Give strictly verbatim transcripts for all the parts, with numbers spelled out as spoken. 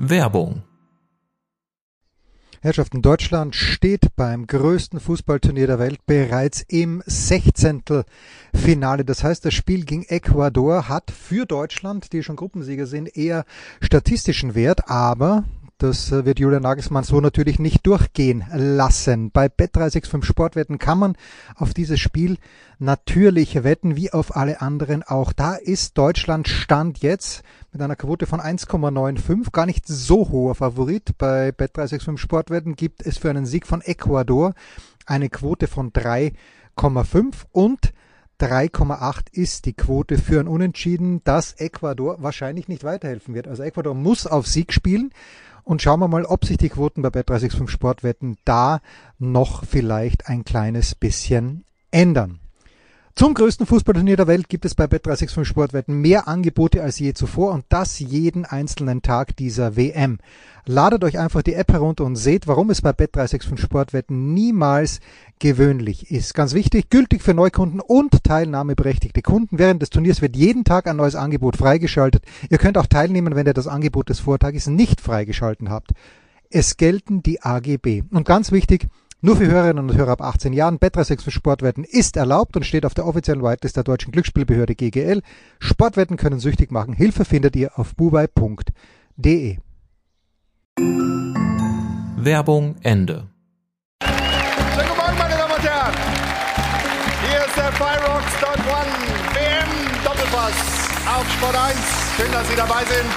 Werbung. Herrschaften, Deutschland steht beim größten Fußballturnier der Welt bereits im Sechzehntelfinale. Das heißt, das Spiel gegen Ecuador hat für Deutschland, die schon Gruppensieger sind, eher statistischen Wert, aber das wird Julian Nagelsmann so natürlich nicht durchgehen lassen. Bei Bet drei sechs fünf Sportwetten kann man auf dieses Spiel natürlich wetten, wie auf alle anderen auch. Da ist Deutschland Stand jetzt mit einer Quote von eins Komma fünfundneunzig, gar nicht so hoher Favorit. Bei Bet drei sechs fünf Sportwetten gibt es für einen Sieg von Ecuador eine Quote von drei Komma fünf und drei Komma acht ist die Quote für ein Unentschieden, dass Ecuador wahrscheinlich nicht weiterhelfen wird. Also Ecuador muss auf Sieg spielen. Und schauen wir mal, ob sich die Quoten bei Bet drei sechs fünf Sportwetten da noch vielleicht ein kleines bisschen ändern. Zum größten Fußballturnier der Welt gibt es bei Bet drei sechs fünf Sportwetten mehr Angebote als je zuvor und das jeden einzelnen Tag dieser W M. Ladet euch einfach die App herunter und seht, warum es bei Bet drei sechs fünf Sportwetten niemals gewöhnlich ist. Ganz wichtig, gültig für Neukunden und teilnahmeberechtigte Kunden. Während des Turniers wird jeden Tag ein neues Angebot freigeschaltet. Ihr könnt auch teilnehmen, wenn ihr das Angebot des Vortages nicht freigeschalten habt. Es gelten die A G B. Und ganz wichtig, nur für Hörerinnen und Hörer ab achtzehn Jahren, Bet drei sechs fünf Sportwetten ist erlaubt und steht auf der offiziellen Whitelist der deutschen Glücksspielbehörde G G L. Sportwetten können süchtig machen. Hilfe findet ihr auf buwei punkt de. Werbung Ende. Schönen guten Morgen, meine Damen und Herren. Hier ist der Fireworks Dot One W M Doppelpass auf Sport eins. Schön, dass Sie dabei sind.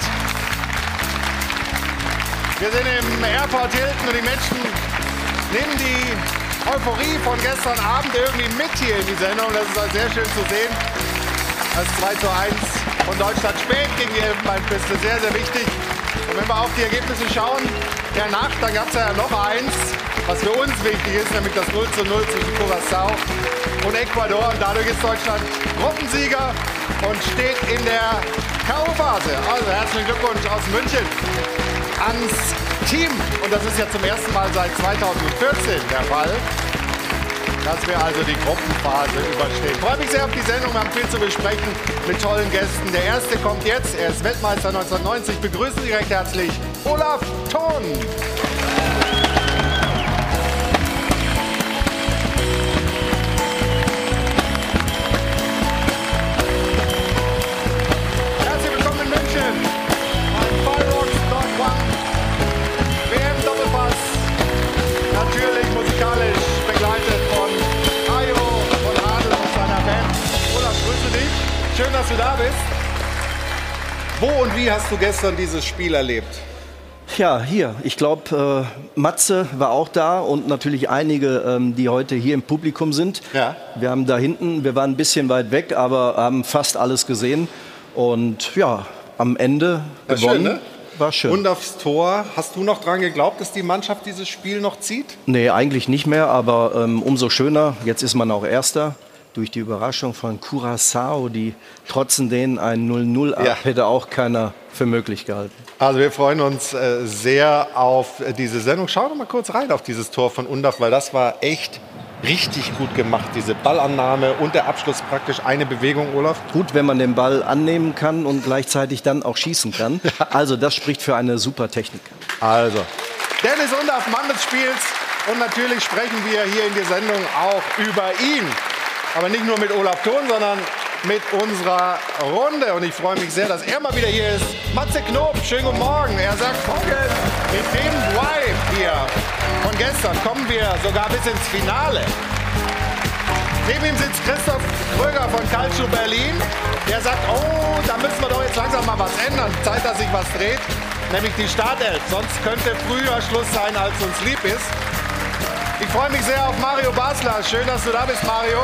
Wir sind im Airport Hilton und die Menschen nehmen die Euphorie von gestern Abend irgendwie mit hier in die Sendung. Das ist also sehr schön zu sehen. Das zwei zu eins von Deutschland spät gegen die Elfenbeinküste. Sehr, sehr wichtig. Und wenn wir auf die Ergebnisse schauen, der Nacht, dann gab es ja noch eins, was für uns wichtig ist, nämlich das null zu null zwischen Curaçao und Ecuador. Und dadurch ist Deutschland Gruppensieger und steht in der K O-Phase. Also herzlichen Glückwunsch aus München ans Team. Und das ist ja zum ersten Mal seit zweitausendvierzehn der Fall, dass wir also die Gruppenphase überstehen. Ich freue mich sehr auf die Sendung. Wir haben viel zu besprechen mit tollen Gästen. Der erste kommt jetzt. Er ist Weltmeister neunzehnhundertneunzig. Begrüßen Sie recht herzlich Olaf Thon. Herzlich willkommen in München. Ein Fireworks Dot One W M-Doppelpass. Natürlich musikalisch begleitet von Ayo, von Adel und seiner Band. Olaf, grüße dich. Schön, dass du da bist. Wo und wie hast du gestern dieses Spiel erlebt? Ja, hier. Ich glaube, äh, Matze war auch da und natürlich einige, ähm, die heute hier im Publikum sind. Ja. Wir haben da hinten, wir waren ein bisschen weit weg, aber haben fast alles gesehen. Und ja, am Ende War gewonnen. schön, ne? War schön. Und aufs Tor. Hast du noch dran geglaubt, dass die Mannschaft dieses Spiel noch zieht? Nee, eigentlich nicht mehr, aber ähm, umso schöner. Jetzt ist man auch Erster. Durch die Überraschung von Curaçao, die trotzen denen ein null null ab, Ja. hätte auch keiner für möglich gehalten. Also wir freuen uns äh, sehr auf äh, diese Sendung. Schau doch mal kurz rein auf dieses Tor von Undav, weil das war echt richtig gut gemacht. Diese Ballannahme und der Abschluss praktisch eine Bewegung, Olaf. Gut, wenn man den Ball annehmen kann und gleichzeitig dann auch schießen kann. Also das spricht für eine super Technik. Also, Dennis Undav, Mann des Spiels. Und natürlich sprechen wir hier in der Sendung auch über ihn. Aber nicht nur mit Olaf Thon, sondern mit unserer Runde. Und ich freue mich sehr, dass er mal wieder hier ist. Matze Knob, schönen guten Morgen. Er sagt folgendes: Mit dem Drive hier von gestern kommen wir sogar bis ins Finale. Neben ihm sitzt Christoph Kröger von Calcio Berlin. Der sagt, oh, da müssen wir doch jetzt langsam mal was ändern. Zeit, dass sich was dreht. Nämlich die Startelf. Sonst könnte früher Schluss sein, als uns lieb ist. Ich freue mich sehr auf Mario Basler. Schön, dass du da bist, Mario.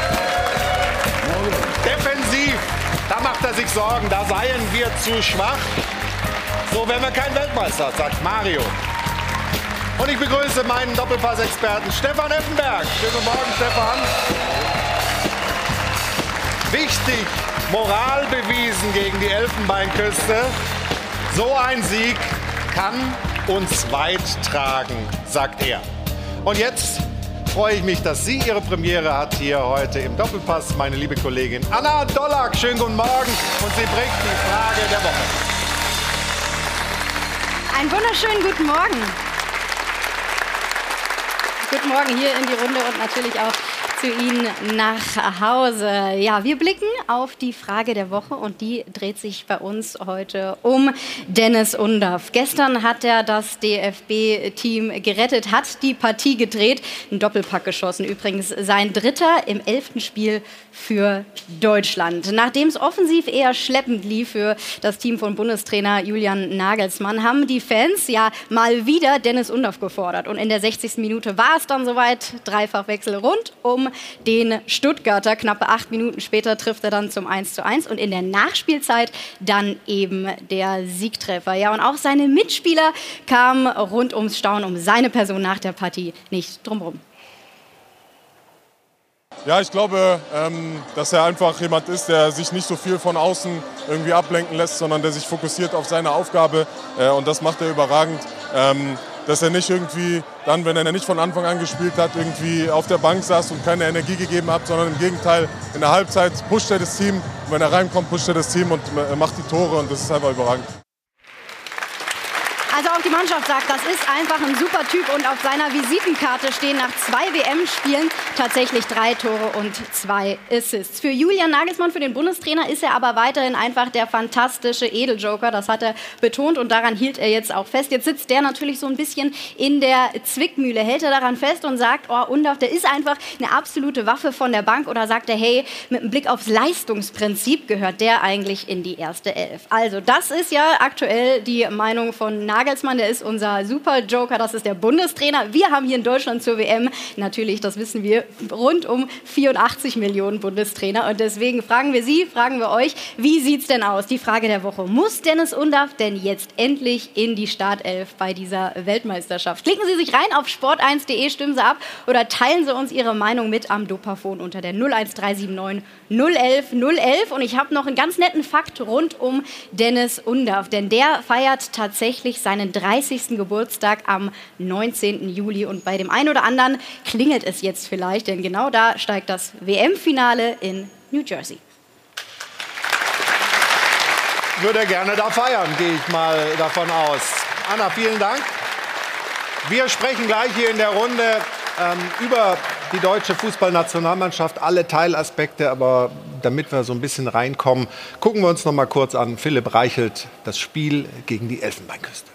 Defensiv, da macht er sich Sorgen. Da seien wir zu schwach. So werden wir kein Weltmeister, sagt Mario. Und ich begrüße meinen Doppelpass-Experten Stefan Effenberg. Schönen guten Morgen, Stefan. Wichtig, Moral bewiesen gegen die Elfenbeinküste. So ein Sieg kann uns weit tragen, sagt er. Und jetzt freue ich mich, dass sie ihre Premiere hat hier heute im Doppelpass. Meine liebe Kollegin Anna Dollack, schönen guten Morgen. Und sie bringt die Frage der Woche. Einen wunderschönen guten Morgen. Guten Morgen hier in die Runde und natürlich auch zu Ihnen nach Hause. Ja, wir blicken auf die Frage der Woche und die dreht sich bei uns heute um Dennis Undaff. Gestern hat er das D F B-Team gerettet, hat die Partie gedreht, einen Doppelpack geschossen. Übrigens sein dritter im elften Spiel für Deutschland. Nachdem es offensiv eher schleppend lief für das Team von Bundestrainer Julian Nagelsmann, haben die Fans ja mal wieder Dennis Undaff gefordert. Und in der sechzigsten Minute war es dann soweit, Dreifachwechsel rund um den Stuttgarter. Knappe acht Minuten später trifft er dann zum eins zu eins und in der Nachspielzeit dann eben der Siegtreffer. Ja, und auch seine Mitspieler kamen rund ums Staunen um seine Person nach der Partie nicht drumherum. Ja, ich glaube, ähm, dass er einfach jemand ist, der sich nicht so viel von außen irgendwie ablenken lässt, sondern der sich fokussiert auf seine Aufgabe. Äh, und das macht er überragend. Ähm, dass er nicht irgendwie dann, wenn er nicht von Anfang an gespielt hat, irgendwie auf der Bank saß und keine Energie gegeben hat, sondern im Gegenteil, in der Halbzeit pusht er das Team. Und wenn er reinkommt, pusht er das Team und macht die Tore und das ist einfach überragend. Also auch die Mannschaft sagt, das ist einfach ein super Typ und auf seiner Visitenkarte stehen nach zwei W M-Spielen tatsächlich drei Tore und zwei Assists. Für Julian Nagelsmann, für den Bundestrainer, ist er aber weiterhin einfach der fantastische Edeljoker. Das hat er betont und daran hielt er jetzt auch fest. Jetzt sitzt der natürlich so ein bisschen in der Zwickmühle. Hält er daran fest und sagt, oh, Undaff, der ist einfach eine absolute Waffe von der Bank, oder sagt er, hey, mit einem Blick aufs Leistungsprinzip gehört der eigentlich in die erste Elf. Also das ist ja aktuell die Meinung von Nagelsmann. Nagelsmann, der ist unser Super-Joker, das ist der Bundestrainer. Wir haben hier in Deutschland zur W M natürlich, das wissen wir, rund um vierundachtzig Millionen Bundestrainer. Und deswegen fragen wir Sie, fragen wir euch, wie sieht's denn aus? Die Frage der Woche, muss Dennis Undaff denn jetzt endlich in die Startelf bei dieser Weltmeisterschaft? Klicken Sie sich rein auf sport eins punkt de, stimmen Sie ab oder teilen Sie uns Ihre Meinung mit am Dopafon unter der null eins drei sieben neun null elf null elf. Und ich habe noch einen ganz netten Fakt rund um Dennis Undaff, denn der feiert tatsächlich seinen dreißigsten Geburtstag am neunzehnten Juli. Und bei dem einen oder anderen klingelt es jetzt vielleicht, denn genau da steigt das W M-Finale in New Jersey. Würde er gerne da feiern, gehe ich mal davon aus. Anna, vielen Dank. Wir sprechen gleich hier in der Runde ähm, über die deutsche Fußballnationalmannschaft, alle Teilaspekte, aber damit wir so ein bisschen reinkommen, gucken wir uns noch mal kurz an Philipp Reichelt, das Spiel gegen die Elfenbeinküste.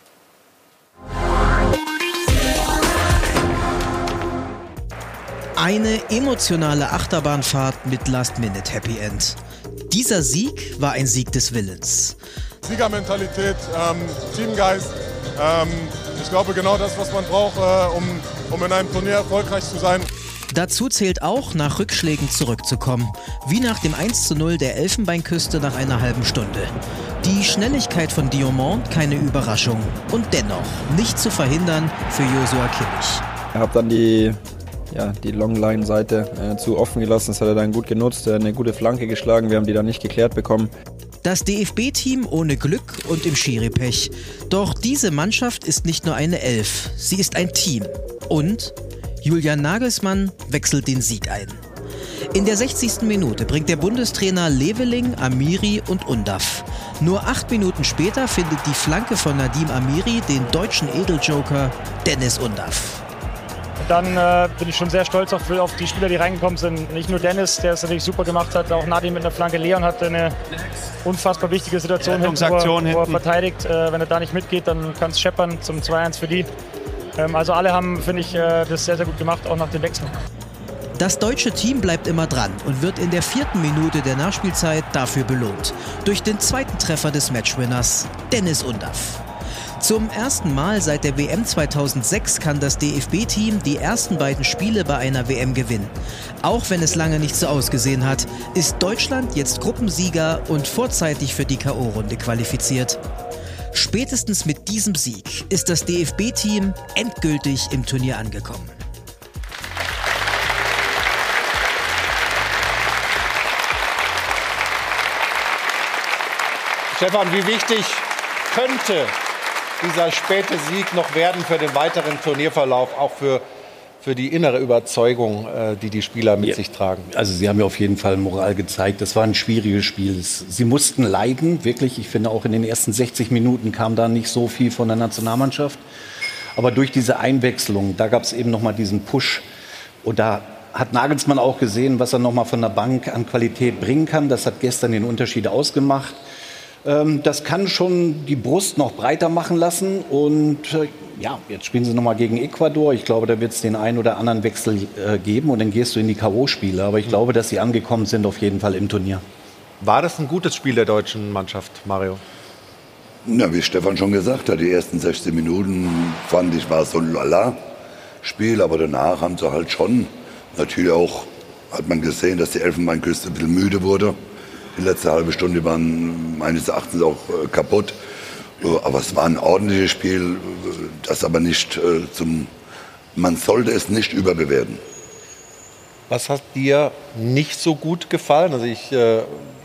Eine emotionale Achterbahnfahrt mit Last-Minute-Happy End. Dieser Sieg war ein Sieg des Willens. Siegermentalität, ähm, Teamgeist. Ähm, ich glaube, genau das, was man braucht, äh, um, um in einem Turnier erfolgreich zu sein. Dazu zählt auch, nach Rückschlägen zurückzukommen. Wie nach dem eins zu null der Elfenbeinküste nach einer halben Stunde. Die Schnelligkeit von Diomande keine Überraschung. Und dennoch nicht zu verhindern für Joshua Kimmich. Ich habe dann die, ja, die Longline-Seite äh, zu offen gelassen. Das hat er dann gut genutzt. Er hat eine gute Flanke geschlagen. Wir haben die dann nicht geklärt bekommen. Das D F B-Team ohne Glück und im Schiri-Pech. Doch diese Mannschaft ist nicht nur eine Elf. Sie ist ein Team. Und Julian Nagelsmann wechselt den Sieg ein. In der sechzigsten Minute bringt der Bundestrainer Leveling, Amiri und Undaff. Nur acht Minuten später findet die Flanke von Nadim Amiri den deutschen Edeljoker Dennis Undaff. Dann äh, bin ich schon sehr stolz auf, auf die Spieler, die reingekommen sind. Nicht nur Dennis, der es natürlich super gemacht hat, auch Nadim mit einer Flanke. Leon hat eine unfassbar wichtige Situation, hinten, wo, er, wo er verteidigt. Äh, wenn er da nicht mitgeht, dann kann es scheppern zum zwei eins für die. Ähm, also alle haben, finde ich, äh, das sehr, sehr gut gemacht, auch nach dem Wechsel. Das deutsche Team bleibt immer dran und wird in der vierten Minute der Nachspielzeit dafür belohnt. Durch den zweiten Treffer des Matchwinners, Dennis Undaff. Zum ersten Mal seit der W M zweitausendsechs kann das D F B-Team die ersten beiden Spiele bei einer W M gewinnen. Auch wenn es lange nicht so ausgesehen hat, ist Deutschland jetzt Gruppensieger und vorzeitig für die K O-Runde qualifiziert. Spätestens mit diesem Sieg ist das D F B-Team endgültig im Turnier angekommen. Stefan, wie wichtig könnte dieser späte Sieg noch werden für den weiteren Turnierverlauf, auch für, für die innere Überzeugung, äh, die die Spieler mit ja. sich tragen? Also sie haben ja auf jeden Fall Moral gezeigt. Das war ein schwieriges Spiel. Sie mussten leiden, wirklich. Ich finde, auch in den ersten sechzig Minuten kam da nicht so viel von der Nationalmannschaft. Aber durch diese Einwechslung, da gab es eben noch mal diesen Push. Und da hat Nagelsmann auch gesehen, was er noch mal von der Bank an Qualität bringen kann. Das hat gestern den Unterschied ausgemacht. Das kann schon die Brust noch breiter machen lassen. Und äh, ja, jetzt spielen sie noch mal gegen Ecuador. Ich glaube, da wird es den einen oder anderen Wechsel äh, geben. Und dann gehst du in die K O-Spiele. Aber ich glaube, dass sie angekommen sind auf jeden Fall im Turnier. War das ein gutes Spiel der deutschen Mannschaft, Mario? Na, wie Stefan schon gesagt hat, die ersten sechzehn Minuten fand ich, war so ein Lala-Spiel. Aber danach haben sie halt schon, natürlich auch, hat man gesehen, dass die Elfenbeinküste ein bisschen müde wurde. Die letzte halbe Stunde waren meines Erachtens auch äh, kaputt. Äh, aber es war ein ordentliches Spiel, das aber nicht äh, zum... Man sollte es nicht überbewerten. Was hat dir nicht so gut gefallen? Also ich äh,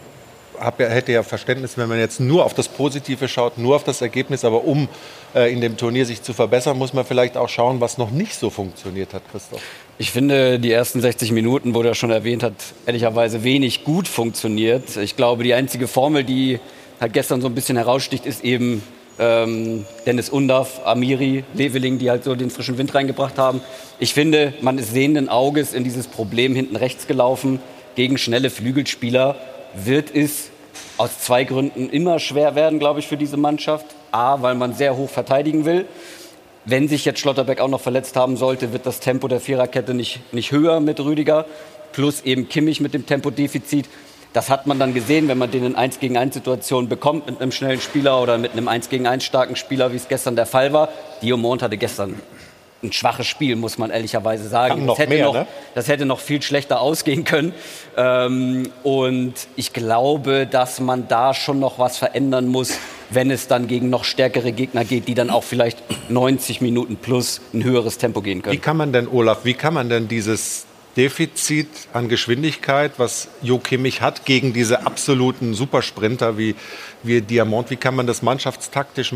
hab ja, hätte ja Verständnis, wenn man jetzt nur auf das Positive schaut, nur auf das Ergebnis. Aber um äh, in dem Turnier sich zu verbessern, muss man vielleicht auch schauen, was noch nicht so funktioniert hat, Christoph. Ich finde, die ersten sechzig Minuten, wo er schon erwähnt hat, ehrlicherweise wenig gut funktioniert. Ich glaube, die einzige Formel, die halt gestern so ein bisschen heraussticht, ist eben ähm, Dennis Undaff, Amiri, Leveling, die halt so den frischen Wind reingebracht haben. Ich finde, man ist sehenden Auges in dieses Problem hinten rechts gelaufen. Gegen schnelle Flügelspieler wird es aus zwei Gründen immer schwer werden, glaube ich, für diese Mannschaft. A, weil man sehr hoch verteidigen will. Wenn sich jetzt Schlotterbeck auch noch verletzt haben sollte, wird das Tempo der Viererkette nicht, nicht höher mit Rüdiger. Plus eben Kimmich mit dem Tempodefizit. Das hat man dann gesehen, wenn man den in eins gegen eins Situationen bekommt mit einem schnellen Spieler oder mit einem eins gegen eins starken Spieler, wie es gestern der Fall war. Diamond hatte gestern ein schwaches Spiel, muss man ehrlicherweise sagen. Noch das, hätte mehr, noch, ne? das hätte noch viel schlechter ausgehen können. Ähm, und ich glaube, dass man da schon noch was verändern muss, wenn es dann gegen noch stärkere Gegner geht, die dann auch vielleicht neunzig Minuten plus ein höheres Tempo gehen können. Wie kann man denn, Olaf, wie kann man denn dieses Defizit an Geschwindigkeit, was Jo Kimmich hat, gegen diese absoluten Supersprinter wie, wie Diamond, wie kann man das mannschaftstaktisch,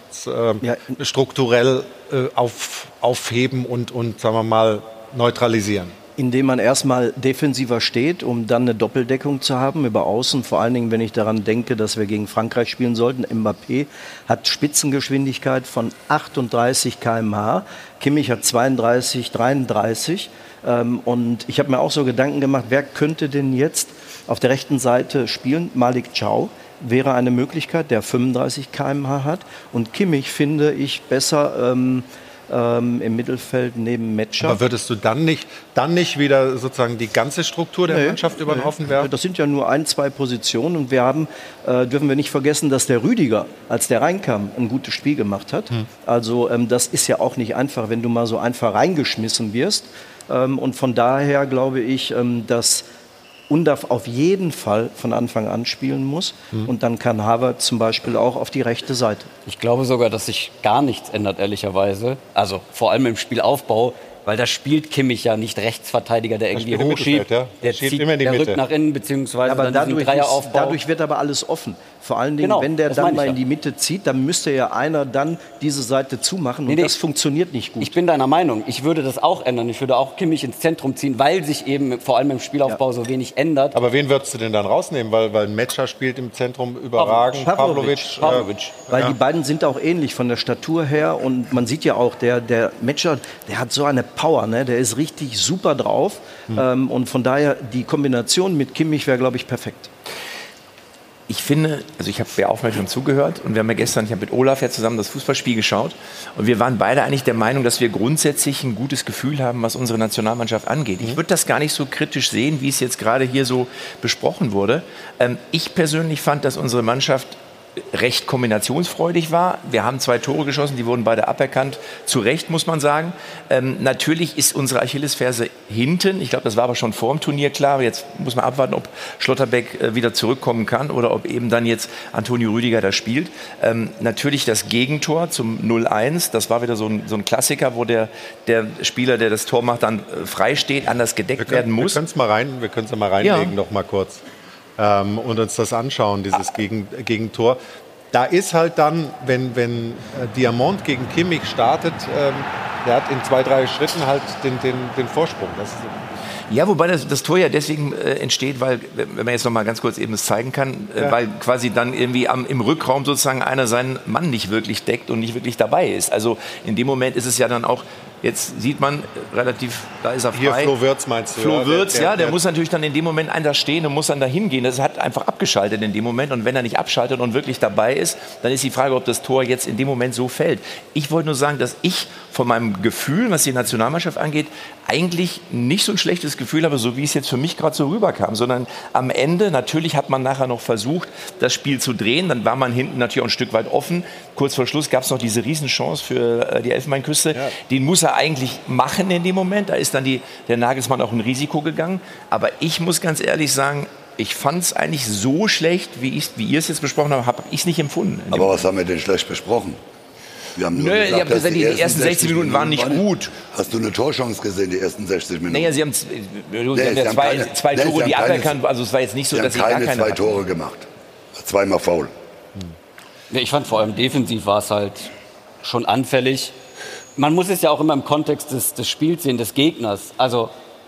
mannschaftsstrukturell äh, äh, auf, aufheben und, und, sagen wir mal, neutralisieren? Indem man erstmal defensiver steht, um dann eine Doppeldeckung zu haben über Außen. Vor allen Dingen, wenn ich daran denke, dass wir gegen Frankreich spielen sollten. Mbappé hat Spitzengeschwindigkeit von achtunddreißig Kilometer pro Stunde. Kimmich hat zweiunddreißig, dreiunddreißig. Ähm, und ich habe mir auch so Gedanken gemacht, wer könnte denn jetzt auf der rechten Seite spielen? Malik Thiaw wäre eine Möglichkeit, der fünfunddreißig Kilometer pro Stunde hat. Und Kimmich finde ich besser ähm, ähm, im Mittelfeld neben Metscher. Aber würdest du dann nicht, dann nicht wieder sozusagen die ganze Struktur der nee, Mannschaft über den nee. Haufen werfen? Das sind ja nur ein, zwei Positionen. Und wir haben, äh, dürfen wir nicht vergessen, dass der Rüdiger, als der reinkam, ein gutes Spiel gemacht hat. Hm. Also ähm, das ist ja auch nicht einfach, wenn du mal so einfach reingeschmissen wirst. Ähm, und von daher glaube ich, ähm, dass Undaff auf jeden Fall von Anfang an spielen muss. Mhm. Und dann kann Havertz zum Beispiel auch auf die rechte Seite. Ich glaube sogar, dass sich gar nichts ändert, ehrlicherweise. Also vor allem im Spielaufbau. Weil da spielt Kimmich ja nicht Rechtsverteidiger, der irgendwie hochschiebt. Ja. Der zieht, immer in die der Mitte. Rückt nach innen, beziehungsweise aber dann dadurch, Dreieraufbau. ist, dadurch wird aber alles offen. Vor allen Dingen, genau, wenn der dann mal in die Mitte zieht, dann müsste ja einer dann diese Seite zumachen. Und nee, das nee, funktioniert nicht gut. Ich bin deiner Meinung. Ich würde das auch ändern. Ich würde auch Kimmich ins Zentrum ziehen, weil sich eben vor allem im Spielaufbau ja. so wenig ändert. Aber wen würdest du denn dann rausnehmen? Weil, weil Metscher spielt im Zentrum überragend. Pavlovic. Pavlovic. Pavlovic. Äh, weil ja. die beiden sind auch ähnlich von der Statur her. Und man sieht ja auch, der, der Metscher, der hat so eine Power. Ne? Der ist richtig super drauf. Hm. Ähm, und von daher, die Kombination mit Kimmich wäre, glaube ich, perfekt. Ich finde, also ich habe sehr aufmerksam zugehört und wir haben ja gestern, ich habe mit Olaf ja zusammen das Fußballspiel geschaut und wir waren beide eigentlich der Meinung, dass wir grundsätzlich ein gutes Gefühl haben, was unsere Nationalmannschaft angeht. Ich würde das gar nicht so kritisch sehen, wie es jetzt gerade hier so besprochen wurde. Ähm, ich persönlich fand, dass unsere Mannschaft recht kombinationsfreudig war. Wir haben zwei Tore geschossen, die wurden beide aberkannt. Zu Recht, muss man sagen. Ähm, natürlich ist unsere Achillesferse hinten. Ich glaube, das war aber schon vor dem Turnier klar. Jetzt muss man abwarten, ob Schlotterbeck äh, wieder zurückkommen kann oder ob eben dann jetzt Antonio Rüdiger da spielt. Ähm, natürlich das Gegentor zum null eins. Das war wieder so ein, so ein Klassiker, wo der, der Spieler, der das Tor macht, dann äh, frei steht, anders gedeckt wir können, werden muss. Wir können es mal, rein, mal reinlegen, ja. noch mal kurz. Ähm, und uns das anschauen, dieses Gegen, Gegentor. Da ist halt dann, wenn, wenn äh, Diamond gegen Kimmich startet, ähm, der hat in zwei, drei Schritten halt den, den, den Vorsprung. Das ist ja, wobei das, das Tor ja deswegen äh, entsteht, weil, wenn man jetzt noch mal ganz kurz eben das zeigen kann, äh, ja. weil quasi dann irgendwie am, im Rückraum sozusagen einer seinen Mann nicht wirklich deckt und nicht wirklich dabei ist. Also in dem Moment ist es ja dann auch, jetzt sieht man relativ, da ist er frei. Hier Flo Wirtz meinst du? Flo ja? Wirtz, der, der, ja, der der muss natürlich dann in dem Moment einer stehen und muss dann da hingehen. Das hat einfach abgeschaltet in dem Moment. Und wenn er nicht abschaltet und wirklich dabei ist, dann ist die Frage, ob das Tor jetzt in dem Moment so fällt. Ich wollte nur sagen, dass ich von meinem Gefühl, was die Nationalmannschaft angeht, eigentlich nicht so ein schlechtes Gefühl habe, so wie es jetzt für mich gerade so rüberkam, sondern am Ende, natürlich hat man nachher noch versucht, das Spiel zu drehen, dann war man hinten natürlich auch ein Stück weit offen. Kurz vor Schluss gab es noch diese Riesenchance für die Elfenbeinküste. Ja. Den muss er eigentlich machen in dem Moment, da ist dann die, der Nagelsmann auch ein Risiko gegangen. Aber ich muss ganz ehrlich sagen, ich fand es eigentlich so schlecht, wie, wie ihr es jetzt besprochen habt, habe ich es nicht empfunden. Aber was haben wir denn schlecht besprochen? Wir haben nur Nö, gesagt, gesagt, die, die ersten, ersten sechzig Minuten, Minuten waren nicht waren, gut. Hast du eine Torchance gesehen, die ersten sechzig Minuten? Naja, sie haben, sie nee, haben ja zwei, keine, zwei Tore, nee, die aberkannt. Also es war jetzt nicht so, sie dass sie gar keine zwei hatten. Tore gemacht. Zweimal faul. Ja, ich fand vor allem defensiv war es halt schon anfällig. Man muss es ja auch immer im Kontext des, des Spiels sehen, des Gegners. Also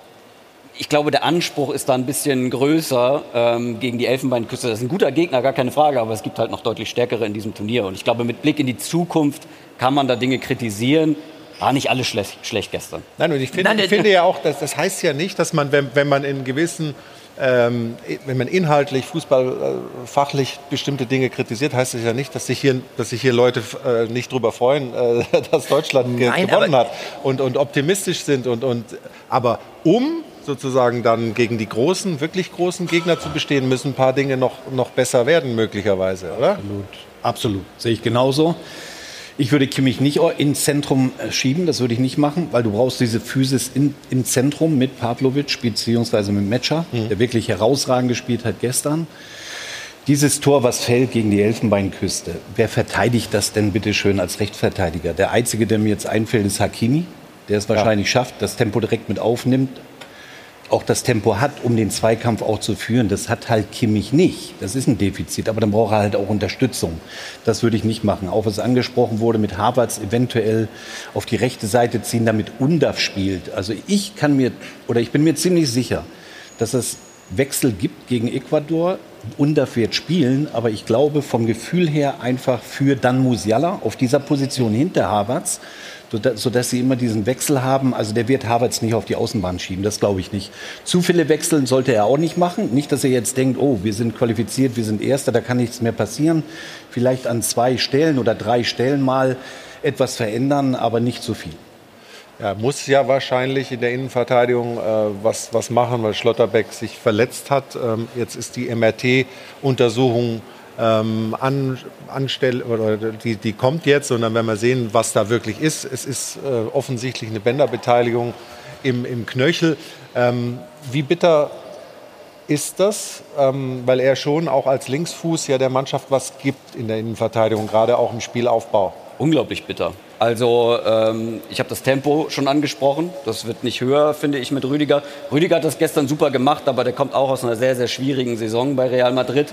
ich glaube, der Anspruch ist da ein bisschen größer ähm, gegen die Elfenbeinküste. Das ist ein guter Gegner, gar keine Frage, aber es gibt halt noch deutlich stärkere in diesem Turnier. Und ich glaube, mit Blick in die Zukunft kann man da Dinge kritisieren. War nicht alles schlecht, schlecht gestern. Nein, und ich finde, ich finde ja auch, dass, das heißt ja nicht, dass man, wenn, wenn man in gewissen, ähm, wenn man inhaltlich, fußballfachlich bestimmte Dinge kritisiert, heißt es ja nicht, dass sich hier, dass sich hier Leute äh, nicht drüber freuen, äh, dass Deutschland Nein, gewonnen hat und, und optimistisch sind. Und, und, aber um sozusagen dann gegen die großen, wirklich großen Gegner zu bestehen, müssen ein paar Dinge noch, noch besser werden, möglicherweise, oder? Absolut, absolut. Sehe ich genauso. Ich würde Kimmich nicht ins Zentrum schieben, das würde ich nicht machen, weil du brauchst diese Physis in, im Zentrum mit Pavlovic beziehungsweise mit Metscher, mhm. der wirklich herausragend gespielt hat gestern. Dieses Tor, was fällt gegen die Elfenbeinküste, wer verteidigt das denn bitte schön als Rechtsverteidiger? Der Einzige, der mir jetzt einfällt, ist Hakimi, der es wahrscheinlich ja. schafft, das Tempo direkt mit aufnimmt. Auch das Tempo hat, um den Zweikampf auch zu führen. Das hat halt Kimmich nicht. Das ist ein Defizit, aber dann braucht er halt auch Unterstützung. Das würde ich nicht machen. Auch was angesprochen wurde, mit Havertz eventuell auf die rechte Seite ziehen, damit Undav spielt. Also ich kann mir, oder ich bin mir ziemlich sicher, dass es Wechsel gibt gegen Ecuador. Undav wird spielen, aber ich glaube vom Gefühl her einfach für Dan Musiala auf dieser Position hinter Havertz, sodass sie immer diesen Wechsel haben. Also der wird Havertz nicht auf die Außenbahn schieben, das glaube ich nicht. Zu viele Wechsel sollte er auch nicht machen. Nicht, dass er jetzt denkt, oh, wir sind qualifiziert, wir sind Erster, da kann nichts mehr passieren. Vielleicht an zwei Stellen oder drei Stellen mal etwas verändern, aber nicht so viel. Ja, muss ja wahrscheinlich in der Innenverteidigung äh, was, was machen, weil Schlotterbeck sich verletzt hat. Ähm, jetzt ist die M R T-Untersuchung ähm, an, anstell, oder die, die kommt jetzt und dann werden wir sehen, was da wirklich ist. Es ist äh, offensichtlich eine Bänderbeteiligung im, im Knöchel. Ähm, wie bitter ist das? Ähm, weil er schon auch als Linksfuß ja der Mannschaft was gibt in der Innenverteidigung, gerade auch im Spielaufbau. Unglaublich bitter. Also ähm, ich habe das Tempo schon angesprochen. Das wird nicht höher, finde ich, mit Rüdiger. Rüdiger hat das gestern super gemacht, aber der kommt auch aus einer sehr, sehr schwierigen Saison bei Real Madrid.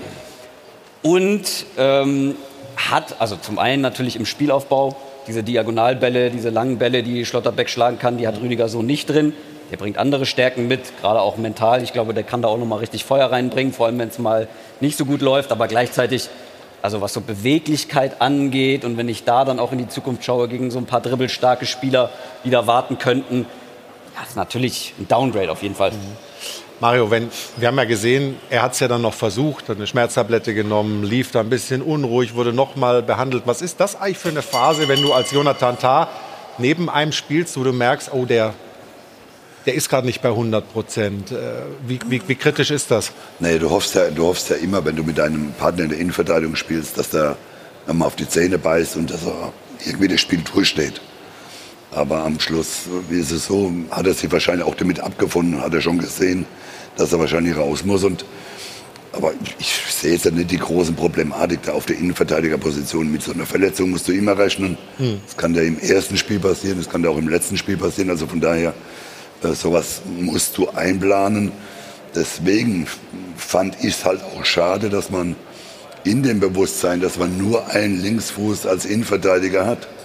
Und ähm, hat, also zum einen natürlich im Spielaufbau, diese Diagonalbälle, diese langen Bälle, die Schlotterbeck schlagen kann, die hat Rüdiger so nicht drin. Der bringt andere Stärken mit, gerade auch mental. Ich glaube, der kann da auch noch mal richtig Feuer reinbringen, vor allem wenn es mal nicht so gut läuft, aber gleichzeitig, also was so Beweglichkeit angeht und wenn ich da dann auch in die Zukunft schaue, gegen so ein paar dribbelstarke Spieler, die da warten könnten, ja, ist natürlich ein Downgrade auf jeden Fall. Mhm. Mario, wenn, wir haben ja gesehen, er hat es ja dann noch versucht, hat eine Schmerztablette genommen, lief da ein bisschen unruhig, wurde noch mal behandelt. Was ist das eigentlich für eine Phase, wenn du als Jonathan Tah neben einem spielst, wo du merkst, oh, der, der ist gerade nicht bei hundert Prozent. Wie, wie, wie kritisch ist das? Nee, du hoffst, ja, du hoffst ja immer, wenn du mit deinem Partner in der Innenverteidigung spielst, dass der mal auf die Zähne beißt und dass er irgendwie das Spiel durchsteht. Aber am Schluss, wie ist es so, hat er sich wahrscheinlich auch damit abgefunden, hat er schon gesehen, dass er wahrscheinlich raus muss. Und, aber ich sehe jetzt nicht die großen Problematik da auf der Innenverteidigerposition. Mit so einer Verletzung musst du immer rechnen. Hm. Das kann ja im ersten Spiel passieren, das kann ja auch im letzten Spiel passieren. Also von daher, äh, sowas musst du einplanen. Deswegen fand ich es halt auch schade, dass man in dem Bewusstsein, dass man nur einen Linksfuß als Innenverteidiger hat,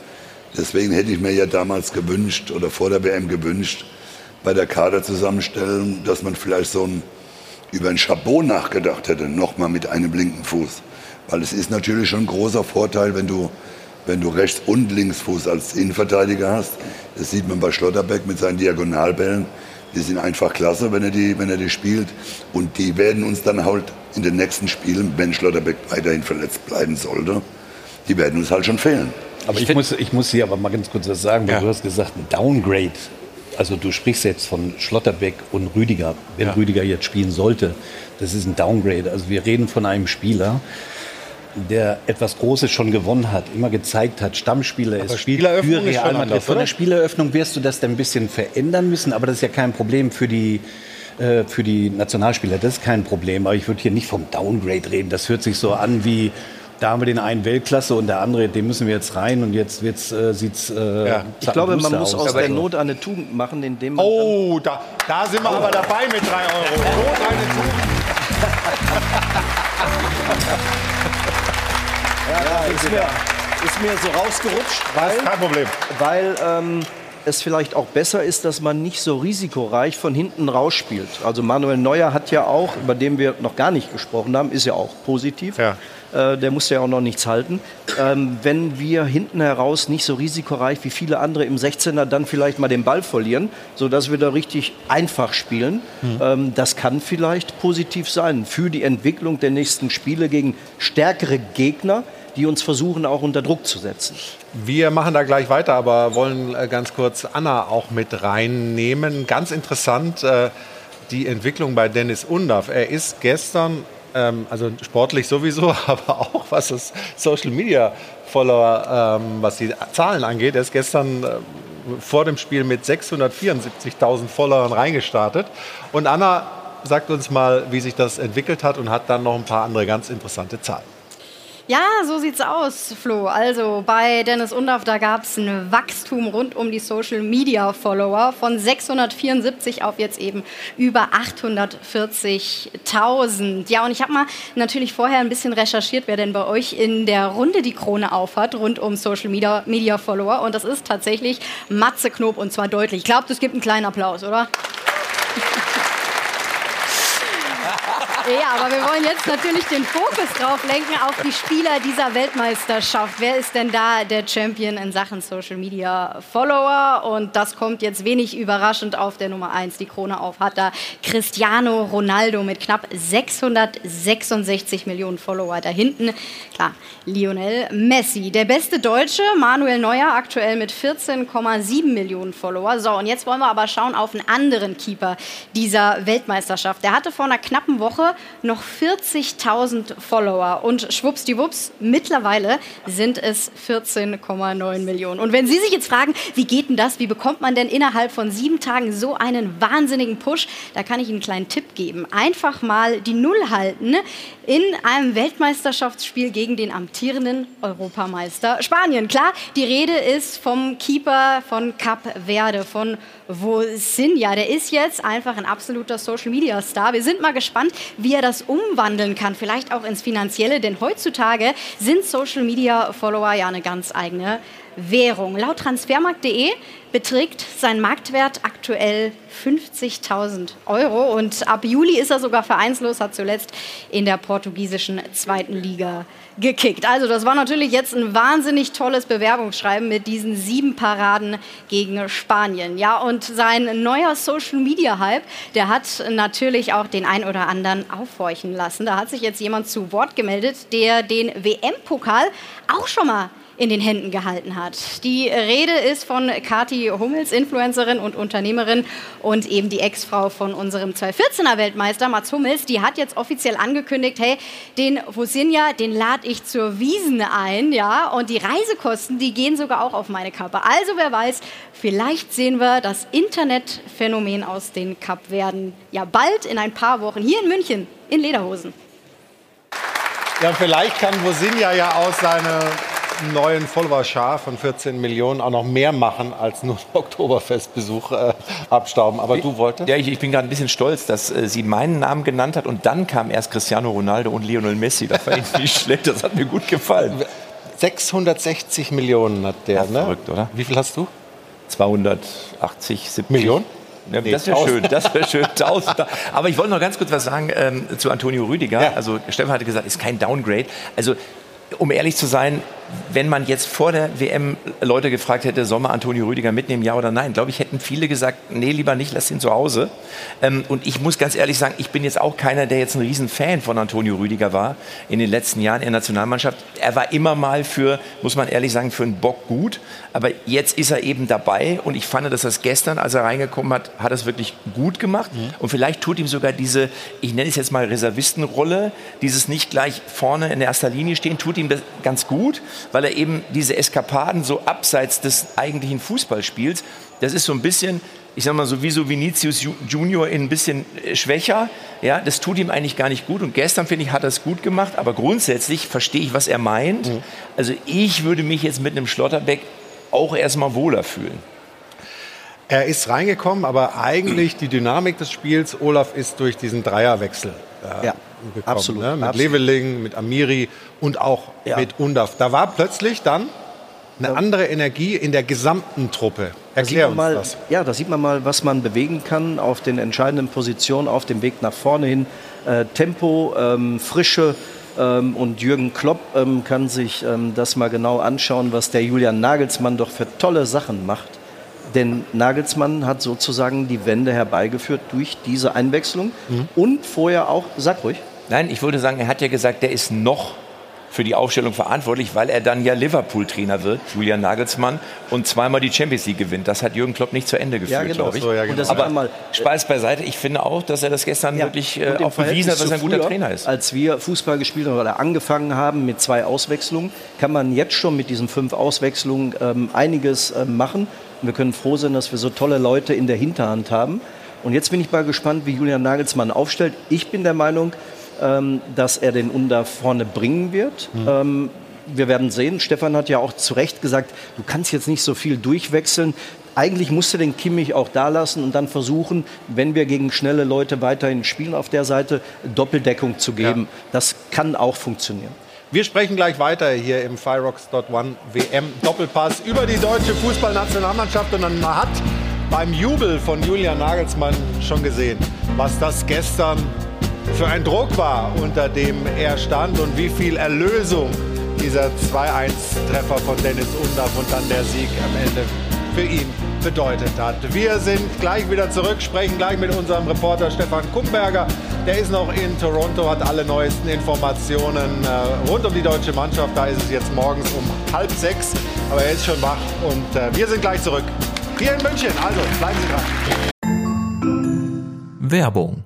Deswegen hätte ich mir ja damals gewünscht oder vor der W M gewünscht, bei der Kaderzusammenstellung, dass man vielleicht so ein, über ein Chabot nachgedacht hätte, nochmal mit einem linken Fuß. Weil es ist natürlich schon ein großer Vorteil, wenn du, wenn du Rechts- und Linksfuß als Innenverteidiger hast. Das sieht man bei Schlotterbeck mit seinen Diagonalbällen. Die sind einfach klasse, wenn er die, wenn er die spielt. Und die werden uns dann halt in den nächsten Spielen, wenn Schlotterbeck weiterhin verletzt bleiben sollte, die werden uns halt schon fehlen. Aber ich, ich muss, ich muss hier aber mal ganz kurz was sagen, weil ja. du hast gesagt, ein Downgrade. Also du sprichst jetzt von Schlotterbeck und Rüdiger. Wenn ja. Rüdiger jetzt spielen sollte, das ist ein Downgrade. Also wir reden von einem Spieler, der etwas Großes schon gewonnen hat, immer gezeigt hat, Stammspieler ist, spielt für Real Madrid. Von der Spieleröffnung wirst du das dann ein bisschen verändern müssen, aber das ist ja kein Problem für die, äh, für die Nationalspieler. Das ist kein Problem, aber ich würde hier nicht vom Downgrade reden. Das hört sich so an wie, da haben wir den einen Weltklasse und der andere, den müssen wir jetzt rein und jetzt wird's, äh, sieht's äh, ja. Ich glaube, man muss aus, aus der also. Not eine Tugend machen, indem man... Oh, da, da sind wir oh. aber dabei mit drei Euro. Not eine Tugend. Ja, ja, ist, mir, ist mir so rausgerutscht, weil, kein Problem. weil ähm, es vielleicht auch besser ist, dass man nicht so risikoreich von hinten rausspielt. Also Manuel Neuer hat ja auch, über den wir noch gar nicht gesprochen haben, ist ja auch positiv. Ja. Äh, der muss ja auch noch nichts halten. Ähm, wenn wir hinten heraus nicht so risikoreich wie viele andere im sechzehner dann vielleicht mal den Ball verlieren, sodass wir da richtig einfach spielen, mhm. ähm, das kann vielleicht positiv sein für die Entwicklung der nächsten Spiele gegen stärkere Gegner, die uns versuchen, auch unter Druck zu setzen. Wir machen da gleich weiter, aber wollen ganz kurz Anna auch mit reinnehmen. Ganz interessant, die Entwicklung bei Deniz Undav. Er ist gestern, also sportlich sowieso, aber auch was das Social Media Follower, was die Zahlen angeht, er ist gestern vor dem Spiel mit sechshundertvierundsiebzigtausend Followern reingestartet. Und Anna sagt uns mal, wie sich das entwickelt hat und hat dann noch ein paar andere ganz interessante Zahlen. Ja, so sieht's aus, Flo. Also bei Deniz Undav, da gab es ein Wachstum rund um die Social-Media-Follower von sechshundertvierundsiebzig auf jetzt eben über achthundertvierzigtausend. Ja, und ich habe mal natürlich vorher ein bisschen recherchiert, wer denn bei euch in der Runde die Krone aufhat, rund um Social-Media-Follower. Und das ist tatsächlich Matze Knob, und zwar deutlich. Ich glaube, es gibt einen kleinen Applaus, oder? Ja, aber wir wollen jetzt natürlich den Fokus drauf lenken auf die Spieler dieser Weltmeisterschaft. Wer ist denn da der Champion in Sachen Social Media Follower? Und das kommt jetzt wenig überraschend auf der Nummer eins. Die Krone auf hat da Cristiano Ronaldo mit knapp sechshundertsechsundsechzig Millionen Follower. Da hinten, klar, Lionel Messi. Der beste Deutsche, Manuel Neuer, aktuell mit vierzehn Komma sieben Millionen Follower. So, und jetzt wollen wir aber schauen auf einen anderen Keeper dieser Weltmeisterschaft. Der hatte vor einer knappen Woche noch vierzigtausend Follower und schwuppsdiwupps, mittlerweile sind es vierzehn Komma neun Millionen. Und wenn Sie sich jetzt fragen, wie geht denn das, wie bekommt man denn innerhalb von sieben Tagen so einen wahnsinnigen Push, da kann ich Ihnen einen kleinen Tipp geben. Einfach mal die Null halten in einem Weltmeisterschaftsspiel gegen den amtierenden Europameister Spanien. Klar, die Rede ist vom Keeper von Cap Verde, von Vozinha. Der ist jetzt einfach ein absoluter Social-Media-Star. Wir sind mal gespannt, wie er das umwandeln kann, vielleicht auch ins Finanzielle, denn heutzutage sind Social-Media-Follower ja eine ganz eigene Währung. Laut transfermarkt punkt de beträgt sein Marktwert aktuell fünfzigtausend Euro und ab Juli ist er sogar vereinslos, hat zuletzt in der portugiesischen zweiten Liga gekickt. Also das war natürlich jetzt ein wahnsinnig tolles Bewerbungsschreiben mit diesen sieben Paraden gegen Spanien. Ja, und sein neuer Social-Media-Hype, der hat natürlich auch den ein oder anderen aufhorchen lassen. Da hat sich jetzt jemand zu Wort gemeldet, der den W M-Pokal auch schon mal in den Händen gehalten hat. Die Rede ist von Kathi Hummels, Influencerin und Unternehmerin und eben die Ex-Frau von unserem zweitausendvierzehner Weltmeister Mats Hummels. Die hat jetzt offiziell angekündigt, hey, den Vozinha, den lade ich zur Wiesn ein, ja, und die Reisekosten, die gehen sogar auch auf meine Kappe. Also wer weiß, vielleicht sehen wir das Internetphänomen aus den Kapverden ja bald in ein paar Wochen hier in München in Lederhosen. Ja, vielleicht kann Vozinha ja aus seiner neuen Followerschar von vierzehn Millionen auch noch mehr machen als nur Oktoberfestbesuch äh, abstauben. Aber du wolltest? Ja, ich, ich bin gerade ein bisschen stolz, dass äh, sie meinen Namen genannt hat und dann kam erst Cristiano Ronaldo und Lionel Messi. Das war irgendwie schlecht, das hat mir gut gefallen. sechshundertsechzig Millionen hat der, Ja, ne? verrückt, oder? Wie viel hast du? zweihundertachtzig, siebzig. Millionen? Ja, Nee, das wäre tausend. schön, das wäre schön. tausend. Aber ich wollte noch ganz kurz was sagen ähm, zu Antonio Rüdiger. Ja. Also Stefan hatte gesagt, ist kein Downgrade. Also um ehrlich zu sein, wenn man jetzt vor der W M Leute gefragt hätte, soll man Antonio Rüdiger mitnehmen, ja oder nein, glaube ich, hätten viele gesagt, nee, lieber nicht, lass ihn zu Hause. Ähm, und ich muss ganz ehrlich sagen, ich bin jetzt auch keiner, der jetzt ein Riesenfan von Antonio Rüdiger war in den letzten Jahren in der Nationalmannschaft. Er war immer mal für, muss man ehrlich sagen, für einen Bock gut. Aber jetzt ist er eben dabei und ich fand, dass das gestern, als er reingekommen hat, hat er es wirklich gut gemacht. Mhm. Und vielleicht tut ihm sogar diese, ich nenne es jetzt mal Reservistenrolle, dieses nicht gleich vorne in erster Linie stehen, tut ihm das ganz gut, weil er eben diese Eskapaden so abseits des eigentlichen Fußballspiels, das ist so ein bisschen, ich sag mal so wie so Vinicius Junior in ein bisschen schwächer, ja, das tut ihm eigentlich gar nicht gut und gestern, finde ich, hat er es gut gemacht, aber grundsätzlich verstehe ich, was er meint. Mhm. Also ich würde mich jetzt mit einem Schlotterbeck auch erstmal wohler fühlen. Er ist reingekommen, aber eigentlich die Dynamik des Spiels, Olaf, ist durch diesen Dreierwechsel äh, Ja, gekommen. absolut, Ne? Mit absolut. Leveling, mit Amiri und auch Ja. mit Undav. Da war plötzlich dann eine andere Energie in der gesamten Truppe. Da sieht Erklär man uns mal, das. Ja, da sieht man mal, was man bewegen kann auf den entscheidenden Positionen, auf dem Weg nach vorne hin. Äh, Tempo, ähm, Frische. Ähm, und Jürgen Klopp ähm, kann sich ähm, das mal genau anschauen, was der Julian Nagelsmann doch für tolle Sachen macht. Denn Nagelsmann hat sozusagen die Wende herbeigeführt durch diese Einwechslung Mhm. und vorher auch, sag ruhig. Nein, ich würde sagen, er hat ja gesagt, der ist noch für die Aufstellung verantwortlich, weil er dann ja Liverpool-Trainer wird, Julian Nagelsmann, und zweimal die Champions League gewinnt. Das hat Jürgen Klopp nicht zu Ende geführt, Ja, genau. glaube ich. So, ja, genau. Und das Aber war mal, Spaß beiseite, ich finde auch, dass er das gestern Ja, wirklich und äh, im auch bewiesen hat, Verhältnis dass er ein zu guter früher, Trainer ist. Als wir Fußball gespielt haben oder angefangen haben mit zwei Auswechslungen, kann man jetzt schon mit diesen fünf Auswechslungen ähm, einiges ähm, machen. Und wir können froh sein, dass wir so tolle Leute in der Hinterhand haben. Und jetzt bin ich mal gespannt, wie Julian Nagelsmann aufstellt. Ich bin der Meinung, ähm, dass er den Undav vorne bringen wird. Mhm. Ähm, wir werden sehen. Stefan hat ja auch zu Recht gesagt, du kannst jetzt nicht so viel durchwechseln. Eigentlich musst du den Kimmich auch da lassen und dann versuchen, wenn wir gegen schnelle Leute weiterhin spielen auf der Seite, Doppeldeckung zu geben. Ja. Das kann auch funktionieren. Wir sprechen gleich weiter hier im Fireworks Dot One W M Doppelpass über die deutsche Fußballnationalmannschaft. Und man hat beim Jubel von Julian Nagelsmann schon gesehen, was das gestern für ein Druck war, unter dem er stand und wie viel Erlösung dieser zwei eins Treffer von Dennis Undav und dann der Sieg am Ende für ihn bedeutet hat. Wir sind gleich wieder zurück, sprechen gleich mit unserem Reporter Stefan Kumberger. Der ist noch in Toronto, hat alle neuesten Informationen äh, rund um die deutsche Mannschaft. Da ist es jetzt morgens um halb sechs, aber er ist schon wach und äh, wir sind gleich zurück. Hier in München, also bleiben Sie dran. Werbung.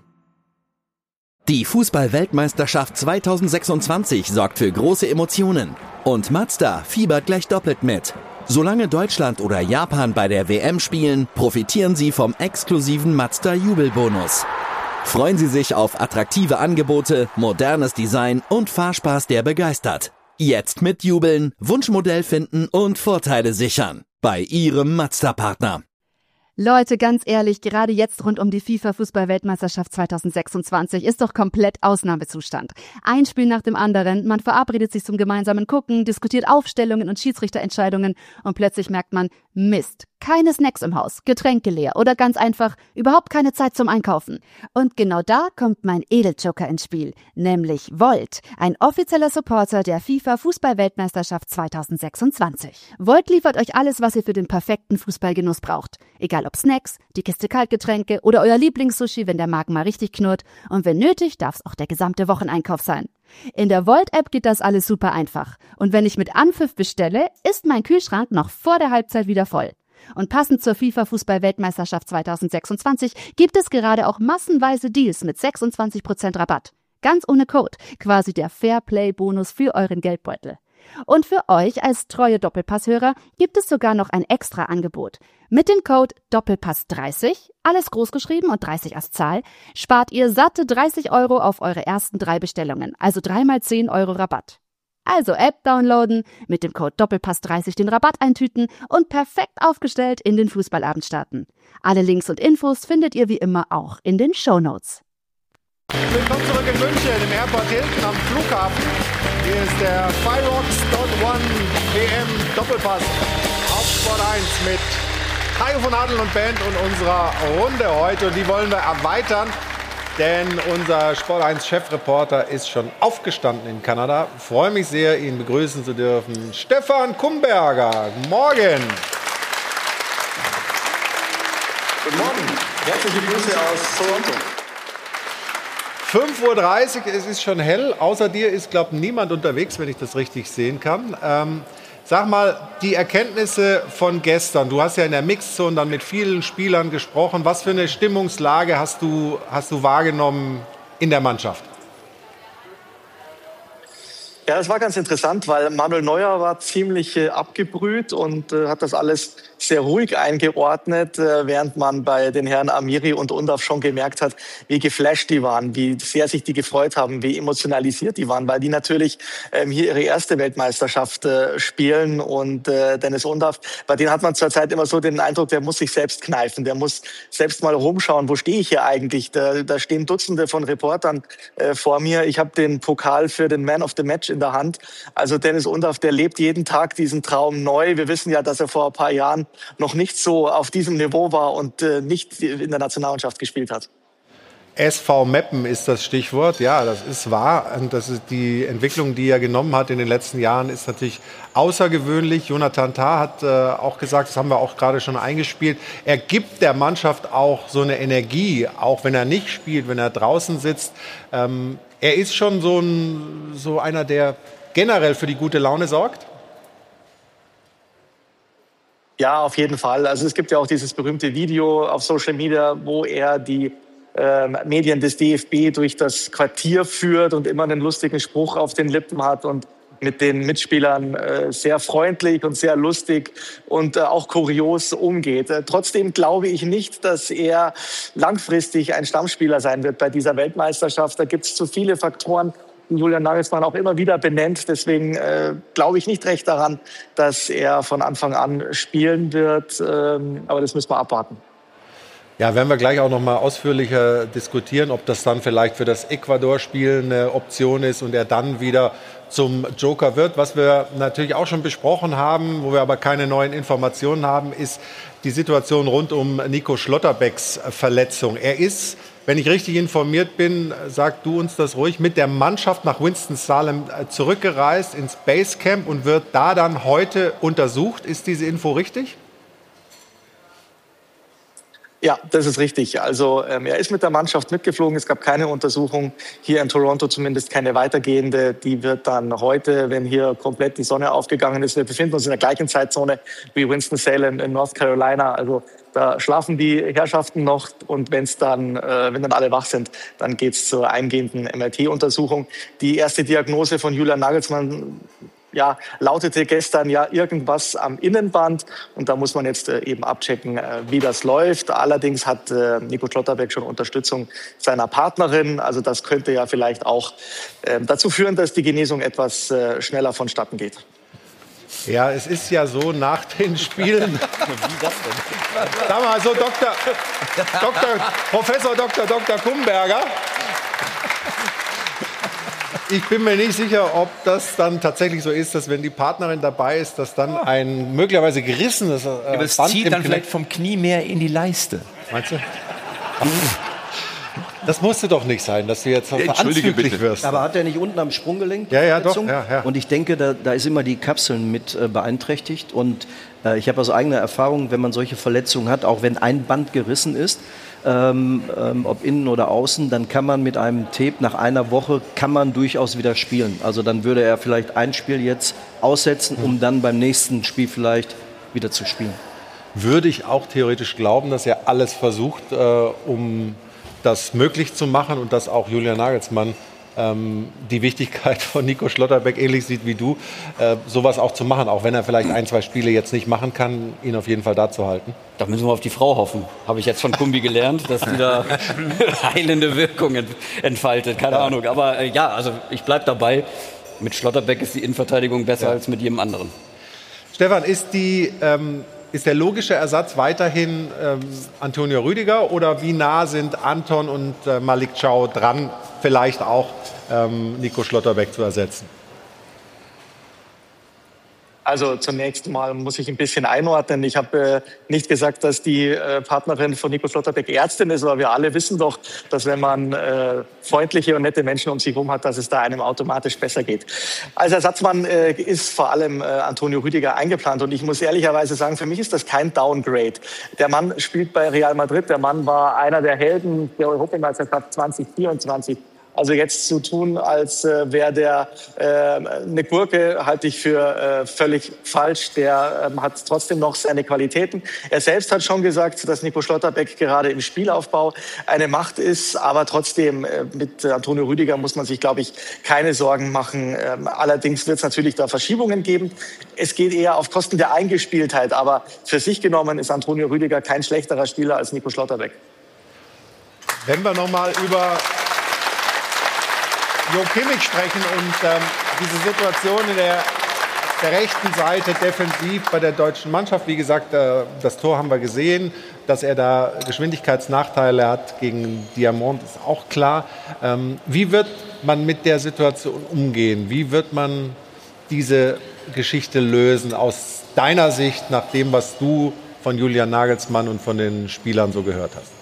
Die Fußball-Weltmeisterschaft zweitausendsechsundzwanzig sorgt für große Emotionen. Und Mazda fiebert gleich doppelt mit. Solange Deutschland oder Japan bei der W M spielen, profitieren Sie vom exklusiven Mazda-Jubelbonus. Freuen Sie sich auf attraktive Angebote, modernes Design und Fahrspaß, der begeistert. Jetzt mitjubeln, Wunschmodell finden und Vorteile sichern. Bei Ihrem Mazda-Partner. Leute, ganz ehrlich, gerade jetzt rund um die FIFA-Fußball-Weltmeisterschaft zweitausendsechsundzwanzig ist doch komplett Ausnahmezustand. Ein Spiel nach dem anderen, man verabredet sich zum gemeinsamen Gucken, diskutiert Aufstellungen und Schiedsrichterentscheidungen und plötzlich merkt man, Mist, keine Snacks im Haus, Getränke leer oder ganz einfach überhaupt keine Zeit zum Einkaufen. Und genau da kommt mein Edeljoker ins Spiel, nämlich Volt, ein offizieller Supporter der FIFA-Fußball-Weltmeisterschaft zweitausendsechsundzwanzig. Volt liefert euch alles, was ihr für den perfekten Fußballgenuss braucht. Egal ob Snacks, die Kiste Kaltgetränke oder euer Lieblingssushi, wenn der Magen mal richtig knurrt. Und wenn nötig, darf es auch der gesamte Wocheneinkauf sein. In der Volt-App geht das alles super einfach. Und wenn ich mit Anpfiff bestelle, ist mein Kühlschrank noch vor der Halbzeit wieder voll. Und passend zur FIFA-Fußball-Weltmeisterschaft zweitausendsechsundzwanzig gibt es gerade auch massenweise Deals mit sechsundzwanzig Prozent Rabatt. Ganz ohne Code, quasi der Fairplay-Bonus für euren Geldbeutel. Und für euch als treue Doppelpass-Hörer gibt es sogar noch ein extra Angebot. Mit dem Code Doppelpass dreißig, alles großgeschrieben und dreißig als Zahl, spart ihr satte dreißig Euro auf eure ersten drei Bestellungen, also dreimal zehn Euro Rabatt. Also App downloaden, mit dem Code Doppelpass dreißig den Rabatt eintüten und perfekt aufgestellt in den Fußballabend starten. Alle Links und Infos findet ihr wie immer auch in den Shownotes. Willkommen zurück in München im Airport Hilton am Flughafen. Hier ist der Fireworks One W M Doppelpass auf Sport eins mit Hajo von Adel und Band und unserer Runde heute. Und die wollen wir erweitern, denn unser Sport eins Chefreporter ist schon aufgestanden in Kanada. Ich freue mich sehr, ihn begrüßen zu dürfen. Stefan Kumberger, guten Morgen. Guten Morgen, herzliche Grüße aus Toronto. fünf Uhr dreißig, es ist schon hell. Außer dir ist, glaube ich, niemand unterwegs, wenn ich das richtig sehen kann. Ähm, sag mal, die Erkenntnisse von gestern. Du hast ja in der Mixzone dann mit vielen Spielern gesprochen. Was für eine Stimmungslage hast du, hast du wahrgenommen in der Mannschaft? Ja, das war ganz interessant, weil Manuel Neuer war ziemlich äh, abgebrüht und äh, hat das alles sehr ruhig eingeordnet, äh, während man bei den Herren Amiri und Undav schon gemerkt hat, wie geflasht die waren, wie sehr sich die gefreut haben, wie emotionalisiert die waren, weil die natürlich ähm, hier ihre erste Weltmeisterschaft äh, spielen. Und äh, Dennis Undav, bei denen hat man zurzeit immer so den Eindruck, der muss sich selbst kneifen, der muss selbst mal rumschauen, wo stehe ich hier eigentlich? Da, da stehen Dutzende von Reportern äh, vor mir. Ich habe den Pokal für den Man of the Match in der Hand. Also Dennis Undav, der lebt jeden Tag diesen Traum neu. Wir wissen ja, dass er vor ein paar Jahren noch nicht so auf diesem Niveau war und äh, nicht in der Nationalmannschaft gespielt hat. S V Meppen ist das Stichwort. Ja, das ist wahr. Und das ist die Entwicklung, die er genommen hat in den letzten Jahren, ist natürlich außergewöhnlich. Jonathan Tah hat äh, auch gesagt, das haben wir auch gerade schon eingespielt, er gibt der Mannschaft auch so eine Energie, auch wenn er nicht spielt, wenn er draußen sitzt. Ähm, er ist schon so, ein, so einer, der generell für die gute Laune sorgt. Ja, auf jeden Fall. Also es gibt ja auch dieses berühmte Video auf Social Media, wo er die ähm, Medien des D F B durch das Quartier führt und immer einen lustigen Spruch auf den Lippen hat und mit den Mitspielern äh, sehr freundlich und sehr lustig und äh, auch kurios umgeht. Äh, trotzdem glaube ich nicht, dass er langfristig ein Stammspieler sein wird bei dieser Weltmeisterschaft. Da gibt es zu viele Faktoren, Julian Nagelsmann auch immer wieder benennt. Deswegen äh, glaube ich nicht recht daran, dass er von Anfang an spielen wird. Ähm, aber das müssen wir abwarten. Ja, werden wir gleich auch noch mal ausführlicher diskutieren, ob das dann vielleicht für das Ecuador-Spiel eine Option ist und er dann wieder zum Joker wird. Was wir natürlich auch schon besprochen haben, wo wir aber keine neuen Informationen haben, ist die Situation rund um Nico Schlotterbecks Verletzung. Er ist, wenn ich richtig informiert bin, sag du uns das ruhig, mit der Mannschaft nach Winston-Salem zurückgereist ins Basecamp und wird da dann heute untersucht. Ist diese Info richtig? Ja, das ist richtig. Also ähm, er ist mit der Mannschaft mitgeflogen. Es gab keine Untersuchung hier in Toronto, zumindest keine weitergehende. Die wird dann heute, wenn hier komplett die Sonne aufgegangen ist, wir befinden uns in der gleichen Zeitzone wie Winston-Salem in North Carolina. Also da schlafen die Herrschaften noch und wenn's dann, äh, wenn dann alle wach sind, dann geht's zur eingehenden M R T-Untersuchung. Die erste Diagnose von Julian Nagelsmann ja, lautete gestern ja irgendwas am Innenband und da muss man jetzt äh, eben abchecken, äh, wie das läuft. Allerdings hat äh, Nico Schlotterbeck schon Unterstützung seiner Partnerin, also das könnte ja vielleicht auch äh, dazu führen, dass die Genesung etwas äh, schneller vonstatten geht. Ja, es ist ja so nach den Spielen. Wie das denn? Sag mal, so Doktor, Doktor, Professor Doktor Doktor Kumberger. Ich bin mir nicht sicher, ob das dann tatsächlich so ist, dass wenn die Partnerin dabei ist, dass dann ein möglicherweise gerissenes äh, ja, das Band zieht im dann Knie vielleicht vom Knie mehr in die Leiste. Meinst du? Das musste doch nicht sein, dass du jetzt ja, anzüglich wirst. Aber hat er nicht unten am Sprunggelenk? Ja, ja, doch. Ja, ja. Und ich denke, da, da ist immer die Kapseln mit äh, beeinträchtigt. Und äh, ich habe aus eigener Erfahrung, wenn man solche Verletzungen hat, auch wenn ein Band gerissen ist, ähm, ähm, ob innen oder außen, dann kann man mit einem Tape nach einer Woche kann man durchaus wieder spielen. Also dann würde er vielleicht ein Spiel jetzt aussetzen, um dann beim nächsten Spiel vielleicht wieder zu spielen. Würde ich auch theoretisch glauben, dass er alles versucht, äh, um das möglich zu machen und dass auch Julian Nagelsmann ähm, die Wichtigkeit von Nico Schlotterbeck ähnlich sieht wie du, äh, sowas auch zu machen, auch wenn er vielleicht ein, zwei Spiele jetzt nicht machen kann, ihn auf jeden Fall da zu halten. Da müssen wir auf die Frau hoffen. Habe ich jetzt von Kumbi gelernt, dass die da heilende Wirkung entfaltet. Keine ja. Ahnung. Aber äh, ja, also ich bleibe dabei. Mit Schlotterbeck ist die Innenverteidigung besser ja. als mit jedem anderen. Stefan, ist die ähm, ist der logische Ersatz weiterhin ähm, Antonio Rüdiger oder wie nah sind Anton und äh, Malik Thiaw dran, vielleicht auch ähm, Nico Schlotterbeck zu ersetzen? Also zunächst mal muss ich ein bisschen einordnen. Ich habe äh, nicht gesagt, dass die äh, Partnerin von Nico Schlotterbeck Ärztin ist, aber wir alle wissen doch, dass wenn man äh, freundliche und nette Menschen um sich herum hat, dass es da einem automatisch besser geht. Als Ersatzmann äh, ist vor allem äh, Antonio Rüdiger eingeplant und ich muss ehrlicherweise sagen, für mich ist das kein Downgrade. Der Mann spielt bei Real Madrid, der Mann war einer der Helden der Europameisterschaft zwanzig vierundzwanzig. Also jetzt zu tun, als äh, wäre der äh, eine Gurke, halte ich für äh, völlig falsch. Der äh, hat trotzdem noch seine Qualitäten. Er selbst hat schon gesagt, dass Nico Schlotterbeck gerade im Spielaufbau eine Macht ist. Aber trotzdem, äh, mit Antonio Rüdiger muss man sich, glaube ich, keine Sorgen machen. Ähm, allerdings wird es natürlich da Verschiebungen geben. Es geht eher auf Kosten der Eingespieltheit. Aber für sich genommen ist Antonio Rüdiger kein schlechterer Spieler als Nico Schlotterbeck. Wenn wir noch mal über Jo Kimmich sprechen und ähm, diese Situation in der, der rechten Seite defensiv bei der deutschen Mannschaft. Wie gesagt, äh, das Tor haben wir gesehen, dass er da Geschwindigkeitsnachteile hat gegen Diamant, ist auch klar. Ähm, wie wird man mit der Situation umgehen? Wie wird man diese Geschichte lösen aus deiner Sicht, nach dem, was du von Julian Nagelsmann und von den Spielern so gehört hast?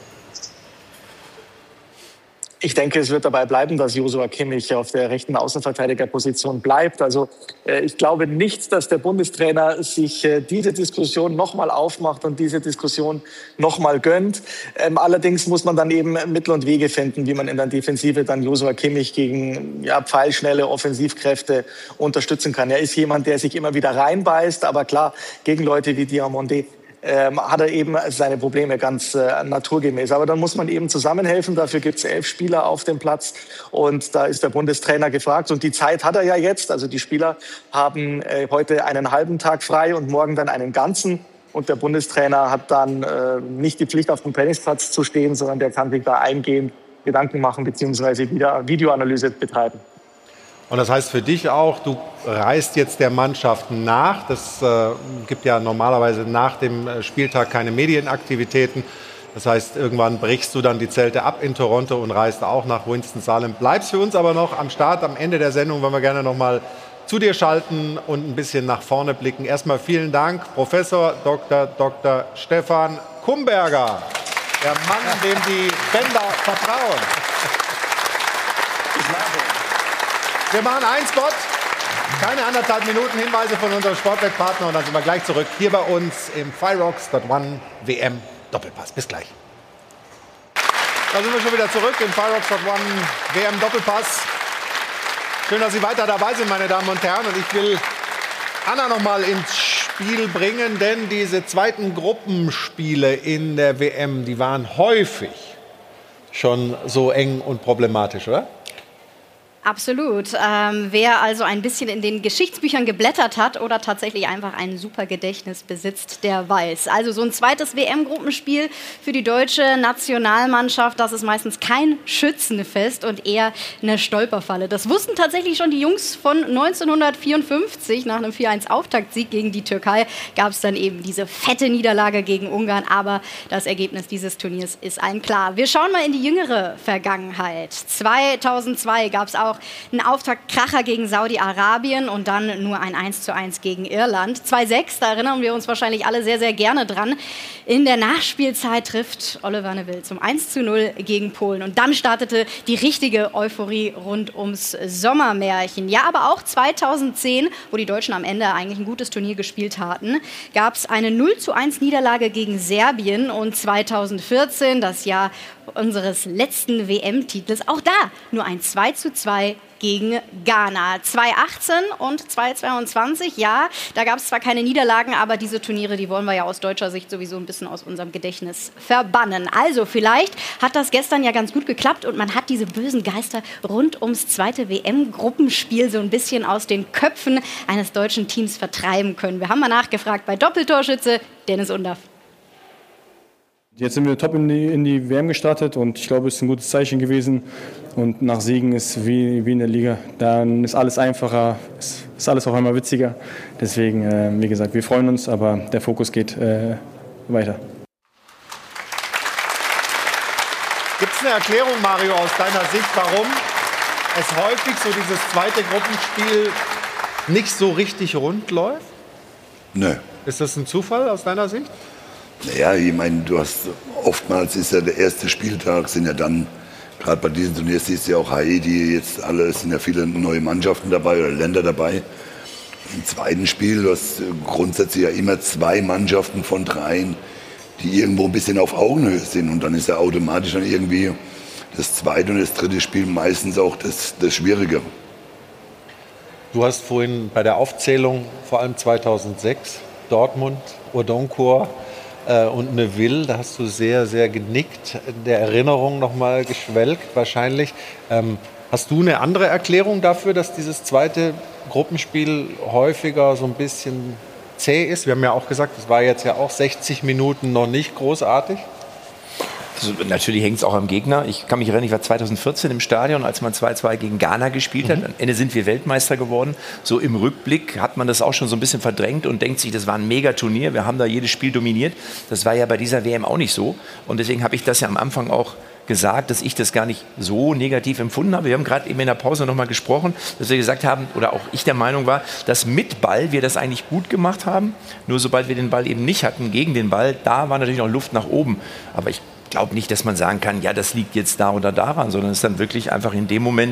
Ich denke, es wird dabei bleiben, dass Joshua Kimmich auf der rechten Außenverteidigerposition bleibt. Also äh, ich glaube nicht, dass der Bundestrainer sich äh, diese Diskussion nochmal aufmacht und diese Diskussion nochmal gönnt. Ähm, allerdings muss man dann eben Mittel und Wege finden, wie man in der Defensive dann Joshua Kimmich gegen ja, pfeilschnelle Offensivkräfte unterstützen kann. Er ist jemand, der sich immer wieder reinbeißt, aber klar, gegen Leute wie Diamonde Ähm, hat er eben seine Probleme ganz äh, naturgemäß. Aber dann muss man eben zusammenhelfen. Dafür gibt es elf Spieler auf dem Platz und da ist der Bundestrainer gefragt. Und die Zeit hat er ja jetzt. Also die Spieler haben äh, heute einen halben Tag frei und morgen dann einen ganzen. Und der Bundestrainer hat dann äh, nicht die Pflicht, auf dem Trainingsplatz zu stehen, sondern der kann sich da eingehend Gedanken machen bzw. wieder Videoanalyse betreiben. Und das heißt für dich auch, du reist jetzt der Mannschaft nach. Das äh, gibt ja normalerweise nach dem Spieltag keine Medienaktivitäten. Das heißt, irgendwann brichst du dann die Zelte ab in Toronto und reist auch nach Winston-Salem. Bleibst für uns aber noch am Start. Am Ende der Sendung wollen wir gerne noch mal zu dir schalten und ein bisschen nach vorne blicken. Erstmal vielen Dank, Professor Doktor Doktor Stefan Kumberger, der Mann, dem die Bänder vertrauen. Wir machen einen Spot, keine anderthalb Minuten, Hinweise von unserem Sportwettpartner und dann sind wir gleich zurück hier bei uns im Fireworks One W M Doppelpass. Bis gleich. Da sind wir schon wieder zurück im Fireworks One W M Doppelpass. Schön, dass Sie weiter dabei sind, meine Damen und Herren. Und ich will Anna noch mal ins Spiel bringen, denn diese zweiten Gruppenspiele in der W M, die waren häufig schon so eng und problematisch, oder? Absolut. Ähm, wer also ein bisschen in den Geschichtsbüchern geblättert hat oder tatsächlich einfach ein super Gedächtnis besitzt, der weiß. Also so ein zweites W M-Gruppenspiel für die deutsche Nationalmannschaft, das ist meistens kein Schützenfest und eher eine Stolperfalle. Das wussten tatsächlich schon die Jungs von neunzehnhundertvierundfünfzig. Nach einem vier eins Auftaktsieg gegen die Türkei gab es dann eben diese fette Niederlage gegen Ungarn. Aber das Ergebnis dieses Turniers ist allen klar. Wir schauen mal in die jüngere Vergangenheit. zweitausendzwei gab es auch ein Auftaktkracher gegen Saudi-Arabien und dann nur ein eins zu eins gegen Irland. zwei sechs, da erinnern wir uns wahrscheinlich alle sehr, sehr gerne dran. In der Nachspielzeit trifft Oliver Neville zum eins zu null gegen Polen. Und dann startete die richtige Euphorie rund ums Sommermärchen. Ja, aber auch zweitausendzehn, wo die Deutschen am Ende eigentlich ein gutes Turnier gespielt hatten, gab es eine null zu eins Niederlage gegen Serbien. Und zweitausendvierzehn, das Jahr unseres letzten W M-Titels, auch da nur ein zwei zu zwei gegen Ghana. zweitausendachtzehn und zweitausendzweiundzwanzig, ja, da gab es zwar keine Niederlagen, aber diese Turniere, die wollen wir ja aus deutscher Sicht sowieso ein bisschen aus unserem Gedächtnis verbannen. Also vielleicht hat das gestern ja ganz gut geklappt und man hat diese bösen Geister rund ums zweite W M-Gruppenspiel so ein bisschen aus den Köpfen eines deutschen Teams vertreiben können. Wir haben mal nachgefragt bei Doppeltorschütze Dennis Undaff. Jetzt sind wir top in die, in die W M gestartet und ich glaube, es ist ein gutes Zeichen gewesen. Und nach Siegen ist wie, wie in der Liga. Dann ist alles einfacher, ist, ist alles auf einmal witziger. Deswegen, äh, wie gesagt, wir freuen uns, aber der Fokus geht äh, weiter. Gibt es eine Erklärung, Mario, aus deiner Sicht, warum es häufig so dieses zweite Gruppenspiel nicht so richtig rund läuft? Nö. Ist das ein Zufall aus deiner Sicht? Naja, ich meine, du hast oftmals ist ja der erste Spieltag, sind ja dann, gerade bei diesen Turniers siehst du ja auch Haiti, jetzt alle, es sind ja viele neue Mannschaften dabei oder Länder dabei. Im zweiten Spiel, du hast grundsätzlich ja immer zwei Mannschaften von dreien, die irgendwo ein bisschen auf Augenhöhe sind. Und dann ist ja automatisch dann irgendwie das zweite und das dritte Spiel meistens auch das, das Schwierige. Du hast vorhin bei der Aufzählung, vor allem zweitausendsechs, Dortmund, Odonkor äh, und Neville, da hast du sehr, sehr genickt, der Erinnerung nochmal geschwelgt wahrscheinlich. Ähm, hast du eine andere Erklärung dafür, dass dieses zweite Gruppenspiel häufiger so ein bisschen zäh ist? Wir haben ja auch gesagt, es war jetzt ja auch sechzig Minuten noch nicht großartig. Also natürlich hängt es auch am Gegner. Ich kann mich erinnern, ich war zweitausendvierzehn im Stadion, als man zwei zwei gegen Ghana gespielt hat. Mhm. Am Ende sind wir Weltmeister geworden. So im Rückblick hat man das auch schon so ein bisschen verdrängt und denkt sich, das war ein Megaturnier. Wir haben da jedes Spiel dominiert. Das war ja bei dieser W M auch nicht so. Und deswegen habe ich das ja am Anfang auch gesagt, dass ich das gar nicht so negativ empfunden habe. Wir haben gerade eben in der Pause noch mal gesprochen, dass wir gesagt haben, oder auch ich der Meinung war, dass mit Ball wir das eigentlich gut gemacht haben. Nur sobald wir den Ball eben nicht hatten, gegen den Ball, da war natürlich noch Luft nach oben. Aber ich glaube nicht, dass man sagen kann, ja, das liegt jetzt da oder daran, sondern es ist dann wirklich einfach in dem Moment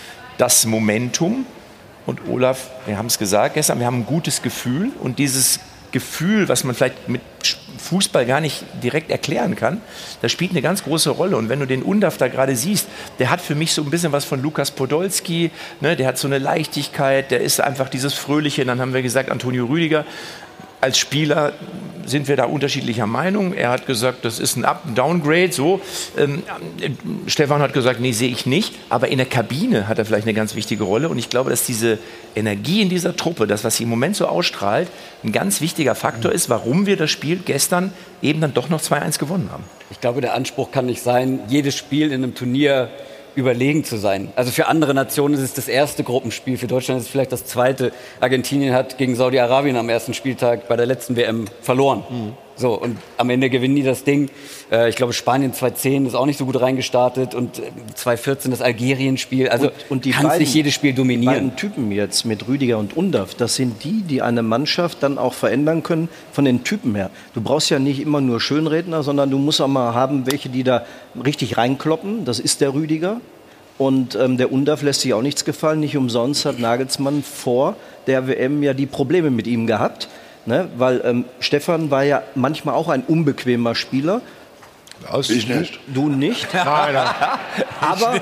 das Momentum. Und Olaf, wir haben es gesagt gestern, wir haben ein gutes Gefühl. Und dieses Gefühl, was man vielleicht mit Fußball gar nicht direkt erklären kann, das spielt eine ganz große Rolle. Und wenn du den Undav da gerade siehst, der hat für mich so ein bisschen was von Lukas Podolski, ne? Der hat so eine Leichtigkeit, der ist einfach dieses Fröhliche. Und dann haben wir gesagt, Antonio Rüdiger. Als Spieler sind wir da unterschiedlicher Meinung. Er hat gesagt, das ist ein Up- und Downgrade. So. Ähm, Stefan hat gesagt, nee, sehe ich nicht. Aber in der Kabine hat er vielleicht eine ganz wichtige Rolle. Und ich glaube, dass diese Energie in dieser Truppe, das, was sie im Moment so ausstrahlt, ein ganz wichtiger Faktor ist, warum wir das Spiel gestern eben dann doch noch zwei eins gewonnen haben. Ich glaube, der Anspruch kann nicht sein, jedes Spiel in einem Turnier überlegen zu sein. Also für andere Nationen ist es das erste Gruppenspiel, für Deutschland ist es vielleicht das zweite. Argentinien hat gegen Saudi-Arabien am ersten Spieltag bei der letzten W M verloren. Mhm. So, und am Ende gewinnen die das Ding. Äh, ich glaube, Spanien zweitausendzehn ist auch nicht so gut reingestartet und äh, zweitausendvierzehn das Algerien-Spiel. Also und, und die kannst beiden, nicht jedes Spiel dominieren. Die beiden Typen jetzt mit Rüdiger und Undav, das sind die, die eine Mannschaft dann auch verändern können von den Typen her. Du brauchst ja nicht immer nur Schönredner, sondern du musst auch mal haben, welche, die da richtig reinkloppen. Das ist der Rüdiger. Und ähm, der Undav lässt sich auch nichts gefallen. Nicht umsonst hat Nagelsmann vor der W M ja die Probleme mit ihm gehabt. Ne? Weil ähm, Stefan war ja manchmal auch ein unbequemer Spieler. Das ich nicht. Du, du nicht? Nein, nein. Aber,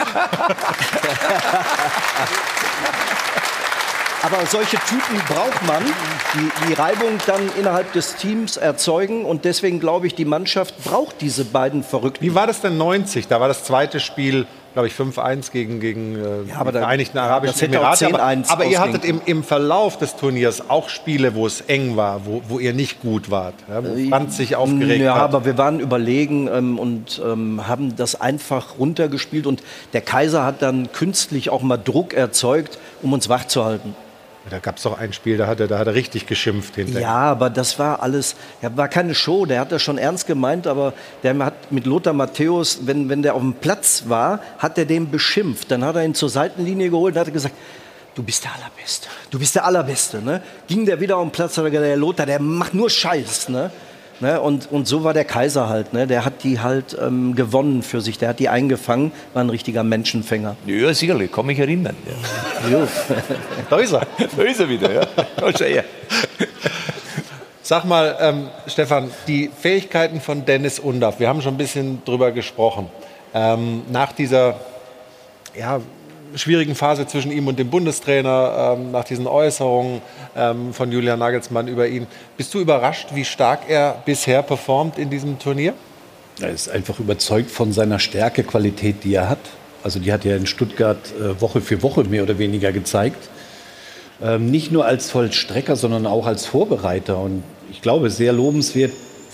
aber solche Typen braucht man, die die Reibung dann innerhalb des Teams erzeugen. Und deswegen glaube ich, die Mannschaft braucht diese beiden Verrückten. Wie war das denn neunzig? Da war das zweite Spiel, glaube ich, fünf eins gegen, gegen äh, ja, aber die Vereinigten Arabischen Emirate. Aber, aber ihr hattet im, im Verlauf des Turniers auch Spiele, wo es eng war, wo, wo ihr nicht gut wart, ja, wo Franz sich aufgeregt ja, hat. Ja, aber wir waren überlegen ähm, und ähm, haben das einfach runtergespielt. Und der Kaiser hat dann künstlich auch mal Druck erzeugt, um uns wach zu halten. Da gab es doch ein Spiel, da hat er, da hat er richtig geschimpft hinterher. Ja, aber das war alles, ja, war keine Show, der hat das schon ernst gemeint, aber der hat mit Lothar Matthäus, wenn, wenn der auf dem Platz war, hat er den beschimpft. Dann hat er ihn zur Seitenlinie geholt und hat gesagt, du bist der Allerbeste, du bist der Allerbeste. Ne? Ging der wieder auf den Platz, hat er gesagt, der Lothar, der macht nur Scheiß. Ne? Ne? Und, und so war der Kaiser halt, ne? Der hat die halt ähm, gewonnen für sich, der hat die eingefangen, war ein richtiger Menschenfänger. Ja, sicherlich, kann mich erinnern. Ja. Da ist er. Da ist er wieder, ja. Sag mal, ähm, Stefan, die Fähigkeiten von Dennis Undav, wir haben schon ein bisschen drüber gesprochen. Ähm, nach dieser ja, schwierigen Phase zwischen ihm und dem Bundestrainer, ähm, nach diesen Äußerungen ähm, von Julian Nagelsmann über ihn, bist du überrascht, wie stark er bisher performt in diesem Turnier? Er ist einfach überzeugt von seiner Stärke, Qualität, die er hat. Also die hat er in Stuttgart äh, Woche für Woche mehr oder weniger gezeigt. Ähm, nicht nur als Vollstrecker, sondern auch als Vorbereiter. Und ich glaube, sehr lobenswert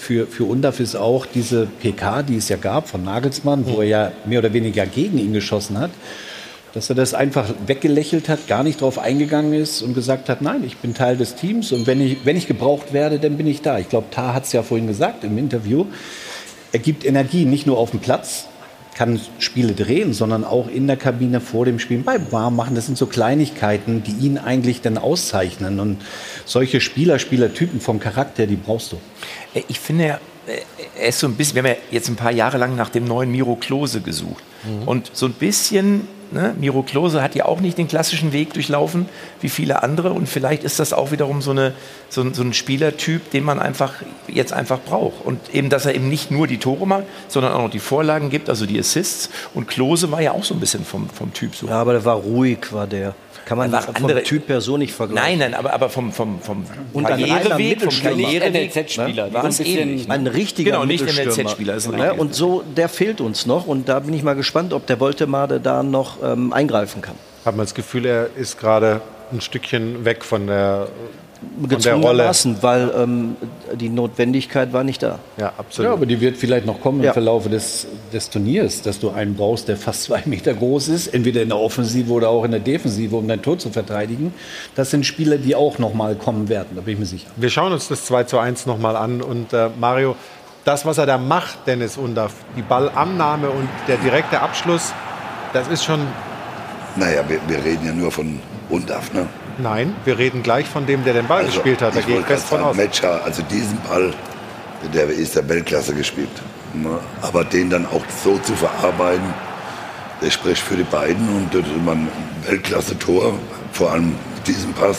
für, für Undav ist auch diese P K, die es ja gab von Nagelsmann, wo er ja mehr oder weniger gegen ihn geschossen hat, dass er das einfach weggelächelt hat, gar nicht drauf eingegangen ist und gesagt hat, nein, ich bin Teil des Teams und wenn ich, wenn ich gebraucht werde, dann bin ich da. Ich glaube, Tah hat es ja vorhin gesagt im Interview, er gibt Energie nicht nur auf dem Platz, kann Spiele drehen, sondern auch in der Kabine vor dem Spiel beim Warmmachen. Das sind so Kleinigkeiten, die ihn eigentlich dann auszeichnen. Und solche Spieler, Spielertypen vom Charakter, die brauchst du. Ich finde, er ist so ein bisschen, wir haben ja jetzt ein paar Jahre lang nach dem neuen Miro Klose gesucht. Mhm. Und so ein bisschen, ne, Miro Klose hat ja auch nicht den klassischen Weg durchlaufen wie viele andere. Und vielleicht ist das auch wiederum so, eine, so, so ein Spielertyp, den man einfach jetzt einfach braucht. Und eben, dass er eben nicht nur die Tore macht, sondern auch noch die Vorlagen gibt, also die Assists. Und Klose war ja auch so ein bisschen vom, vom Typ so. Ja, aber der war ruhig, war der. Kann man vom andere, Typ her so nicht vergleichen. Nein, nein, aber, aber vom, vom, vom und Karriereweg, vom Karriereweg, Z-Spieler, ne? War ein, ähnlich, ein richtiger genau, nicht Mittelstürmer. N L Z-Spieler. Ja, und so, der fehlt uns noch und da bin ich mal gespannt, ob der Woltemade da noch ähm, eingreifen kann. Hat man das Gefühl, er ist gerade ein Stückchen weg von der, von der Rolle. Weil ähm, die Notwendigkeit war nicht da. Ja, absolut. Ja, aber die wird vielleicht noch kommen im ja. Verlauf des, des Turniers, dass du einen brauchst, der fast zwei Meter groß ist, entweder in der Offensive oder auch in der Defensive, um dein Tor zu verteidigen. Das sind Spieler, die auch noch mal kommen werden, da bin ich mir sicher. Wir schauen uns das zwei zu eins noch mal an und äh, Mario, das, was er da macht, Dennis Undav, die Ballannahme und der direkte Abschluss, das ist schon... Naja, wir, wir reden ja nur von Undav, ne? Nein, wir reden gleich von dem, der den Ball also, gespielt hat. Da gehe ich fest von aus. Metscher, also diesen Ball, der ist der Weltklasse gespielt. Ne? Aber den dann auch so zu verarbeiten, der spricht für die beiden und das ist immer ein Weltklasse-Tor, vor allem diesen Pass.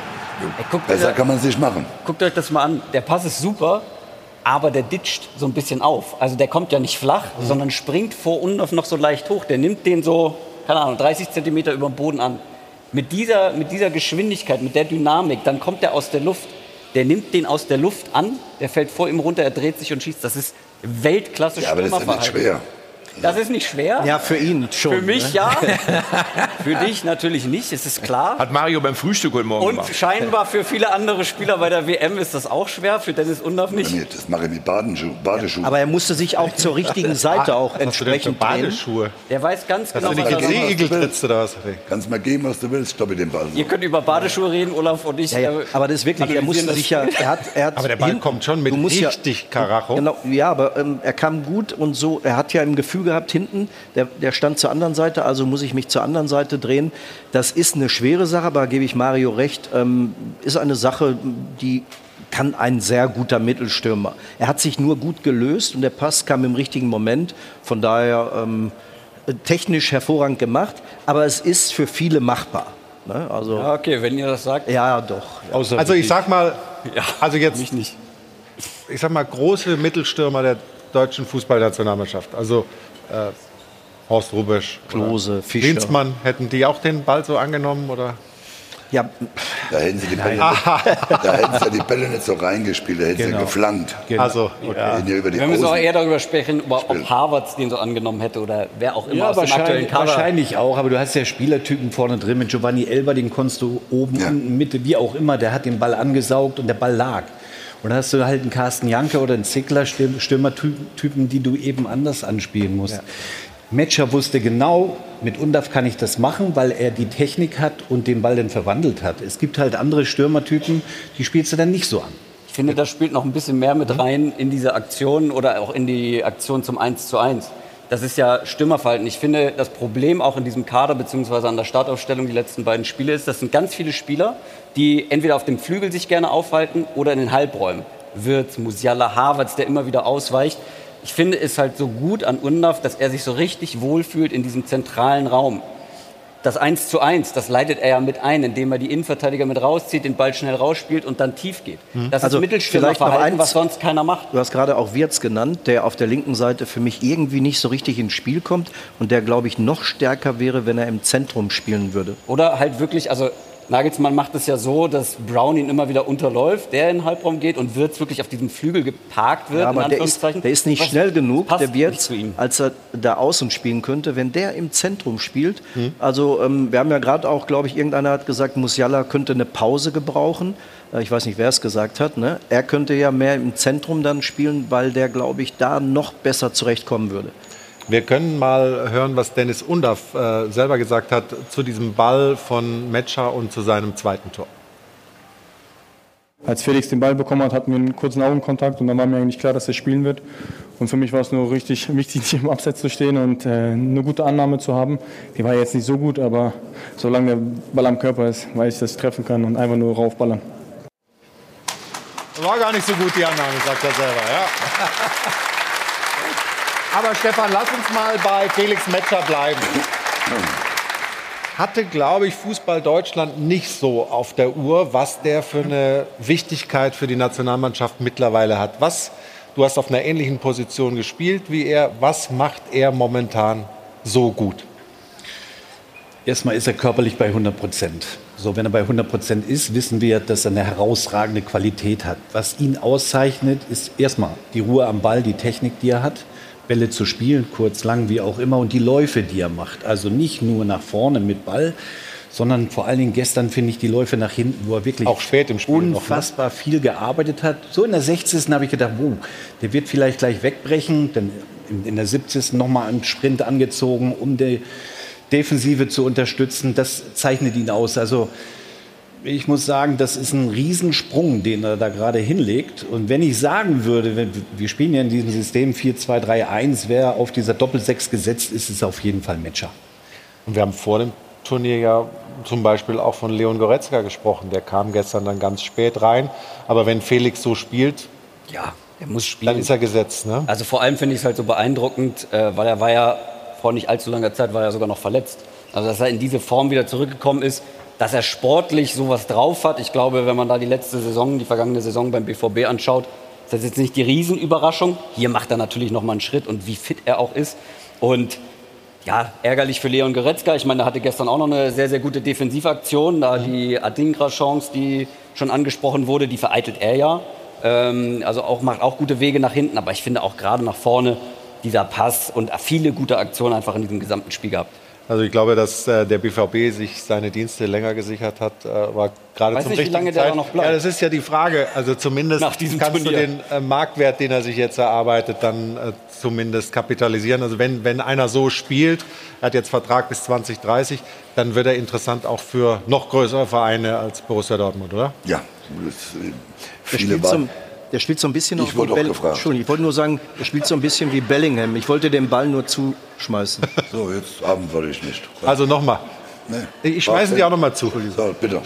Ey, Besser da, kann man es nicht machen. Guckt euch das mal an. Der Pass ist super, aber der ditcht so ein bisschen auf. Also der kommt ja nicht flach, mhm. sondern springt vor Undav noch so leicht hoch. Der nimmt den so, keine Ahnung, dreißig Zentimeter über dem Boden an. Mit dieser, mit dieser Geschwindigkeit, mit der Dynamik, dann kommt er aus der Luft. Der nimmt den aus der Luft an, der fällt vor ihm runter, er dreht sich und schießt. Das ist Weltklasse ja, aber das ist ja nicht schwer. Das ist nicht schwer. Ja, für ihn schon. Für mich ne? ja. Für dich natürlich nicht, es ist klar. Hat Mario beim Frühstück heute Morgen Und gemacht. scheinbar für viele andere Spieler bei der W M ist das auch schwer, für Dennis Undav nicht. Das mache ich mit Badenschuhen. Badeschuh. Aber er musste sich auch zur richtigen Seite auch entsprechend Badeschuhe. Der weiß ganz genau, was er macht. Seeigel trittst oder was? Kannst mal geben, was du willst, stoppe den Ball. Ihr könnt über Badeschuhe reden, Olaf und ich. Ja, ja. Aber das ist wirklich, er musste sich ja... Er hat, er hat aber der Ball hinten, kommt schon mit richtig ja, Karacho. Genau, ja, aber ähm, er kam gut und so, er hat ja im Gefühl gehabt, hinten, der, der stand zur anderen Seite, also muss ich mich zur anderen Seite drehen. Das ist eine schwere Sache, aber gebe ich Mario recht, ähm, ist eine Sache, die kann ein sehr guter Mittelstürmer. Er hat sich nur gut gelöst und der Pass kam im richtigen Moment, von daher ähm, technisch hervorragend gemacht, aber es ist für viele machbar. Ne? Also, ja, okay, wenn ihr das sagt. Ja, doch. Ja. Also ich sag mal, ja, also jetzt, mich nicht. Ich sag mal, große Mittelstürmer der deutschen Fußballnationalmannschaft, also äh, Horst Rubesch, Klose, Fischer. Klinsmann, hätten die auch den Ball so angenommen, oder? Ja, da hätten sie die Bälle, nicht, da hätten sie die Bälle nicht so reingespielt, da hätten genau. sie geflankt. Genau. Also, okay. ja. über die Wir müssen auch eher darüber sprechen, ob Harvards den so angenommen hätte oder wer auch immer ja, aus dem aktuellen Kader. Wahrscheinlich auch, aber du hast ja Spielertypen vorne drin. Mit Giovanni Elber, den konntest du oben, ja. unten, Mitte, wie auch immer, der hat den Ball angesaugt und der Ball lag. Und dann hast du halt einen Carsten Janke oder einen Zickler, Stürmertypen, die du eben anders anspielen musst. Ja. Metscher wusste genau, mit Undav kann ich das machen, weil er die Technik hat und den Ball dann verwandelt hat. Es gibt halt andere Stürmertypen, die spielst du dann nicht so an. Ich finde, das spielt noch ein bisschen mehr mit rein in diese Aktion oder auch in die Aktion zum eins zu eins. Das ist ja Stürmerverhalten. Ich finde, das Problem auch in diesem Kader bzw. an der Startaufstellung die letzten beiden Spiele ist, das sind ganz viele Spieler, die entweder auf dem Flügel sich gerne aufhalten oder in den Halbräumen. Wirtz, Musiala, Harvards, der immer wieder ausweicht. Ich finde es halt so gut an Undav, dass er sich so richtig wohlfühlt in diesem zentralen Raum. Das eins zu eins, das leitet er ja mit ein, indem er die Innenverteidiger mit rauszieht, den Ball schnell rausspielt und dann tief geht. Das also ist Mittelstürmerverhalten, was sonst keiner macht. Du hast gerade auch Wirtz genannt, der auf der linken Seite für mich irgendwie nicht so richtig ins Spiel kommt und der, glaube ich, noch stärker wäre, wenn er im Zentrum spielen würde. Oder halt wirklich, also Nagelsmann macht es ja so, dass Brown ihn immer wieder unterläuft, der in den Halbraum geht und Wirtz wirklich auf diesem Flügel geparkt wird. Ja, aber der ist, der ist nicht Was schnell genug, der Wirtz, zu ihm. als er da außen spielen könnte. Wenn der im Zentrum spielt, Hm. also ähm, wir haben ja gerade auch, glaube ich, irgendeiner hat gesagt, Musiala könnte eine Pause gebrauchen. Äh, ich weiß nicht, wer es gesagt hat. Ne? Er könnte ja mehr im Zentrum dann spielen, weil der, glaube ich, da noch besser zurechtkommen würde. Wir können mal hören, was Deniz Undav äh, selber gesagt hat zu diesem Ball von Metscher und zu seinem zweiten Tor. Als Felix den Ball bekommen hat, hatten wir einen kurzen Augenkontakt und dann war mir eigentlich klar, dass er spielen wird. Und für mich war es nur richtig wichtig, nicht im Abseits zu stehen und äh, eine gute Annahme zu haben. Die war jetzt nicht so gut, aber solange der Ball am Körper ist, weiß ich, dass ich treffen kann und einfach nur raufballern. War gar nicht so gut, die Annahme, sagt er selber. Ja. Aber Stefan, lass uns mal bei Felix Metscher bleiben. Hatte, glaube ich, Fußball Deutschland nicht so auf der Uhr, was der für eine Wichtigkeit für die Nationalmannschaft mittlerweile hat. Was, du hast auf einer ähnlichen Position gespielt wie er. Was macht er momentan so gut? Erstmal ist er körperlich bei hundert Prozent. So, wenn er bei hundert Prozent ist, wissen wir, dass er eine herausragende Qualität hat. Was ihn auszeichnet, ist erstmal die Ruhe am Ball, die Technik, die er hat. Bälle zu spielen, kurz, lang, wie auch immer, und die Läufe, die er macht. Also nicht nur nach vorne mit Ball, sondern vor allen Dingen gestern, finde ich, die Läufe nach hinten, wo er wirklich auch spät im Spiel unfassbar noch, ne? viel gearbeitet hat. So in der sechzigsten habe ich gedacht, wow, der wird vielleicht gleich wegbrechen. Dann in der siebzigsten nochmal einen Sprint angezogen, um die Defensive zu unterstützen. Das zeichnet ihn aus. Also ich muss sagen, das ist ein Riesensprung, den er da gerade hinlegt. Und wenn ich sagen würde, wir spielen ja in diesem System vier zwei drei eins, wer auf dieser Doppelsechs gesetzt ist, ist auf jeden Fall Metscher. Und wir haben vor dem Turnier ja zum Beispiel auch von Leon Goretzka gesprochen. Der kam gestern dann ganz spät rein. Aber wenn Felix so spielt, ja, er muss spielen. Dann ist er gesetzt. Ne? Also vor allem finde ich es halt so beeindruckend, äh, weil er war ja vor nicht allzu langer Zeit war er sogar noch verletzt. Also dass er in diese Form wieder zurückgekommen ist, dass er sportlich sowas drauf hat. Ich glaube, wenn man da die letzte Saison, die vergangene Saison beim B V B anschaut, ist das jetzt nicht die Riesenüberraschung. Hier macht er natürlich noch mal einen Schritt und wie fit er auch ist. Und ja, ärgerlich für Leon Goretzka. Ich meine, er hatte gestern auch noch eine sehr, sehr gute Defensivaktion. Da die Adingra-Chance, die schon angesprochen wurde, die vereitelt er ja. Ähm, also auch, macht auch gute Wege nach hinten. Aber ich finde auch gerade nach vorne dieser Pass und viele gute Aktionen einfach in diesem gesamten Spiel gehabt. Also ich glaube, dass äh, der B V B sich seine Dienste länger gesichert hat, äh, war gerade zum nicht, richtigen wie lange Zeit. der noch bleibt. Ja, das ist ja die Frage. Also zumindest Nach diesem kannst Turnier. du den äh, Marktwert, den er sich jetzt erarbeitet, dann äh, zumindest kapitalisieren. Also wenn, wenn einer so spielt, er hat jetzt Vertrag bis zwanzig dreißig, dann wird er interessant auch für noch größere Vereine als Borussia Dortmund, oder? Ja, das, äh, Der viele spielt, so, der spielt so ein bisschen Ich wurde auch gefragt. Entschuldigung, ich wollte nur sagen, er spielt so ein bisschen wie Bellingham. Ich wollte den Ball nur zuschmeißen. So, jetzt antworte ich nicht. Also nochmal. Nee. Ich schmeiße dir auch nochmal zu. So, bitte.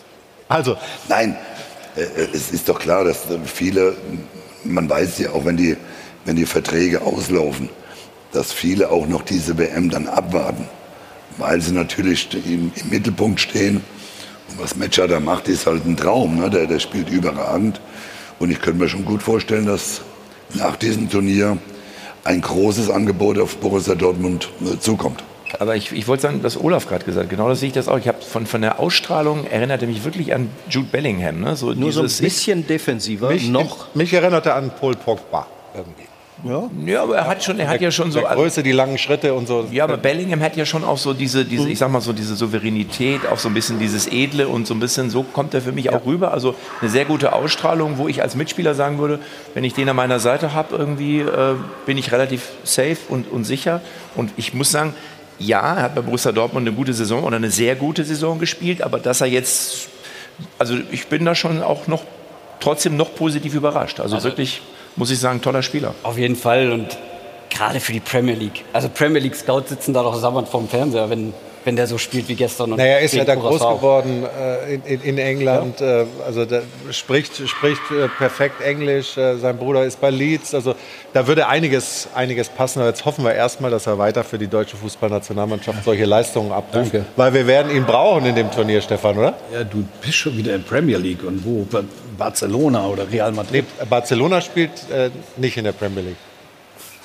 Also. Nein, äh, es ist doch klar, dass äh, viele, man weiß ja auch, wenn die, wenn die Verträge auslaufen, dass viele auch noch diese W M dann abwarten. Weil sie natürlich im, im Mittelpunkt stehen. Und was Metscher da macht, ist halt ein Traum. Ne? Der, der spielt überragend. Und ich könnte mir schon gut vorstellen, dass nach diesem Turnier ein großes Angebot auf Borussia Dortmund äh, zukommt. Aber ich, ich wollte sagen, das Olaf gerade gesagt, genau das sehe ich das auch. Ich habe von, von der Ausstrahlung erinnerte mich wirklich an Jude Bellingham. Ne? So Nur so ein dieses- bisschen defensiver Mich, noch. mich erinnerte an Paul Pogba irgendwie. Ja. Ja, aber er hat schon, er hat ja schon so. Der Größe, die langen Schritte und so. Ja, aber Bellingham hat ja schon auch so diese, diese, ich sag mal so diese Souveränität, auch so ein bisschen dieses Edle und so ein bisschen so kommt er für mich auch rüber. Also eine sehr gute Ausstrahlung, wo ich als Mitspieler sagen würde, wenn ich den an meiner Seite habe, irgendwie äh, bin ich relativ safe und, und sicher. Und ich muss sagen, ja, er hat bei Borussia Dortmund eine gute Saison oder eine sehr gute Saison gespielt, aber dass er jetzt, also ich bin da schon auch noch trotzdem noch positiv überrascht. Also, Also- wirklich, muss ich sagen, toller Spieler. Auf jeden Fall und gerade für die Premier League. Also Premier League Scouts sitzen da doch sabbernd vorm Fernseher, wenn, wenn der so spielt wie gestern. Und Naja, er ist ja gegen da groß Curaçao. geworden äh, in, in, in England. Äh, also der spricht, spricht äh, perfekt Englisch. Äh, sein Bruder ist bei Leeds. Also da würde einiges, einiges passen. Aber jetzt hoffen wir erstmal, dass er weiter für die deutsche Fußballnationalmannschaft solche Leistungen abruft. Danke. Weil wir werden ihn brauchen in dem Turnier, Stefan, oder? Ja, du bist schon wieder in Premier League und wo? Barcelona oder Real Madrid? Nee, Barcelona spielt äh, nicht in der Premier League.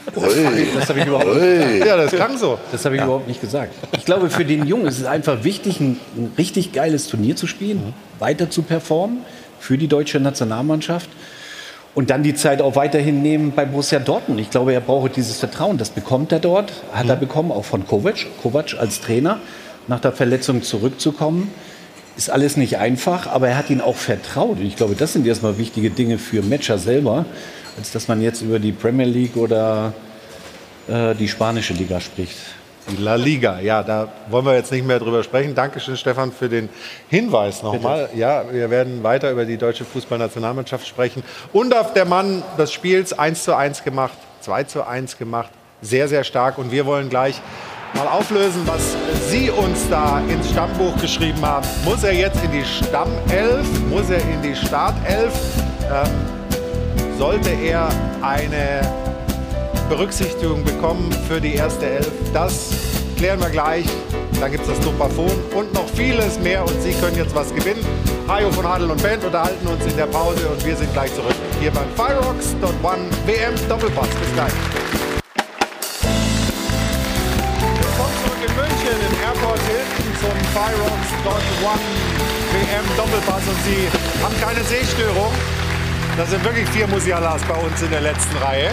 Ui. Das habe ich überhaupt Ui. Ja, das klang so. Das habe ich ja. überhaupt nicht gesagt. Ich glaube, für den Jungen ist es einfach wichtig, ein, ein richtig geiles Turnier zu spielen, mhm. weiter zu performen für die deutsche Nationalmannschaft und dann die Zeit auch weiterhin nehmen bei Borussia Dortmund. Ich glaube, er braucht dieses Vertrauen. Das bekommt er dort, hat mhm. er bekommen, auch von Kovac, Kovac als Trainer, nach der Verletzung zurückzukommen. Ist alles nicht einfach, aber er hat ihn auch vertraut. Und ich glaube, das sind erstmal wichtige Dinge für Matcher selber, als dass man jetzt über die Premier League oder äh, die spanische Liga spricht. Die La Liga, ja, da wollen wir jetzt nicht mehr drüber sprechen. Dankeschön, Stefan, für den Hinweis nochmal. Ja, wir werden weiter über die deutsche Fußballnationalmannschaft sprechen. Undav, der Mann des Spiels, eins zu eins gemacht, zwei zu eins gemacht. Sehr, sehr stark. Und wir wollen gleich mal auflösen, was Sie uns da ins Stammbuch geschrieben haben. Muss er jetzt in die Stammelf? Muss er in die Startelf? Ähm, sollte er eine Berücksichtigung bekommen für die erste Elf? Das klären wir gleich. Dann gibt es das Dopafon und noch vieles mehr. Und Sie können jetzt was gewinnen. Hajo von Hadel und Band unterhalten uns in der Pause. Und wir sind gleich zurück hier beim Fireworks Dot One W M Doppelpass. Bis gleich. Im Airport Hilton zum Fireworks Dot One W M Doppelpass und Sie haben keine Sehstörung. Das sind wirklich vier Musialas bei uns in der letzten Reihe.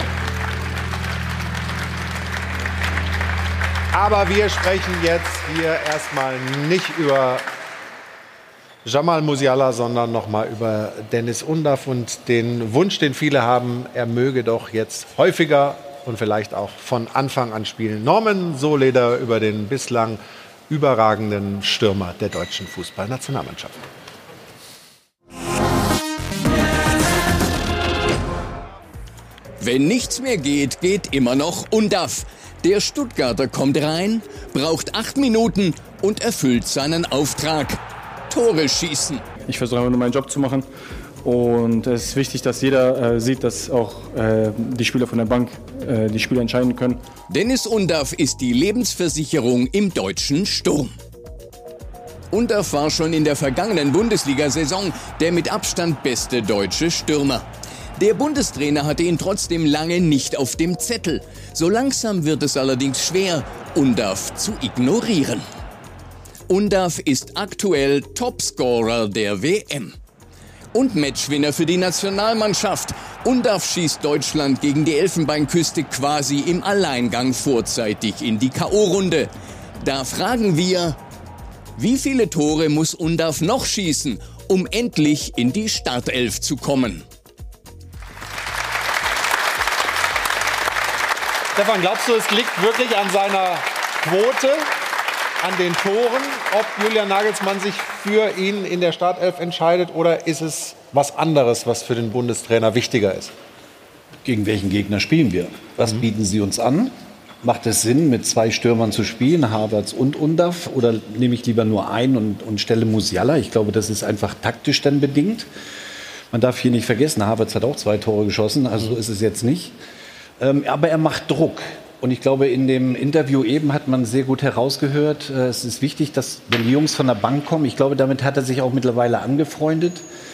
Aber wir sprechen jetzt hier erstmal nicht über Jamal Musiala, sondern nochmal über Deniz Undav und den Wunsch, den viele haben, er möge doch jetzt häufiger und vielleicht auch von Anfang an spielen. Norman Sohleder über den bislang überragenden Stürmer der deutschen Fußballnationalmannschaft. Wenn nichts mehr geht, geht immer noch Undav. Der Stuttgarter kommt rein, braucht acht Minuten und erfüllt seinen Auftrag. Tore schießen. Ich versuche einfach nur meinen Job zu machen. Und es ist wichtig, dass jeder äh, sieht, dass auch äh, die Spieler von der Bank äh, die Spiele entscheiden können. Deniz Undav ist die Lebensversicherung im deutschen Sturm. Undav war schon in der vergangenen Bundesliga-Saison der mit Abstand beste deutsche Stürmer. Der Bundestrainer hatte ihn trotzdem lange nicht auf dem Zettel. So langsam wird es allerdings schwer, Undav zu ignorieren. Undav ist aktuell Topscorer der W M. Und Matchwinner für die Nationalmannschaft. Undav schießt Deutschland gegen die Elfenbeinküste quasi im Alleingang vorzeitig in die K O-Runde. Da fragen wir, wie viele Tore muss Undav noch schießen, um endlich in die Startelf zu kommen? Stefan, glaubst du, es liegt wirklich an seiner Quote, an den Toren, ob Julian Nagelsmann sich für ihn in der Startelf entscheidet, oder ist es was anderes, was für den Bundestrainer wichtiger ist? Gegen welchen Gegner spielen wir? Was mhm. bieten sie uns an? Macht es Sinn, mit zwei Stürmern zu spielen, Havertz und Undav? Oder nehme ich lieber nur einen und, und stelle Musiala? Ich glaube, das ist einfach taktisch dann bedingt. Man darf hier nicht vergessen, Havertz hat auch zwei Tore geschossen, also so ist es jetzt nicht. Ähm, aber er macht Druck. Und ich glaube, in dem Interview eben hat man sehr gut herausgehört, äh, es ist wichtig, dass, wenn die Jungs von der Bank kommen, ich glaube, damit hat er sich auch mittlerweile angefreundet.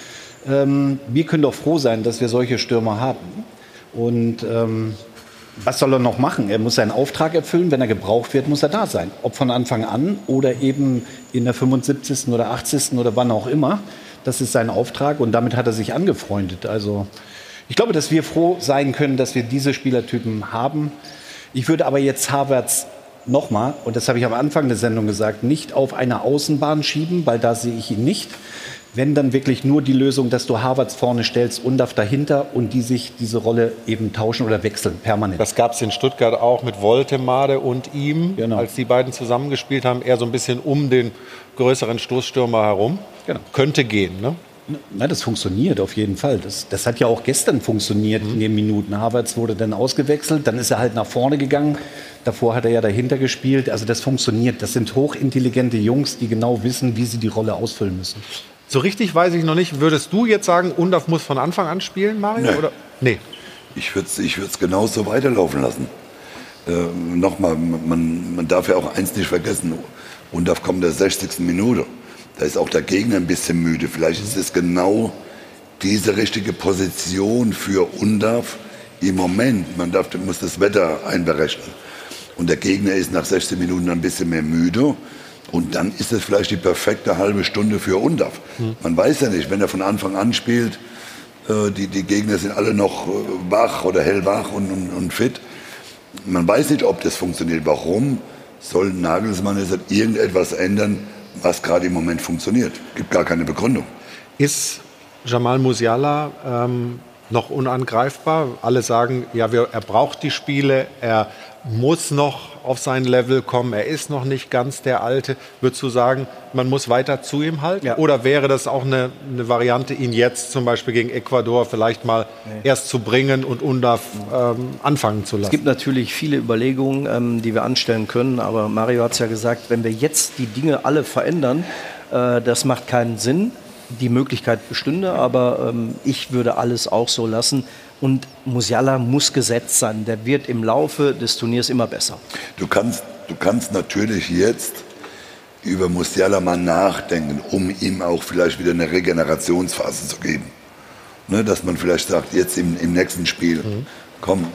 Ähm, wir können doch froh sein, dass wir solche Stürmer haben. Und ähm, was soll er noch machen? Er muss seinen Auftrag erfüllen. Wenn er gebraucht wird, muss er da sein. Ob von Anfang an oder eben in der fünfundsiebzigsten oder achtzigsten oder wann auch immer. Das ist sein Auftrag und damit hat er sich angefreundet. Also ich glaube, dass wir froh sein können, dass wir diese Spielertypen haben. Ich würde aber jetzt Havertz nochmal, und das habe ich am Anfang der Sendung gesagt, nicht auf eine Außenbahn schieben, weil da sehe ich ihn nicht. Wenn dann wirklich nur die Lösung, dass du Havertz vorne stellst, Undav dahinter und die sich diese Rolle eben tauschen oder wechseln, permanent. Das gab es in Stuttgart auch mit Woltemade und ihm, genau. Als die beiden zusammengespielt haben, eher so ein bisschen um den größeren Stoßstürmer herum. Genau. Könnte gehen, ne? Na, das funktioniert auf jeden Fall. Das, das hat ja auch gestern funktioniert mhm. in den Minuten. Havertz wurde dann ausgewechselt, dann ist er halt nach vorne gegangen. Davor hat er ja dahinter gespielt. Also das funktioniert. Das sind hochintelligente Jungs, die genau wissen, wie sie die Rolle ausfüllen müssen. So richtig weiß ich noch nicht. Würdest du jetzt sagen, Undav muss von Anfang an spielen, Mario? Nee. Oder? Nee. Ich würde es ich würd's genauso weiterlaufen lassen. Äh, Nochmal, man, man darf ja auch eins nicht vergessen. Undav kommt in der sechzigsten Minute. Da ist auch der Gegner ein bisschen müde. Vielleicht ist es genau diese richtige Position für Undav im Moment, man darf, muss das Wetter einberechnen. Und der Gegner ist nach sechzehn Minuten ein bisschen mehr müde. Und dann ist es vielleicht die perfekte halbe Stunde für Undav. Hm. Man weiß ja nicht, wenn er von Anfang an spielt, äh, die, die Gegner sind alle noch äh, wach oder hellwach und, und, und fit. Man weiß nicht, ob das funktioniert. Warum soll Nagelsmann jetzt irgendetwas ändern, was gerade im Moment funktioniert? Gibt gar keine Begründung. Ist Jamal Musiala ähm, noch unangreifbar? Alle sagen, ja, wir, er braucht die Spiele, er muss noch auf sein Level kommen, er ist noch nicht ganz der Alte. Würdest du sagen, man muss weiter zu ihm halten? Ja. Oder wäre das auch eine, eine Variante, ihn jetzt zum Beispiel gegen Ecuador vielleicht mal nee. erst zu bringen und Undav ähm, anfangen zu lassen? Es gibt natürlich viele Überlegungen, ähm, die wir anstellen können, aber Mario hat es ja gesagt, wenn wir jetzt die Dinge alle verändern, äh, das macht keinen Sinn. Die Möglichkeit bestünde, aber ähm, ich würde alles auch so lassen. Und Musiala muss gesetzt sein. Der wird im Laufe des Turniers immer besser. Du kannst, du kannst natürlich jetzt über Musiala mal nachdenken, um ihm auch vielleicht wieder eine Regenerationsphase zu geben. Ne, dass man vielleicht sagt, jetzt im, im nächsten Spiel, mhm. komm,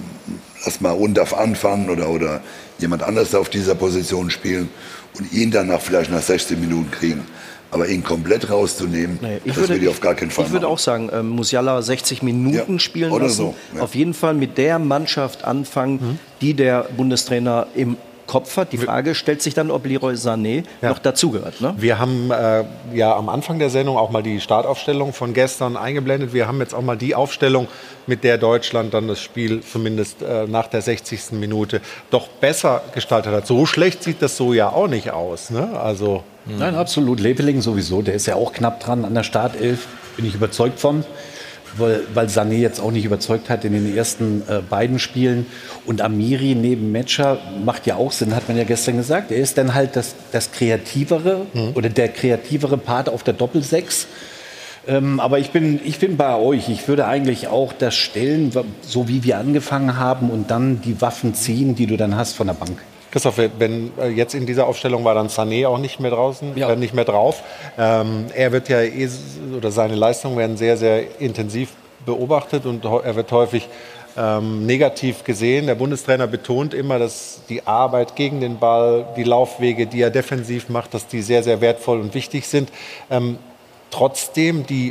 lass mal Undav anfangen oder, oder jemand anders auf dieser Position spielen und ihn dann nach, vielleicht nach sechzehn Minuten kriegen. Aber ihn komplett rauszunehmen, nee, das würde ich auf gar keinen Fall Ich würde machen. auch sagen, ähm, Musiala sechzig Minuten ja, spielen lassen. So, ja. Auf jeden Fall mit der Mannschaft anfangen, mhm. die der Bundestrainer im Kopf hat. Die Frage stellt sich dann, ob Leroy Sané ja. noch dazugehört. Ne? Wir haben äh, ja am Anfang der Sendung auch mal die Startaufstellung von gestern eingeblendet. Wir haben jetzt auch mal die Aufstellung, mit der Deutschland dann das Spiel zumindest äh, nach der sechzigsten Minute doch besser gestaltet hat. So schlecht sieht das so ja auch nicht aus. Ne? Also Nein, absolut. Leveling sowieso, der ist ja auch knapp dran an der Startelf, bin ich überzeugt von, weil, weil Sané jetzt auch nicht überzeugt hat in den ersten äh, beiden Spielen. Und Amiri neben Metscher macht ja auch Sinn, hat man ja gestern gesagt. Er ist dann halt das, das kreativere mhm. oder der kreativere Part auf der Doppelsechs. Ähm, aber ich bin, ich bin bei euch. Ich würde eigentlich auch das stellen, so wie wir angefangen haben und dann die Waffen ziehen, die du dann hast von der Bank. Christoph, wenn äh, jetzt in dieser Aufstellung war dann Sané auch nicht mehr draußen, ja. äh, nicht mehr drauf. Ähm, er wird ja eh, oder seine Leistungen werden sehr, sehr intensiv beobachtet und er wird häufig ähm, negativ gesehen. Der Bundestrainer betont immer, dass die Arbeit gegen den Ball, die Laufwege, die er defensiv macht, dass die sehr, sehr wertvoll und wichtig sind. Ähm, trotzdem die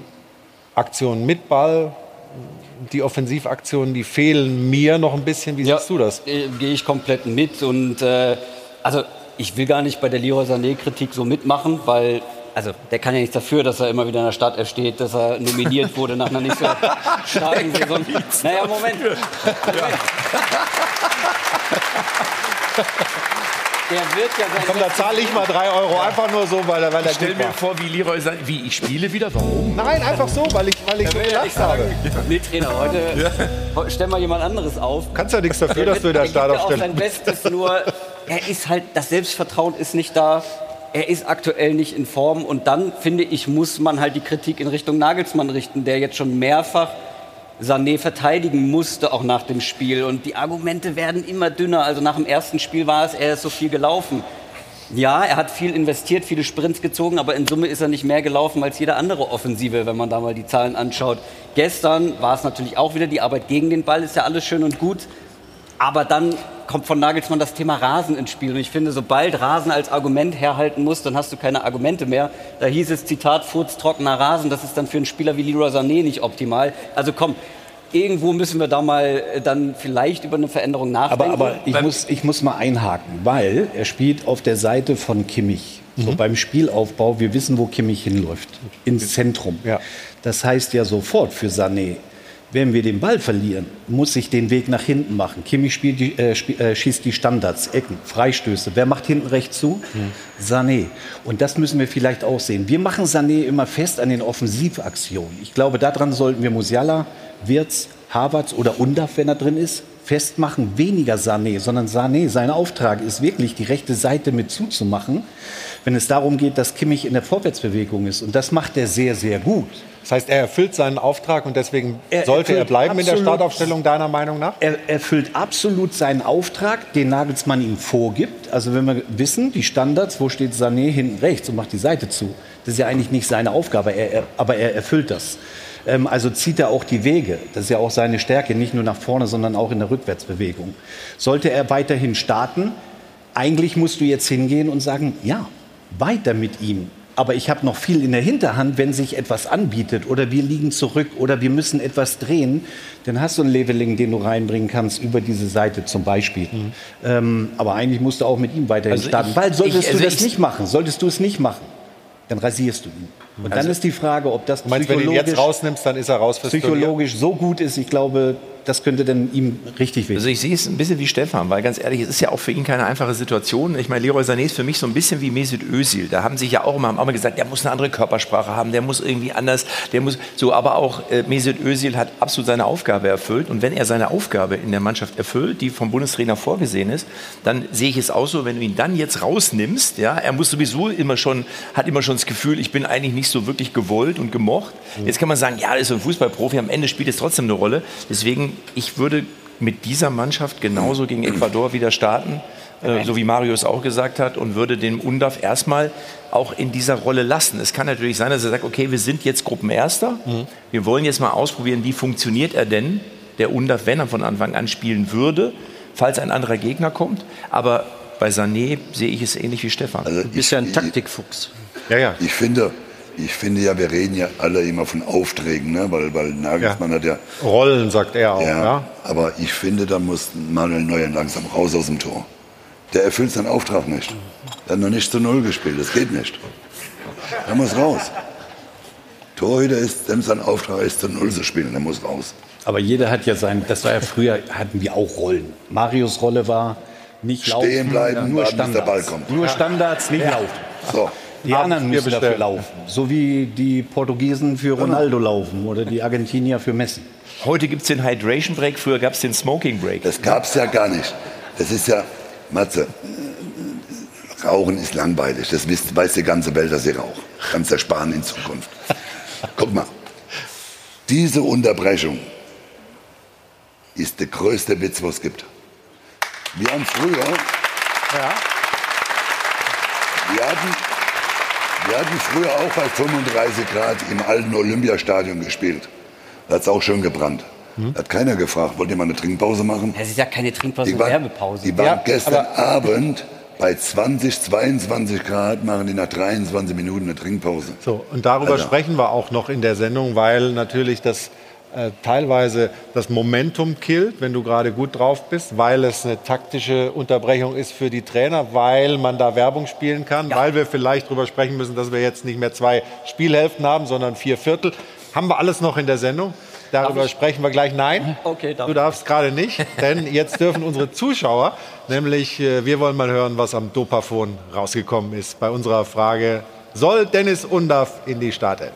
Aktion mit Ball, die Offensivaktionen, die fehlen mir noch ein bisschen. Wie ja, siehst du das? Äh, Gehe ich komplett mit. Und äh, also ich will gar nicht bei der Leroy Sané-Kritik so mitmachen, weil also der kann ja nichts dafür, dass er immer wieder in der Startelf steht, dass er nominiert wurde nach einer nicht so starken Saison. Naja, Moment. Moment. Der wird ja sein. Komm, da zahle ich mal drei Euro, einfach nur so, weil er weil Ich stelle mir vor, wie Leroy Sané, wie ich spiele wieder, warum? Nein, einfach so, weil ich, weil ich so gelacht habe. Nee, Trainer, heute ja. stell mal jemand anderes auf. Kannst ja nichts dafür, dass du in der Startaufstellung sein Bestes, nur er ist halt, das Selbstvertrauen ist nicht da. Er ist aktuell nicht in Form und dann, finde ich, muss man halt die Kritik in Richtung Nagelsmann richten, der jetzt schon mehrfach Sané verteidigen musste, auch nach dem Spiel. Und die Argumente werden immer dünner. Also nach dem ersten Spiel war es, er ist so viel gelaufen. Ja, er hat viel investiert, viele Sprints gezogen, aber in Summe ist er nicht mehr gelaufen als jede andere Offensive, wenn man da mal die Zahlen anschaut. Gestern war es natürlich auch wieder die Arbeit gegen den Ball, ist ja alles schön und gut. Aber dann kommt von Nagelsmann das Thema Rasen ins Spiel. Und ich finde, sobald Rasen als Argument herhalten muss, dann hast du keine Argumente mehr. Da hieß es, Zitat, furztrockener Rasen. Das ist dann für einen Spieler wie Leroy Sané nicht optimal. Also komm, irgendwo müssen wir da mal dann vielleicht über eine Veränderung nachdenken. Aber, aber ich, muss, ich muss mal einhaken, weil er spielt auf der Seite von Kimmich. So mhm. beim Spielaufbau, wir wissen, wo Kimmich hinläuft. Ins Zentrum. Ja. Das heißt ja sofort für Sané, wenn wir den Ball verlieren, muss ich den Weg nach hinten machen. Kimmich spielt die, äh, spiel, äh, schießt die Standards, Ecken, Freistöße. Wer macht hinten rechts zu? Mhm. Sané. Und das müssen wir vielleicht auch sehen. Wir machen Sané immer fest an den Offensivaktionen. Ich glaube, daran sollten wir Musiala, Wirtz, Havertz oder Undav, wenn er drin ist, festmachen. Weniger Sané, sondern Sané, sein Auftrag ist wirklich, die rechte Seite mit zuzumachen, wenn es darum geht, dass Kimmich in der Vorwärtsbewegung ist. Und das macht er sehr, sehr gut. Das heißt, er erfüllt seinen Auftrag und deswegen er sollte er bleiben in der Startaufstellung, deiner Meinung nach? Er erfüllt absolut seinen Auftrag, den Nagelsmann ihm vorgibt. Also wenn wir wissen, die Standards, wo steht Sané hinten rechts und macht die Seite zu. Das ist ja eigentlich nicht seine Aufgabe, er, er, aber er erfüllt das. Ähm, also zieht er auch die Wege. Das ist ja auch seine Stärke, nicht nur nach vorne, sondern auch in der Rückwärtsbewegung. Sollte er weiterhin starten, eigentlich musst du jetzt hingehen und sagen, ja, weiter mit ihm. Aber ich habe noch viel in der Hinterhand, wenn sich etwas anbietet oder wir liegen zurück oder wir müssen etwas drehen, dann hast du einen Leveling, den du reinbringen kannst über diese Seite zum Beispiel. Mhm. Ähm, aber eigentlich musst du auch mit ihm weiterhin also starten. Ich, Weil solltest ich, also du das ich, nicht machen, solltest du es nicht machen, dann rasierst du ihn. Und also, dann ist die Frage, ob das meinst, wenn du ihn jetzt rausnimmst, dann ist er raus fürs psychologisch Turnier? so gut ist. Ich glaube, das könnte dann ihm richtig wehtun. Also ich sehe es ein bisschen wie Stefan, weil ganz ehrlich, es ist ja auch für ihn keine einfache Situation. Ich meine, Leroy Sané ist für mich so ein bisschen wie Mesut Özil. Da haben sich ja auch immer, haben auch immer gesagt, der muss eine andere Körpersprache haben, der muss irgendwie anders, der muss so. Aber auch äh, Mesut Özil hat absolut seine Aufgabe erfüllt. Und wenn er seine Aufgabe in der Mannschaft erfüllt, die vom Bundestrainer vorgesehen ist, dann sehe ich es auch so, wenn du ihn dann jetzt rausnimmst, ja, er muss sowieso immer schon, hat immer schon das Gefühl, ich bin eigentlich nicht so wirklich gewollt und gemocht. Jetzt kann man sagen, ja, er ist ein Fußballprofi, am Ende spielt es trotzdem eine Rolle. Deswegen, ich würde mit dieser Mannschaft genauso gegen Ecuador wieder starten, äh, so wie Mario es auch gesagt hat, und würde den Undav erstmal auch in dieser Rolle lassen. Es kann natürlich sein, dass er sagt, okay, wir sind jetzt Gruppenerster, mhm. wir wollen jetzt mal ausprobieren, wie funktioniert er denn, der Undav, wenn er von Anfang an spielen würde, falls ein anderer Gegner kommt. Aber bei Sané sehe ich es ähnlich wie Stefan. Also du bist ja ein Taktikfuchs. Ja, ja. Ich finde... Ich finde ja, wir reden ja alle immer von Aufträgen, ne? weil, weil Nagelsmann ja. hat ja... Rollen, sagt er auch. Ja, ja, aber ich finde, da muss Manuel Neuer langsam raus aus dem Tor. Der erfüllt seinen Auftrag nicht. Der hat noch nicht zu Null gespielt, das geht nicht. Der muss raus. Torhüter ist, dem sein Auftrag ist, zu Null zu spielen, der muss raus. Aber jeder hat ja sein, das war ja früher, hatten wir auch Rollen. Marios Rolle war nicht laufen. Stehen bleiben, ja, nur warten, bis der Ball Standards. kommt. Nur Standards, nicht Ja. laufen. So. Die anderen müssen dafür laufen. So wie die Portugiesen für Ronaldo laufen oder die Argentinier für Messi. Heute gibt es den Hydration Break, früher gab es den Smoking Break. Das gab es ja gar nicht. Das ist ja, Matze, Rauchen ist langweilig. Das weiß, weiß die ganze Welt, dass sie raucht. Kannst du ersparen in Zukunft. Guck mal, diese Unterbrechung ist der größte Witz, was es gibt. Wir haben früher, ja. wir hatten, wir hatten früher auch bei fünfunddreißig Grad im alten Olympiastadion gespielt. Da hat es auch schön gebrannt. Hm? Hat keiner gefragt, wollt ihr mal eine Trinkpause machen? Es ist ja keine Trinkpause, Die waren- Wärmepause. Die waren Ja, gestern aber- Abend bei zwanzig, zweiundzwanzig Grad, machen die nach dreiundzwanzig Minuten eine Trinkpause. So, und darüber Also. sprechen wir auch noch in der Sendung, weil natürlich das äh, teilweise das Momentum killt, wenn du gerade gut drauf bist, weil es eine taktische Unterbrechung ist für die Trainer, weil man da Werbung spielen kann, weil wir vielleicht darüber sprechen müssen, dass wir jetzt nicht mehr zwei Spielhälften haben, sondern vier Viertel. Haben wir alles noch in der Sendung? Darüber sprechen wir gleich. Nein, Okay, darf du darfst gerade nicht, denn jetzt dürfen unsere Zuschauer, nämlich äh, wir wollen mal hören, was am Dopafon rausgekommen ist bei unserer Frage, soll Dennis Undav in die Startelf?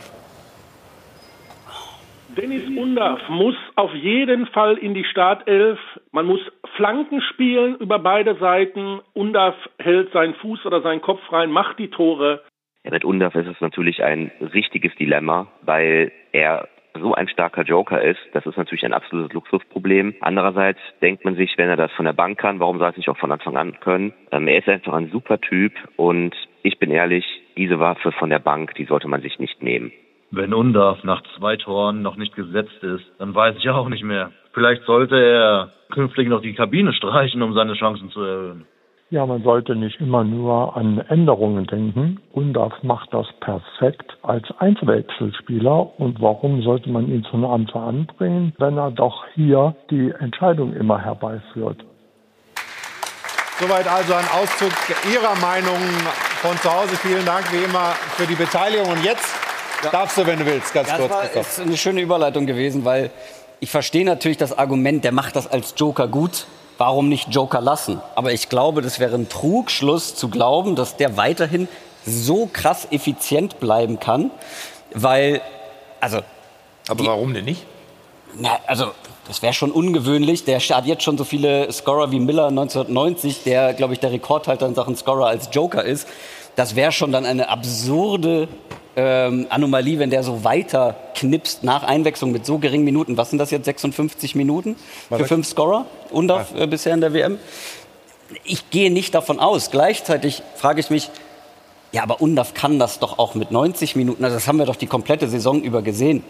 Dennis Undav muss auf jeden Fall in die Startelf. Man muss Flanken spielen über beide Seiten. Undav hält seinen Fuß oder seinen Kopf rein, macht die Tore. Ja, mit Undav ist es natürlich ein richtiges Dilemma, weil er so ein starker Joker ist. Das ist natürlich ein absolutes Luxusproblem. Andererseits denkt man sich, wenn er das von der Bank kann, warum soll er es nicht auch von Anfang an können? Ähm, er ist einfach ein super Typ und ich bin ehrlich, diese Waffe von der Bank, die sollte man sich nicht nehmen. Wenn Undav nach zwei Toren noch nicht gesetzt ist, dann weiß ich auch nicht mehr. Vielleicht sollte er künftig noch die Kabine streichen, um seine Chancen zu erhöhen. Ja, man sollte nicht immer nur an Änderungen denken. Undav macht das perfekt als Einwechselspieler. Und warum sollte man ihn von Anfang an bringen, wenn er doch hier die Entscheidung immer herbeiführt? Soweit also ein Auszug Ihrer Meinung von zu Hause. Vielen Dank wie immer für die Beteiligung. Und jetzt darfst du, wenn du willst, ganz Ja, kurz. das war ist eine schöne Überleitung gewesen, weil ich verstehe natürlich das Argument, der macht das als Joker gut. Warum nicht Joker lassen? Aber ich glaube, das wäre ein Trugschluss zu glauben, dass der weiterhin so krass effizient bleiben kann, weil, also... Aber warum denn nicht? Na, also, das wäre schon ungewöhnlich. Der hat jetzt schon so viele Scorer wie Miller neunzehnhundertneunzig, der, glaube ich, der Rekordhalter in Sachen Scorer als Joker ist. Das wäre schon dann eine absurde ähm, Anomalie, wenn der so weiter knipst nach Einwechslung mit so geringen Minuten. Was sind das jetzt, sechsundfünfzig Minuten für fünf Scorer? Undav äh, bisher in der W M? Ich gehe nicht davon aus. Gleichzeitig frage ich mich, ja, aber Undav kann das doch auch mit neunzig Minuten. Also das haben wir doch die komplette Saison über gesehen.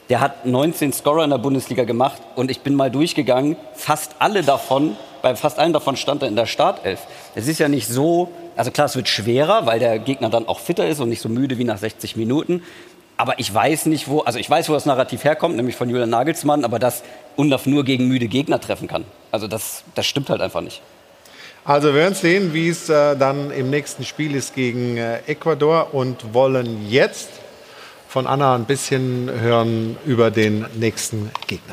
der hat neunzehn Scorer in der Bundesliga gemacht und ich bin mal durchgegangen, fast alle davon, bei fast allen davon stand er in der Startelf. Es ist ja nicht so, also klar, es wird schwerer, weil der Gegner dann auch fitter ist und nicht so müde wie nach sechzig Minuten. Aber ich weiß nicht, wo, also ich weiß, wo das Narrativ herkommt, nämlich von Julian Nagelsmann, aber dass Undav nur gegen müde Gegner treffen kann. Also das, das stimmt halt einfach nicht. Also wir werden sehen, wie es äh, dann im nächsten Spiel ist gegen äh, Ecuador und wollen jetzt von Anna ein bisschen hören über den nächsten Gegner.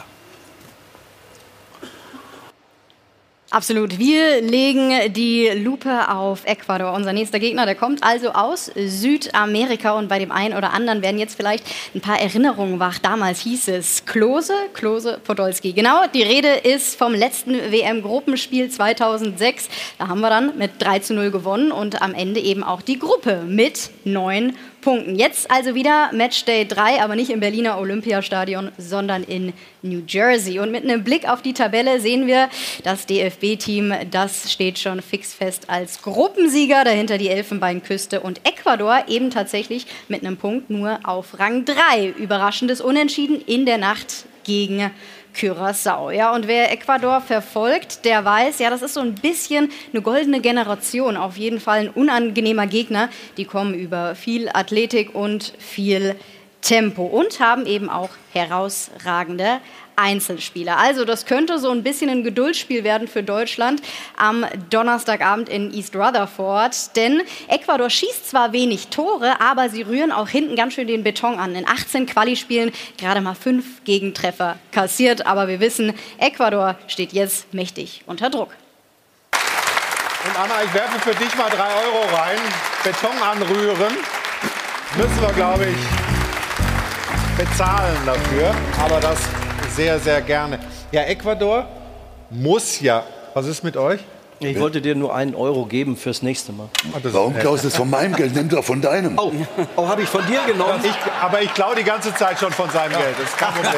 Absolut. Wir legen die Lupe auf Ecuador. Unser nächster Gegner, der kommt also aus Südamerika. Und bei dem einen oder anderen werden jetzt vielleicht ein paar Erinnerungen wach. Damals hieß es Klose, Klose, Podolski. Genau, die Rede ist vom letzten W M-Gruppenspiel zweitausendsechs. Da haben wir dann mit drei zu null gewonnen und am Ende eben auch die Gruppe mit neun Punkten. Jetzt also wieder Matchday drei, aber nicht im Berliner Olympiastadion, sondern in New Jersey. Und mit einem Blick auf die Tabelle sehen wir, das D F B-Team, das steht schon fix fest als Gruppensieger. Dahinter die Elfenbeinküste und Ecuador eben tatsächlich mit einem Punkt nur auf Rang drei. Überraschendes Unentschieden in der Nacht gegen Curaçao. Ja, und wer Ecuador verfolgt, der weiß, ja, das ist so ein bisschen eine goldene Generation. Auf jeden Fall ein unangenehmer Gegner. Die kommen über viel Athletik und viel Tempo und haben eben auch herausragende Einzelspieler. Also das könnte so ein bisschen ein Geduldsspiel werden für Deutschland am Donnerstagabend in East Rutherford. Denn Ecuador schießt zwar wenig Tore, aber sie rühren auch hinten ganz schön den Beton an. In achtzehn Quali-Spielen gerade mal fünf Gegentreffer kassiert. Aber wir wissen, Ecuador steht jetzt mächtig unter Druck. Und Anna, ich werfe für dich mal drei Euro rein. Beton anrühren. Müssen wir, glaube ich, bezahlen dafür. Aber das sehr, sehr gerne. Ja, Ecuador muss ja... Was ist mit euch? Ich wollte dir nur einen Euro geben fürs nächste Mal. Warum klaust du es von meinem Geld? Nimm doch von deinem. Oh, oh habe ich von dir genommen? Ich, aber ich klaue die ganze Zeit schon von seinem ja. Geld. Das ist kein Problem.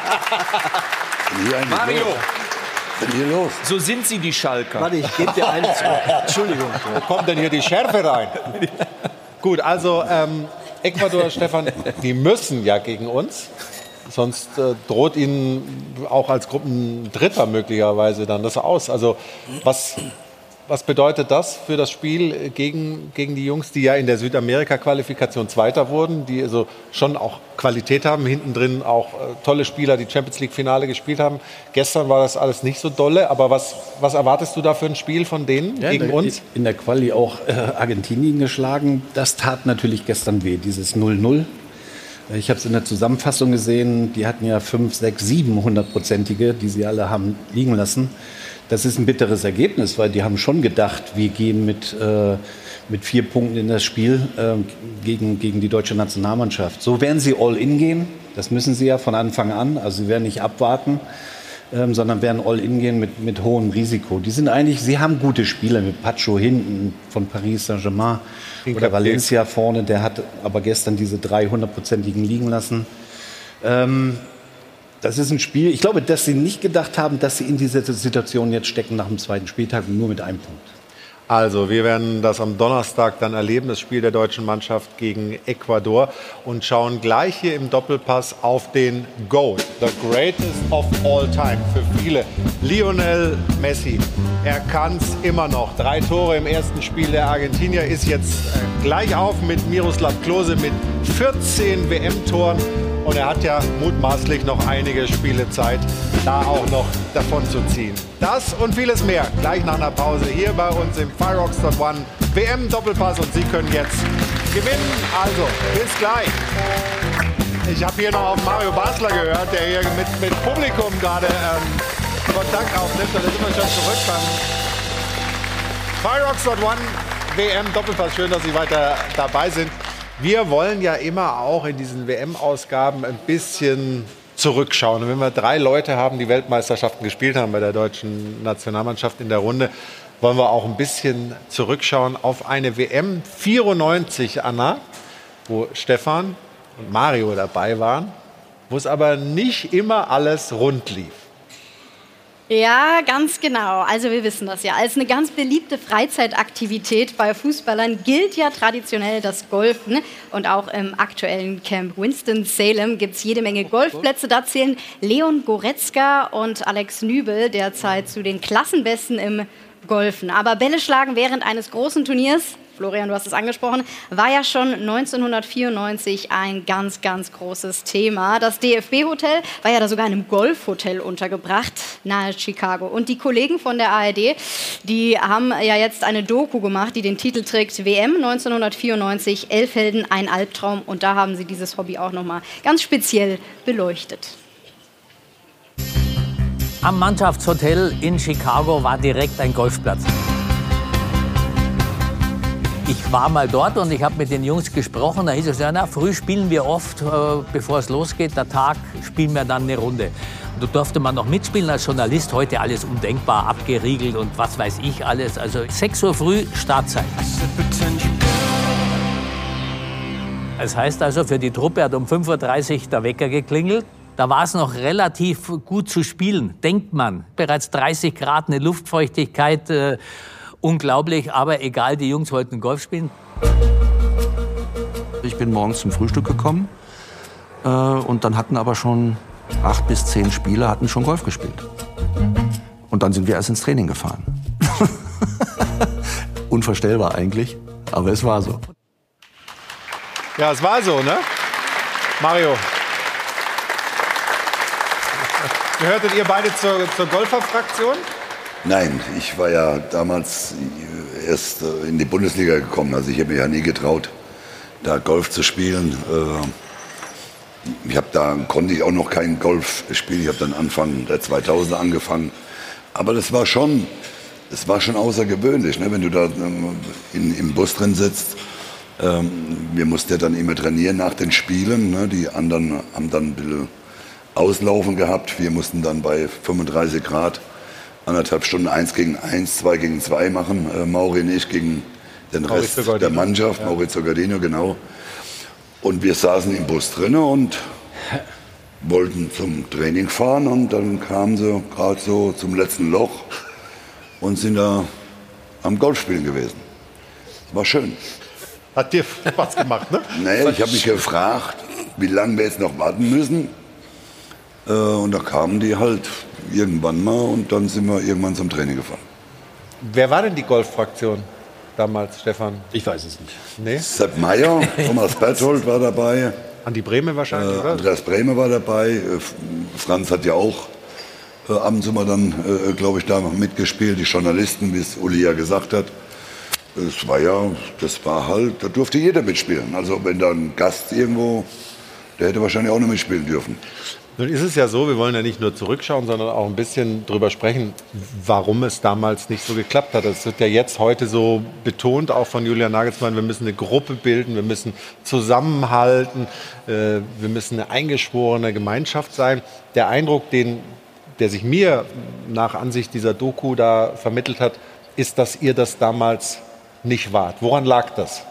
Mario! Was ist denn hier los? So sind sie, die Schalker. Warte, ich gebe dir einen zurück. Entschuldigung. Wo kommt denn hier die Schärfe rein? Gut, also ähm, Ecuador, Stefan, die müssen ja gegen uns. Sonst äh, droht ihnen auch als Gruppendritter möglicherweise dann das aus. Also was, was bedeutet das für das Spiel gegen, gegen die Jungs, die ja in der Südamerika-Qualifikation Zweiter wurden, die also schon auch Qualität haben, hinten drin auch äh, tolle Spieler, die Champions League-Finale gespielt haben. Gestern war das alles nicht so dolle, aber was, was erwartest du da für ein Spiel von denen ja, gegen in der, uns? In der Quali auch äh, Argentinien geschlagen. Das tat natürlich gestern weh, dieses null null. Ich habe es in der Zusammenfassung gesehen, die hatten ja fünf, sechs, sieben hundertprozentige, die sie alle haben liegen lassen. Das ist ein bitteres Ergebnis, weil die haben schon gedacht, wir gehen mit, äh, mit vier Punkten in das Spiel äh, gegen, gegen die deutsche Nationalmannschaft. So werden sie all in gehen, das müssen sie ja von Anfang an, also sie werden nicht abwarten, ähm, sondern werden all in gehen mit, mit hohem Risiko. Die sind eigentlich, sie haben gute Spieler mit Pacho hinten von Paris Saint-Germain. Oder Valencia vorne, der hat aber gestern diese drei hundertprozentigen liegen lassen. Ähm, das ist ein Spiel, ich glaube, dass sie nicht gedacht haben, dass sie in dieser Situation jetzt stecken nach dem zweiten Spieltag, nur mit einem Punkt. Also, wir werden das am Donnerstag dann erleben, das Spiel der deutschen Mannschaft gegen Ecuador und schauen gleich hier im Doppelpass auf den GOAT, the greatest of all time für viele, Lionel Messi. Er kann es immer noch. Drei Tore im ersten Spiel der Argentinier, ist jetzt äh, gleich auf mit Miroslav Klose mit vierzehn W M-Toren. Und er hat ja mutmaßlich noch einige Spiele Zeit, da auch noch davon zu ziehen. Das und vieles mehr gleich nach einer Pause hier bei uns im Fireworks One W M-Doppelpass. Und Sie können jetzt gewinnen. Also, bis gleich. Ich habe hier noch auf Mario Basler gehört, der hier mit, mit Publikum gerade ähm, Kontakt aufnimmt. Da sind wir schon zurück beim Fireworks One W M-Doppelpass. Schön, dass Sie weiter dabei sind. Wir wollen ja immer auch in diesen W M-Ausgaben ein bisschen zurückschauen. Und wenn wir drei Leute haben, die Weltmeisterschaften gespielt haben bei der deutschen Nationalmannschaft in der Runde, wollen wir auch ein bisschen zurückschauen auf eine W M vierundneunzig, Anna, wo Stefan und Mario dabei waren, wo es aber nicht immer alles rund lief. Ja, ganz genau. Also wir wissen das ja. Als eine ganz beliebte Freizeitaktivität bei Fußballern gilt ja traditionell das Golfen. Und auch im aktuellen Camp Winston-Salem gibt es jede Menge Golfplätze. Da zählen Leon Goretzka und Alex Nübel derzeit zu den Klassenbesten im Golfen. Aber Bälle schlagen während eines großen Turniers, Florian, du hast es angesprochen, war ja schon neunzehnhundertvierundneunzig ein ganz, ganz großes Thema. Das D F B-Hotel war ja da sogar in einem Golfhotel untergebracht, nahe Chicago. Und die Kollegen von der A R D, die haben ja jetzt eine Doku gemacht, die den Titel trägt W M neunzehnhundertvierundneunzig, Elf Helden, ein Albtraum. Und da haben sie dieses Hobby auch nochmal ganz speziell beleuchtet. Am Mannschaftshotel in Chicago war direkt ein Golfplatz. Ich war mal dort und ich habe mit den Jungs gesprochen. Da hieß es, ja, na, früh spielen wir oft, äh, bevor es losgeht. Der Tag spielen wir dann eine Runde. Und da durfte man noch mitspielen als Journalist. Heute alles undenkbar, abgeriegelt und was weiß ich alles. Also sechs Uhr früh Startzeit. Das heißt also, für die Truppe hat um fünf Uhr dreißig der Wecker geklingelt. Da war es noch relativ gut zu spielen, denkt man. Bereits dreißig Grad, eine Luftfeuchtigkeit. Äh, Unglaublich, aber egal, die Jungs wollten Golf spielen. Ich bin morgens zum Frühstück gekommen äh, und dann hatten aber schon acht bis zehn Spieler hatten schon Golf gespielt. Und dann sind wir erst ins Training gefahren. Unvorstellbar eigentlich, aber es war so. Ja, es war so, ne? Mario. Gehörtet ihr beide zur, zur Golferfraktion? Nein, ich war ja damals erst in die Bundesliga gekommen. Also ich habe mir ja nie getraut, da Golf zu spielen. Ich habe da konnte ich auch noch kein Golf spielen. Ich habe dann Anfang der zweitausender angefangen. Aber das war schon, das war schon außergewöhnlich, ne? Wenn du da in, im Bus drin sitzt. Wir mussten ja dann immer trainieren nach den Spielen. Ne? Die anderen haben dann ein bisschen Auslaufen gehabt. Wir mussten dann bei fünfunddreißig Grad anderthalb Stunden eins gegen eins, zwei gegen zwei machen. Äh, Mauri und ich gegen den Rest der Mannschaft, ja. Maurizio Gardino, genau. Und wir saßen im Bus drin und wollten zum Training fahren. Und dann kamen sie gerade so zum letzten Loch und sind da am Golfspielen gewesen. War schön. Hat dir Spaß gemacht, ne? Naja, ich habe mich gefragt, wie lange wir jetzt noch warten müssen. Äh, und da kamen die halt irgendwann mal und dann sind wir irgendwann zum Training gefahren. Wer war denn die Golffraktion damals, Stefan? Ich weiß es nicht. Nee? Sepp Meier, Thomas Berthold war dabei. Andi Brehme wahrscheinlich, äh, oder? Andreas Brehme war dabei. Äh, Franz hat ja auch äh, ab und zu mal dann, äh, glaube ich, da mitgespielt. Die Journalisten, wie es Uli ja gesagt hat. Es war ja, das war halt, da durfte jeder mitspielen. Also wenn da ein Gast irgendwo, der hätte wahrscheinlich auch noch mitspielen dürfen. Nun ist es ja so, wir wollen ja nicht nur zurückschauen, sondern auch ein bisschen drüber sprechen, warum es damals nicht so geklappt hat. Das wird ja jetzt heute so betont, auch von Julian Nagelsmann, wir müssen eine Gruppe bilden, wir müssen zusammenhalten, äh, wir müssen eine eingeschworene Gemeinschaft sein. Der Eindruck, den, der sich mir nach Ansicht dieser Doku da vermittelt hat, ist, dass ihr das damals nicht wart. Woran lag das?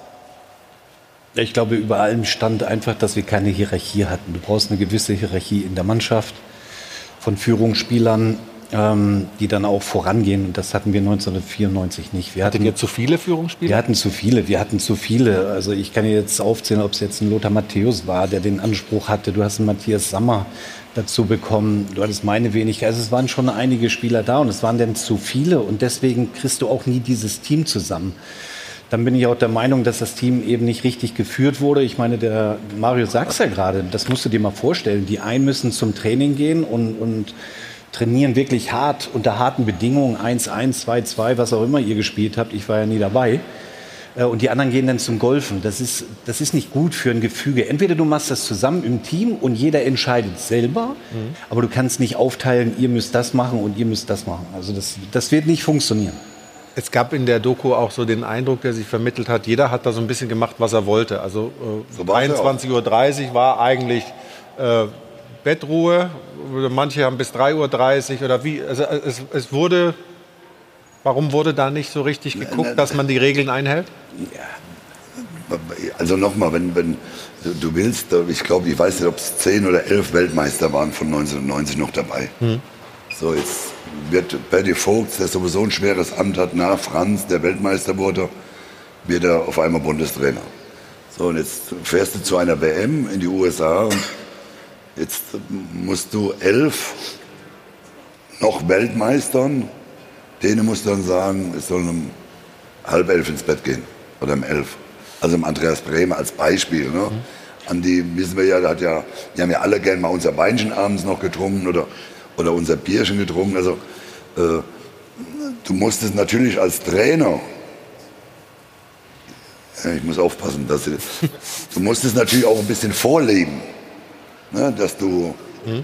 Ich glaube, über allem stand einfach, dass wir keine Hierarchie hatten. Du brauchst eine gewisse Hierarchie in der Mannschaft von Führungsspielern, ähm, die dann auch vorangehen. Und das hatten wir neunzehnhundertvierundneunzig nicht. Wir Hattet hatten ihr zu viele Führungsspieler? Wir hatten zu viele. Wir hatten zu viele. Also ich kann jetzt aufzählen, ob es jetzt ein Lothar Matthäus war, der den Anspruch hatte. Du hast einen Matthias Sammer dazu bekommen. Du hattest meine Wenigkeit. Also es waren schon einige Spieler da und es waren dann zu viele. Und deswegen kriegst du auch nie dieses Team zusammen. Dann bin ich auch der Meinung, dass das Team eben nicht richtig geführt wurde. Ich meine, der Mario sagt es ja gerade, das musst du dir mal vorstellen. Die einen müssen zum Training gehen und, und trainieren wirklich hart, unter harten Bedingungen, eins eins, zwei zwei, was auch immer ihr gespielt habt. Ich war ja nie dabei. Und die anderen gehen dann zum Golfen. Das ist, das ist nicht gut für ein Gefüge. Entweder du machst das zusammen im Team und jeder entscheidet selber, mhm. aber du kannst nicht aufteilen, ihr müsst das machen und ihr müsst das machen. Also das, das wird nicht funktionieren. Es gab in der Doku auch so den Eindruck, der sich vermittelt hat, jeder hat da so ein bisschen gemacht, was er wollte. Also äh, so einundzwanzig Uhr dreißig war eigentlich äh, Bettruhe. Manche haben bis drei Uhr dreißig oder wie. Also es, es wurde, warum wurde da nicht so richtig geguckt, dass man die Regeln einhält? Ja. Also nochmal, wenn, wenn du willst, ich glaube, ich weiß nicht, ob es zehn oder elf Weltmeister waren von neunzehnhundertneunzig noch dabei. Hm. So, jetzt wird Berti Vogts, der sowieso ein schweres Amt hat, nach Franz, der Weltmeister wurde, wird er auf einmal Bundestrainer. So, und jetzt fährst du zu einer W M in die U S A und jetzt musst du elf noch Weltmeistern, denen musst du dann sagen, es soll um halb elf ins Bett gehen oder um elf. Also im Andreas Bremer als Beispiel. Ne? Mhm. An die wissen wir ja, da hat ja, wir haben ja alle gern mal unser Weinchen abends noch getrunken oder, oder unser Bierchen getrunken. Also äh, du musstest natürlich als Trainer, ja, ich muss aufpassen, dass du, du musstest natürlich auch ein bisschen vorleben, ne? Dass du mhm.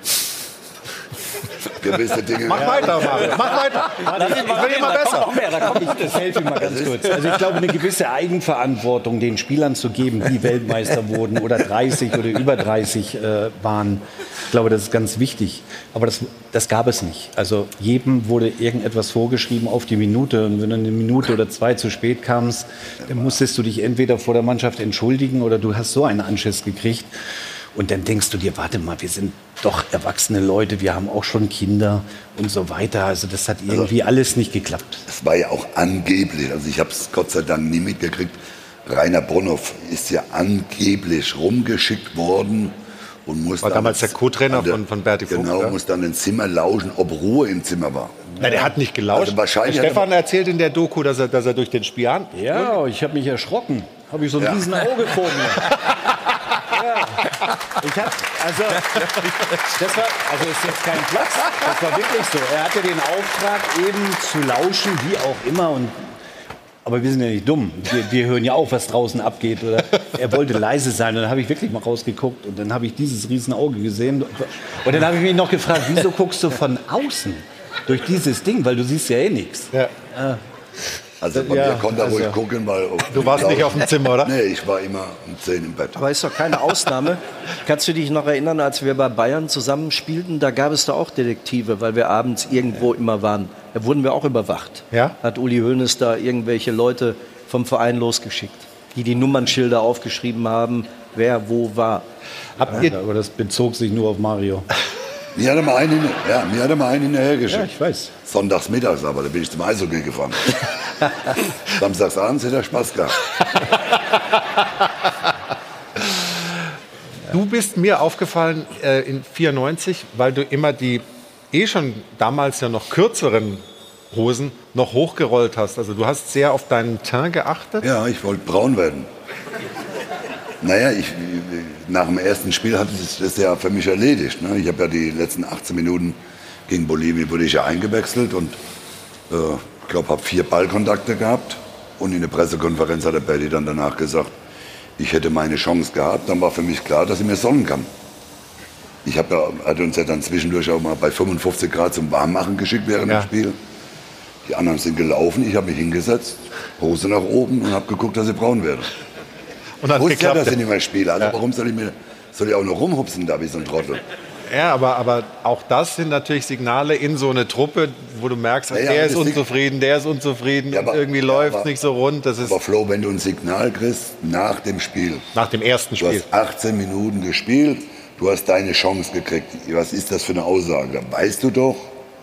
gewisse Dinge... Mach weiter, Mario. Mach weiter. Das wird immer besser. Noch mehr, da komm ich, das helfe ich mal ganz kurz. Also ich glaube, eine gewisse Eigenverantwortung den Spielern zu geben, die Weltmeister wurden oder dreißig oder über dreißig äh, waren, ich glaube, das ist ganz wichtig. Aber das, das gab es nicht. Also jedem wurde irgendetwas vorgeschrieben auf die Minute. Und wenn du eine Minute oder zwei zu spät kamst, dann musstest du dich entweder vor der Mannschaft entschuldigen oder du hast so einen Anschiss gekriegt. Und dann denkst du dir, warte mal, wir sind doch erwachsene Leute, wir haben auch schon Kinder und so weiter. Also das hat irgendwie also, alles nicht geklappt. Es war ja auch angeblich, also ich habe es Gott sei Dank nie mitgekriegt, Rainer Bonhoff ist ja angeblich rumgeschickt worden und muss war dann damals der Co-Trainer von, von Berti Vogt. Genau, ja? muss dann ins Zimmer lauschen, ob Ruhe im Zimmer war. Na, der hat nicht gelauscht. Also wahrscheinlich Stefan erzählt in der Doku, dass er, dass er durch den Spion... Ja, ich habe mich erschrocken. Habe ich so ein ja. riesen Auge vor mir. Ja. Ich hab, also, das war, also ist jetzt kein Platz, das war wirklich so. Er hatte den Auftrag, eben zu lauschen, wie auch immer. Und, aber wir sind ja nicht dumm. Wir, wir hören ja auch, was draußen abgeht. Oder er wollte leise sein. Und dann habe ich wirklich mal rausgeguckt. Und dann habe ich dieses riesen Auge gesehen. Und dann habe ich mich noch gefragt, wieso guckst du von außen durch dieses Ding? Weil du siehst ja eh nichts. Ja. Äh, Also bei ja, mir konnte er also, ruhig gucken, weil... Du warst nicht auf dem Zimmer, oder? Nee, ich war immer um zehn im Bett. Aber ist doch keine Ausnahme. Kannst du dich noch erinnern, als wir bei Bayern zusammen spielten, da gab es da auch Detektive, weil wir abends irgendwo ja. immer waren. Da wurden wir auch überwacht. Ja? Hat Uli Hoeneß da irgendwelche Leute vom Verein losgeschickt, die die Nummernschilder aufgeschrieben haben, wer wo war. Habt ihr, aber das bezog sich nur auf Mario. Mir hat er mal einen, ja, mir hat er mal einen hinterhergeschickt. Ja, ich weiß. Sonntags mittags, aber da bin ich zum Eishockey gefahren. Samstags abends hätte er Spaß gehabt. Du bist mir aufgefallen äh, in vierundneunzig, weil du immer die eh schon damals ja noch kürzeren Hosen noch hochgerollt hast. Also du hast sehr auf deinen Teint geachtet. Ja, ich wollte braun werden. Naja, ich, nach dem ersten Spiel hat es das ja für mich erledigt. Ne? Ich habe ja die letzten achtzehn Minuten gegen Bolivien wurde ich ja eingewechselt und äh, ich glaube, habe vier Ballkontakte gehabt. Und in der Pressekonferenz hat der Berti dann danach gesagt, ich hätte meine Chance gehabt. Dann war für mich klar, dass ich mir sonnen kann. Ich habe ja, hatte uns ja dann zwischendurch auch mal bei fünfundfünfzig Grad zum Warmmachen geschickt während ja. dem Spiel. Die anderen sind gelaufen, ich habe mich hingesetzt, Hose nach oben und habe geguckt, dass ich braun werde. Und dann wusste ja, dass ich nicht mehr spiele. Also ja. warum soll ich, mir, soll ich auch noch rumhupsen da wie so ein Trottel? Ja, aber, aber auch das sind natürlich Signale in so eine Truppe, wo du merkst, ja, ja, der ist unzufrieden, der ist unzufrieden, ja, aber, und irgendwie ja, läuft es nicht so rund. Das ist aber Flo, wenn du ein Signal kriegst nach dem Spiel. Nach dem ersten Spiel. Du hast achtzehn Minuten gespielt, du hast deine Chance gekriegt. Was ist das für eine Aussage? Dann weißt du doch,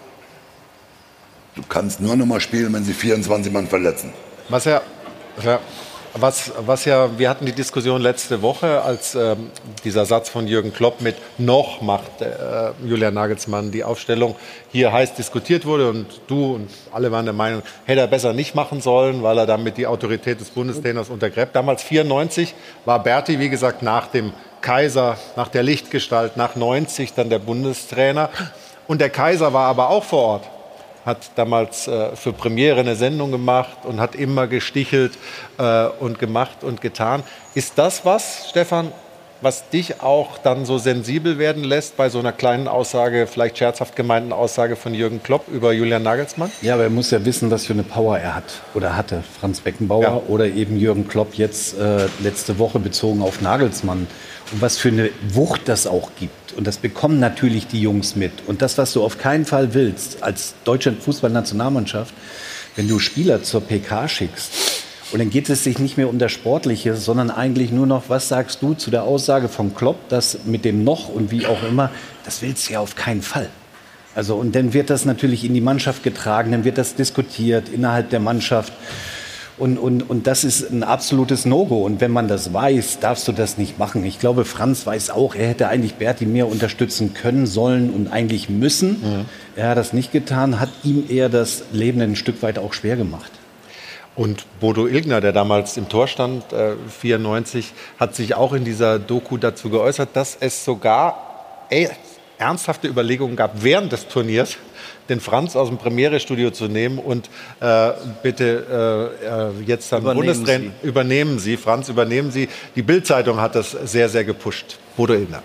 du kannst nur noch mal spielen, wenn sie vierundzwanzig Mann verletzen. Was ja... ja. Was, was ja, wir hatten die Diskussion letzte Woche, als ähm, dieser Satz von Jürgen Klopp mit noch macht äh, Julian Nagelsmann die Aufstellung hier heiß diskutiert wurde und du und alle waren der Meinung, hätte er besser nicht machen sollen, weil er damit die Autorität des Bundestrainers untergräbt. Damals vierundneunzig war Berti, wie gesagt, nach dem Kaiser, nach der Lichtgestalt, nach neunzig dann der Bundestrainer. Und der Kaiser war aber auch vor Ort. Hat damals äh, für Premiere eine Sendung gemacht und hat immer gestichelt äh, und gemacht und getan. Ist das was, Stefan, was dich auch dann so sensibel werden lässt bei so einer kleinen Aussage, vielleicht scherzhaft gemeinten Aussage von Jürgen Klopp über Julian Nagelsmann? Ja, aber er muss ja wissen, was für eine Power er hat oder hatte. Franz Beckenbauer ja. oder eben Jürgen Klopp jetzt äh, letzte Woche bezogen auf Nagelsmann. Und was für eine Wucht das auch gibt. Und das bekommen natürlich die Jungs mit. Und das, was du auf keinen Fall willst, als deutsche Fußballnationalmannschaft, wenn du Spieler zur P K schickst, und dann geht es sich nicht mehr um das Sportliche, sondern eigentlich nur noch, was sagst du zu der Aussage von Klopp, dass mit dem noch und wie auch immer, das willst du ja auf keinen Fall. Also, und dann wird das natürlich in die Mannschaft getragen, dann wird das diskutiert innerhalb der Mannschaft. Und, und, und das ist ein absolutes No-Go. Und wenn man das weiß, darfst du das nicht machen. Ich glaube, Franz weiß auch, er hätte eigentlich Berti mehr unterstützen können, sollen und eigentlich müssen. Mhm. Er hat das nicht getan, hat ihm eher das Leben ein Stück weit auch schwer gemacht. Und Bodo Illgner, der damals im Tor stand, äh, vierundneunzig, hat sich auch in dieser Doku dazu geäußert, dass es sogar ey, ernsthafte Überlegungen gab, während des Turniers den Franz aus dem Premiere-Studio zu nehmen und äh, bitte äh, jetzt dann Bundestrainer übernehmen Sie, Franz, übernehmen Sie. Die Bild-Zeitung hat das sehr, sehr gepusht. Bodo Illgner.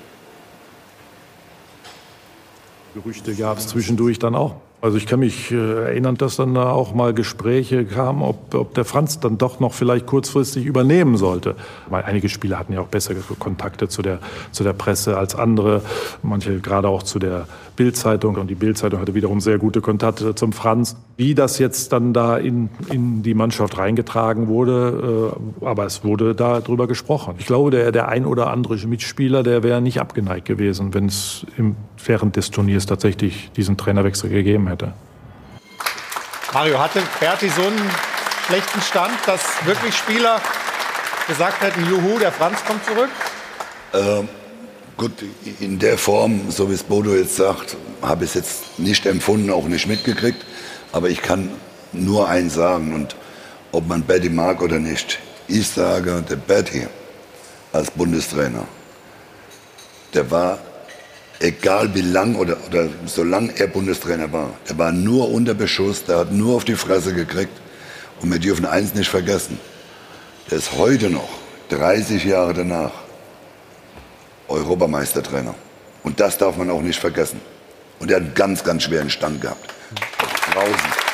Gerüchte gab es zwischendurch dann auch. Also ich kann mich äh, erinnern, dass dann da auch mal Gespräche kamen, ob, ob der Franz dann doch noch vielleicht kurzfristig übernehmen sollte. Weil einige Spieler hatten ja auch bessere Kontakte zu der, zu der Presse als andere. Manche gerade auch zu der Bild-Zeitung. Und die Bild-Zeitung hatte wiederum sehr gute Kontakte zum Franz. Wie das jetzt dann da in, in die Mannschaft reingetragen wurde, äh, aber es wurde da drüber gesprochen. Ich glaube, der, der ein oder andere Mitspieler, der wäre nicht abgeneigt gewesen, wenn es im, während des Turniers tatsächlich diesen Trainerwechsel gegeben hätte. Mario, hatte Berti so einen schlechten Stand, dass wirklich Spieler gesagt hätten, juhu, der Franz kommt zurück? Ähm, gut, in der Form, so wie es Bodo jetzt sagt, habe ich es jetzt nicht empfunden, auch nicht mitgekriegt. Aber ich kann nur eins sagen, und ob man Berti mag oder nicht, ich sage, der Berti als Bundestrainer, der war, egal wie lang oder, oder solange er Bundestrainer war, der war nur unter Beschuss, der hat nur auf die Fresse gekriegt. Und wir dürfen eins nicht vergessen, der ist heute noch, dreißig Jahre danach, Europameistertrainer. Und das darf man auch nicht vergessen. Und er hat einen ganz, ganz schweren Stand gehabt. Draußen.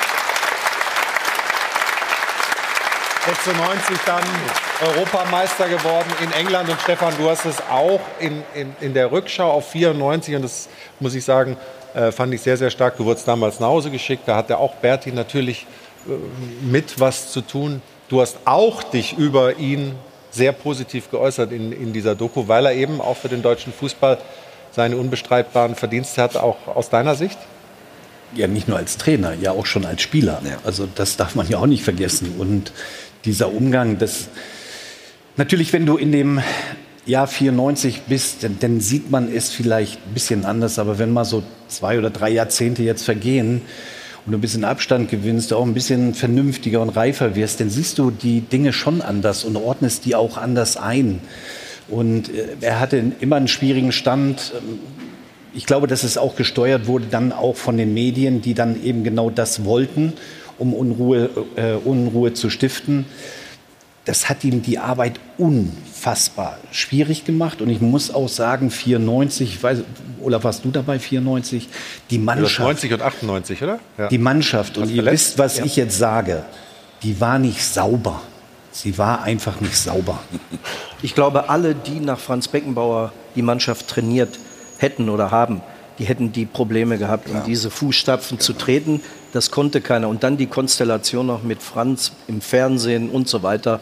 sechsundneunzig dann Europameister geworden in England. Und Stefan, du hast es auch in, in, in der Rückschau auf vierundneunzig. Und das muss ich sagen, äh, fand ich sehr, sehr stark. Du wurdest damals nach Hause geschickt. Da hatte auch Berti natürlich äh, mit was zu tun. Du hast auch dich über ihn sehr positiv geäußert in, in dieser Doku, weil er eben auch für den deutschen Fußball seine unbestreitbaren Verdienste hat, auch aus deiner Sicht? Ja, nicht nur als Trainer, ja auch schon als Spieler. Ja. Also das darf man ja auch nicht vergessen. Und dieser Umgang, das natürlich, wenn du in dem Jahr vierundneunzig bist, dann, dann sieht man es vielleicht ein bisschen anders. Aber wenn mal so zwei oder drei Jahrzehnte jetzt vergehen und du ein bisschen Abstand gewinnst, auch ein bisschen vernünftiger und reifer wirst, dann siehst du die Dinge schon anders und ordnest die auch anders ein. Und er hatte immer einen schwierigen Stand. Ich glaube, dass es auch gesteuert wurde dann auch von den Medien, die dann eben genau das wollten, um Unruhe, äh, Unruhe zu stiften. Das hat ihm die Arbeit unfassbar schwierig gemacht. Und ich muss auch sagen, vierundneunzig, ich weiß, Olaf, warst du dabei, vierundneunzig? Die Mannschaft. neunzig und achtundneunzig, oder? Ja. Die Mannschaft, und ihr verletzt? wisst, was ja. ich jetzt sage, die war nicht sauber. Sie war einfach nicht sauber. Ich glaube, alle, die nach Franz Beckenbauer die Mannschaft trainiert hätten oder haben, die hätten die Probleme gehabt, um ja. diese Fußstapfen zu treten. Das konnte keiner. Und dann die Konstellation noch mit Franz im Fernsehen und so weiter.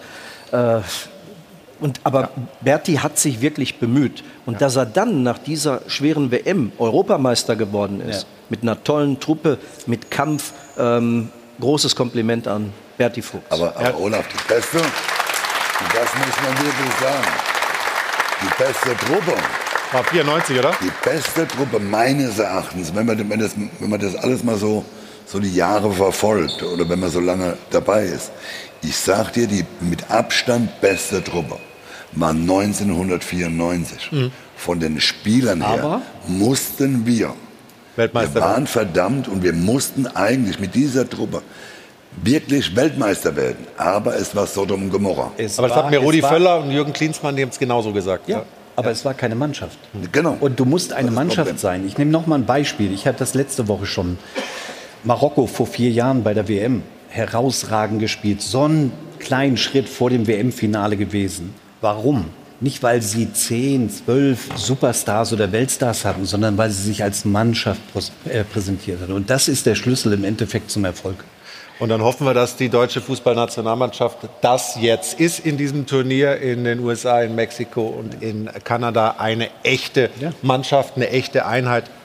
Und, aber ja. Berti hat sich wirklich bemüht. Und ja. dass er dann nach dieser schweren W M Europameister geworden ist, ja. mit einer tollen Truppe, mit Kampf, ähm, großes Kompliment an Berti Fuchs. Aber, aber Olaf, die beste, und das muss man wirklich sagen, die beste Truppe. War vierundneunzig, oder? Die beste Truppe meines Erachtens, wenn man, wenn das, wenn man das alles mal so, so die Jahre verfolgt oder wenn man so lange dabei ist. Ich sag dir, die mit Abstand beste Truppe war neunzehnhundertvierundneunzig. Mhm. Von den Spielern her Aber? mussten wir, Weltmeister wir waren verdammt und wir mussten eigentlich mit dieser Truppe wirklich Weltmeister werden. Aber es war Sodom und Gomorra. Es Aber das war, hat mir Rudi Völler und Jürgen Klinsmann, die haben es genauso gesagt. Ja. Ja. Aber ja. es war keine Mannschaft. Genau. Und du musst eine Mannschaft sein. Ich nehme noch mal ein Beispiel. Ich hatte das letzte Woche schon. Marokko vor vier Jahren bei der W M. Herausragend gespielt. So einen kleinen Schritt vor dem W M-Finale gewesen. Warum? Nicht, weil sie zehn, zwölf Superstars oder Weltstars hatten, sondern weil sie sich als Mannschaft präsentiert haben. Und das ist der Schlüssel im Endeffekt zum Erfolg. Und dann hoffen wir, dass die deutsche Fußballnationalmannschaft das jetzt ist in diesem Turnier in den U S A, in Mexiko und in Kanada eine echte ja. Mannschaft, eine echte Einheit.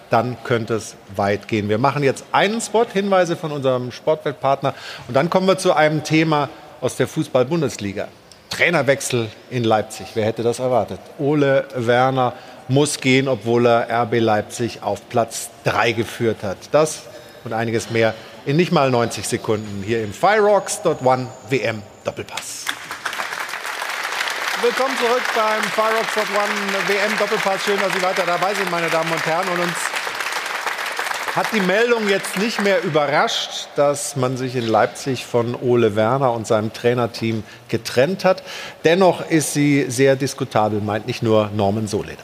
dann könnte es weit gehen. Wir machen jetzt einen Spot, Hinweise von unserem Sportwettpartner. Und dann kommen wir zu einem Thema aus der Fußball-Bundesliga. Trainerwechsel in Leipzig. Wer hätte das erwartet? Ole Werner muss gehen, obwohl er R B Leipzig auf Platz drei geführt hat. Das und einiges mehr in nicht mal neunzig Sekunden hier im Fireworks Dot One W M Doppelpass. Willkommen zurück beim Fireworks Dot One W M Doppelpass. Schön, dass Sie weiter dabei sind, meine Damen und Herren. Und uns hat die Meldung jetzt nicht mehr überrascht, dass man sich in Leipzig von Ole Werner und seinem Trainerteam getrennt hat. Dennoch ist sie sehr diskutabel, meint nicht nur Norman Sohleder.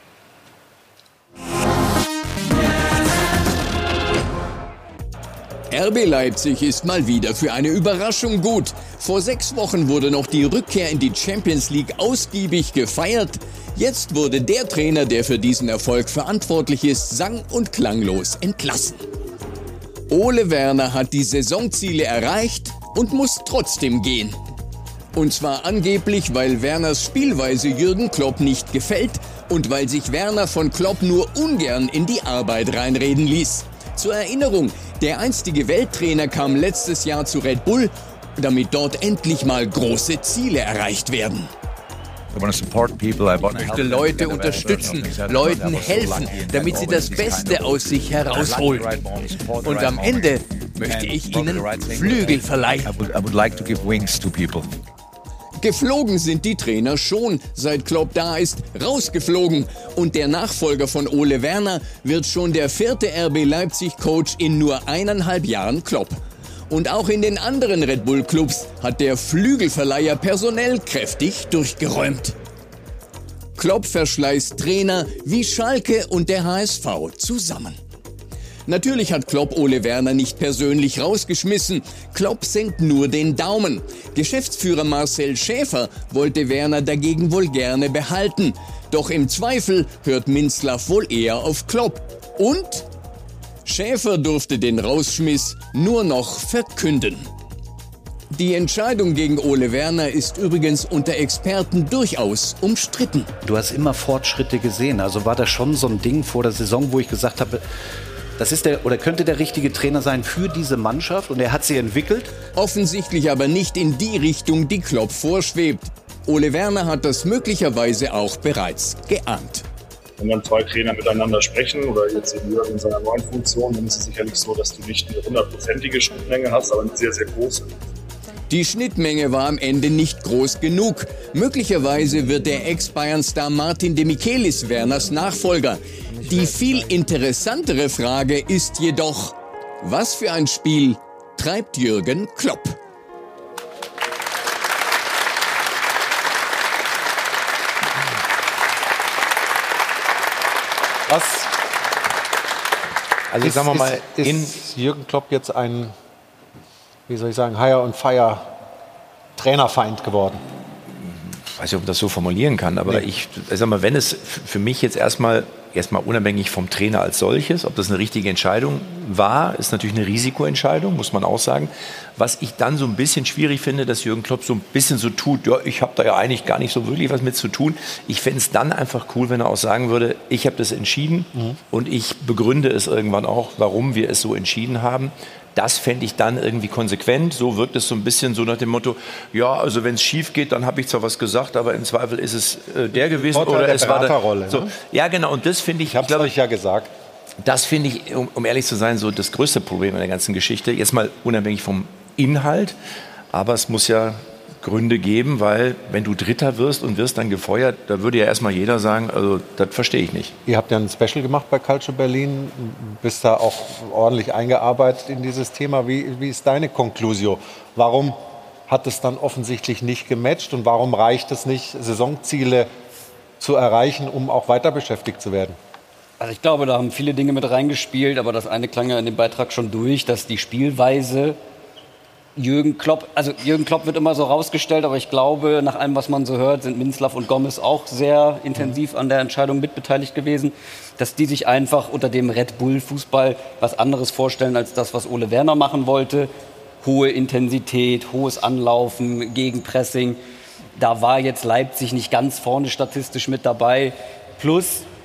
R B Leipzig ist mal wieder für eine Überraschung gut. Vor sechs Wochen wurde noch die Rückkehr in die Champions League ausgiebig gefeiert. Jetzt wurde der Trainer, der für diesen Erfolg verantwortlich ist, sang- und klanglos entlassen. Ole Werner hat die Saisonziele erreicht und muss trotzdem gehen. Und zwar angeblich, weil Werners Spielweise Jürgen Klopp nicht gefällt und weil sich Werner von Klopp nur ungern in die Arbeit reinreden ließ. Zur Erinnerung, der einstige Welttrainer kam letztes Jahr zu Red Bull, damit dort endlich mal große Ziele erreicht werden. Ich möchte Leute unterstützen, Leuten helfen, damit sie das Beste aus sich herausholen. Und am Ende möchte ich ihnen Flügel verleihen. Geflogen sind die Trainer schon, seit Klopp da ist, rausgeflogen. Und der Nachfolger von Ole Werner wird schon der vierte R B Leipzig-Coach in nur eineinhalb Jahren Klopp. Und auch in den anderen Red Bull-Clubs hat der Flügelverleiher personell kräftig durchgeräumt. Klopp verschleißt Trainer wie Schalke und der H S V zusammen. Natürlich hat Klopp Ole Werner nicht persönlich rausgeschmissen. Klopp senkt nur den Daumen. Geschäftsführer Marcel Schäfer wollte Werner dagegen wohl gerne behalten. Doch im Zweifel hört Minzlaff wohl eher auf Klopp. Und Schäfer durfte den Rausschmiss nur noch verkünden. Die Entscheidung gegen Ole Werner ist übrigens unter Experten durchaus umstritten. Du hast immer Fortschritte gesehen. Also war das schon so ein Ding vor der Saison, wo ich gesagt habe, das ist der oder könnte der richtige Trainer sein für diese Mannschaft, und er hat sie entwickelt. Offensichtlich aber nicht in die Richtung, die Klopp vorschwebt. Ole Werner hat das möglicherweise auch bereits geahnt. Wenn dann zwei Trainer miteinander sprechen oder jetzt eben Jürgen in seiner neuen Funktion, dann ist es sicherlich so, dass du nicht eine hundertprozentige Schnittmenge hast, aber eine sehr, sehr große. Die Schnittmenge war am Ende nicht groß genug. Möglicherweise wird der Ex-Bayern-Star Martin de Michelis Werners Nachfolger. Die viel interessantere Frage ist jedoch, was für ein Spiel treibt Jürgen Klopp? Was? Also ist, sagen wir mal, ist, ist Jürgen Klopp jetzt ein, wie soll ich sagen, Hire und Fire Trainerfeind geworden? Ich weiß nicht, ob man das so formulieren kann, aber nee. ich, ich sag mal, wenn es für mich jetzt erstmal erstmal unabhängig vom Trainer als solches, ob das eine richtige Entscheidung war, ist natürlich eine Risikoentscheidung, muss man auch sagen. Was ich dann so ein bisschen schwierig finde, dass Jürgen Klopp so ein bisschen so tut, ja, ich habe da ja eigentlich gar nicht so wirklich was mit zu tun. Ich fände es dann einfach cool, wenn er auch sagen würde, ich habe das entschieden mhm. und ich begründe es irgendwann auch, warum wir es so entschieden haben. Das fände ich dann irgendwie konsequent. So wirkt es so ein bisschen so nach dem Motto, ja, also wenn es schief geht, dann habe ich zwar was gesagt, aber im Zweifel ist es äh, der gewesen. Vorteil oder der es war der, so. Ne? Ja, genau. Und das finde ich, ich habe es euch ja gesagt. Das finde ich, um, um ehrlich zu sein, so das größte Problem in der ganzen Geschichte. Jetzt mal unabhängig vom Inhalt, aber es muss ja Gründe geben, weil wenn du Dritter wirst und wirst dann gefeuert, da würde ja erstmal jeder sagen, also das verstehe ich nicht. Ihr habt ja ein Special gemacht bei Calcio Berlin, bist da auch ordentlich eingearbeitet in dieses Thema. Wie, wie ist deine Conclusio? Warum hat es dann offensichtlich nicht gematcht und warum reicht es nicht, Saisonziele zu erreichen, um auch weiter beschäftigt zu werden? Also ich glaube, da haben viele Dinge mit reingespielt, aber das eine klang ja in dem Beitrag schon durch, dass die Spielweise Jürgen Klopp, also Jürgen Klopp wird immer so rausgestellt, aber ich glaube, nach allem, was man so hört, sind Minzlaff und Gomez auch sehr intensiv an der Entscheidung mitbeteiligt gewesen, dass die sich einfach unter dem Red Bull Fußball was anderes vorstellen als das, was Ole Werner machen wollte. Hohe Intensität, hohes Anlaufen, Gegenpressing. Da war jetzt Leipzig nicht ganz vorne statistisch mit dabei. Plus,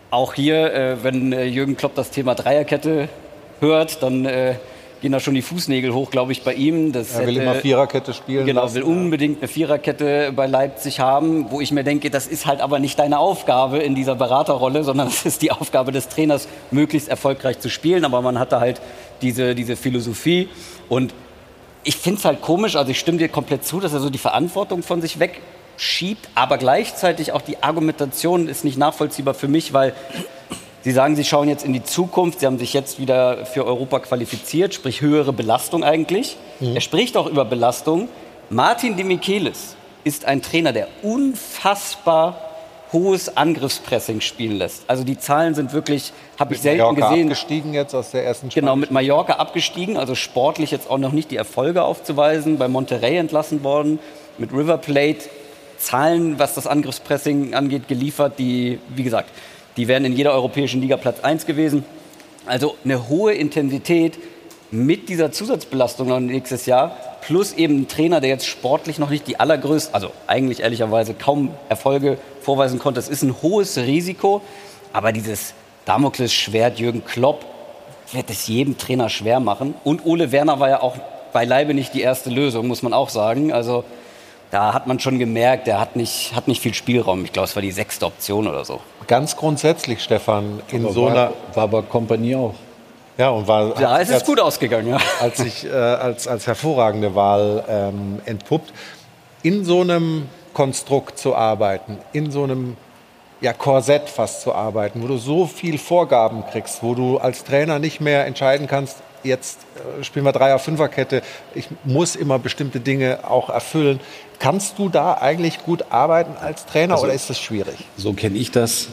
auch hier, äh, wenn äh, Jürgen Klopp das Thema Dreierkette hört, dann äh, gehen da schon die Fußnägel hoch, glaube ich, bei ihm. Das er will hätte, immer Viererkette spielen Genau, lassen, will unbedingt eine Viererkette bei Leipzig haben, wo ich mir denke, das ist halt aber nicht deine Aufgabe in dieser Beraterrolle, sondern das ist die Aufgabe des Trainers, möglichst erfolgreich zu spielen. Aber man hatte halt diese, diese Philosophie. Und ich finde es halt komisch, also ich stimme dir komplett zu, dass er so die Verantwortung von sich wegschiebt, aber gleichzeitig auch die Argumentation ist nicht nachvollziehbar für mich, weil Sie sagen, Sie schauen jetzt in die Zukunft, Sie haben sich jetzt wieder für Europa qualifiziert, sprich höhere Belastung eigentlich. Mhm. Er spricht auch über Belastung. Martin de Michelis ist ein Trainer, der unfassbar hohes Angriffspressing spielen lässt. Also die Zahlen sind wirklich, habe ich selten Mallorca gesehen. abgestiegen jetzt aus der ersten Genau, mit Mallorca abgestiegen, also sportlich jetzt auch noch nicht die Erfolge aufzuweisen. Bei Monterrey entlassen worden, mit River Plate Zahlen, was das Angriffspressing angeht, geliefert, die, wie gesagt, die wären in jeder europäischen Liga Platz eins gewesen. Also eine hohe Intensität mit dieser Zusatzbelastung noch nächstes Jahr. Plus eben ein Trainer, der jetzt sportlich noch nicht die allergrößten, also eigentlich ehrlicherweise kaum Erfolge vorweisen konnte. Es ist ein hohes Risiko. Aber dieses Damoklesschwert Jürgen Klopp wird es jedem Trainer schwer machen. Und Ole Werner war ja auch beileibe nicht die erste Lösung, muss man auch sagen. Also da hat man schon gemerkt, der hat nicht, hat nicht viel Spielraum. Ich glaube, es war die sechste Option oder so. Ganz grundsätzlich, Stefan, in aber so war, einer... War bei Kompanie auch. Ja, und war... Ja, es ist gut ausgegangen, ja. Als sich äh, als, als hervorragende Wahl ähm, entpuppt. In so einem Konstrukt zu arbeiten, in so einem ja, Korsett fast zu arbeiten, wo du so viel Vorgaben kriegst, wo du als Trainer nicht mehr entscheiden kannst, jetzt äh, spielen wir Dreier-Fünfer-Kette, ich muss immer bestimmte Dinge auch erfüllen. Kannst du da eigentlich gut arbeiten als Trainer also, oder ist das schwierig? So kenne ich das.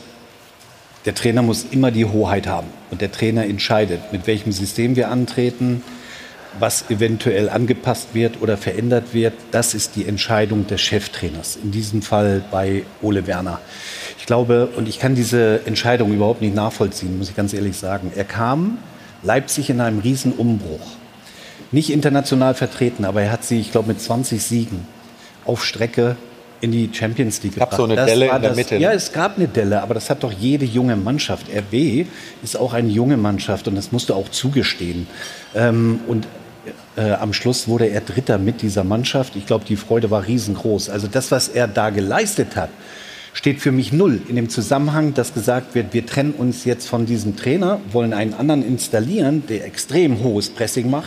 Der Trainer muss immer die Hoheit haben. Und der Trainer entscheidet, mit welchem System wir antreten, was eventuell angepasst wird oder verändert wird. Das ist die Entscheidung des Cheftrainers. In diesem Fall bei Ole Werner. Ich glaube, und ich kann diese Entscheidung überhaupt nicht nachvollziehen, muss ich ganz ehrlich sagen. Er kam Leipzig in einem Riesenumbruch. Nicht international vertreten, aber er hat sie, ich glaube, mit zwanzig Siegen auf Strecke in die Champions League gebracht. Es gab so eine Delle in der Mitte. Ja, es gab eine Delle, aber das hat doch jede junge Mannschaft. R B ist auch eine junge Mannschaft und das musst du auch zugestehen. Ähm, und äh, am Schluss wurde er Dritter mit dieser Mannschaft. Ich glaube, die Freude war riesengroß. Also das, was er da geleistet hat, steht für mich null in dem Zusammenhang, dass gesagt wird, wir trennen uns jetzt von diesem Trainer, wollen einen anderen installieren, der extrem hohes Pressing macht,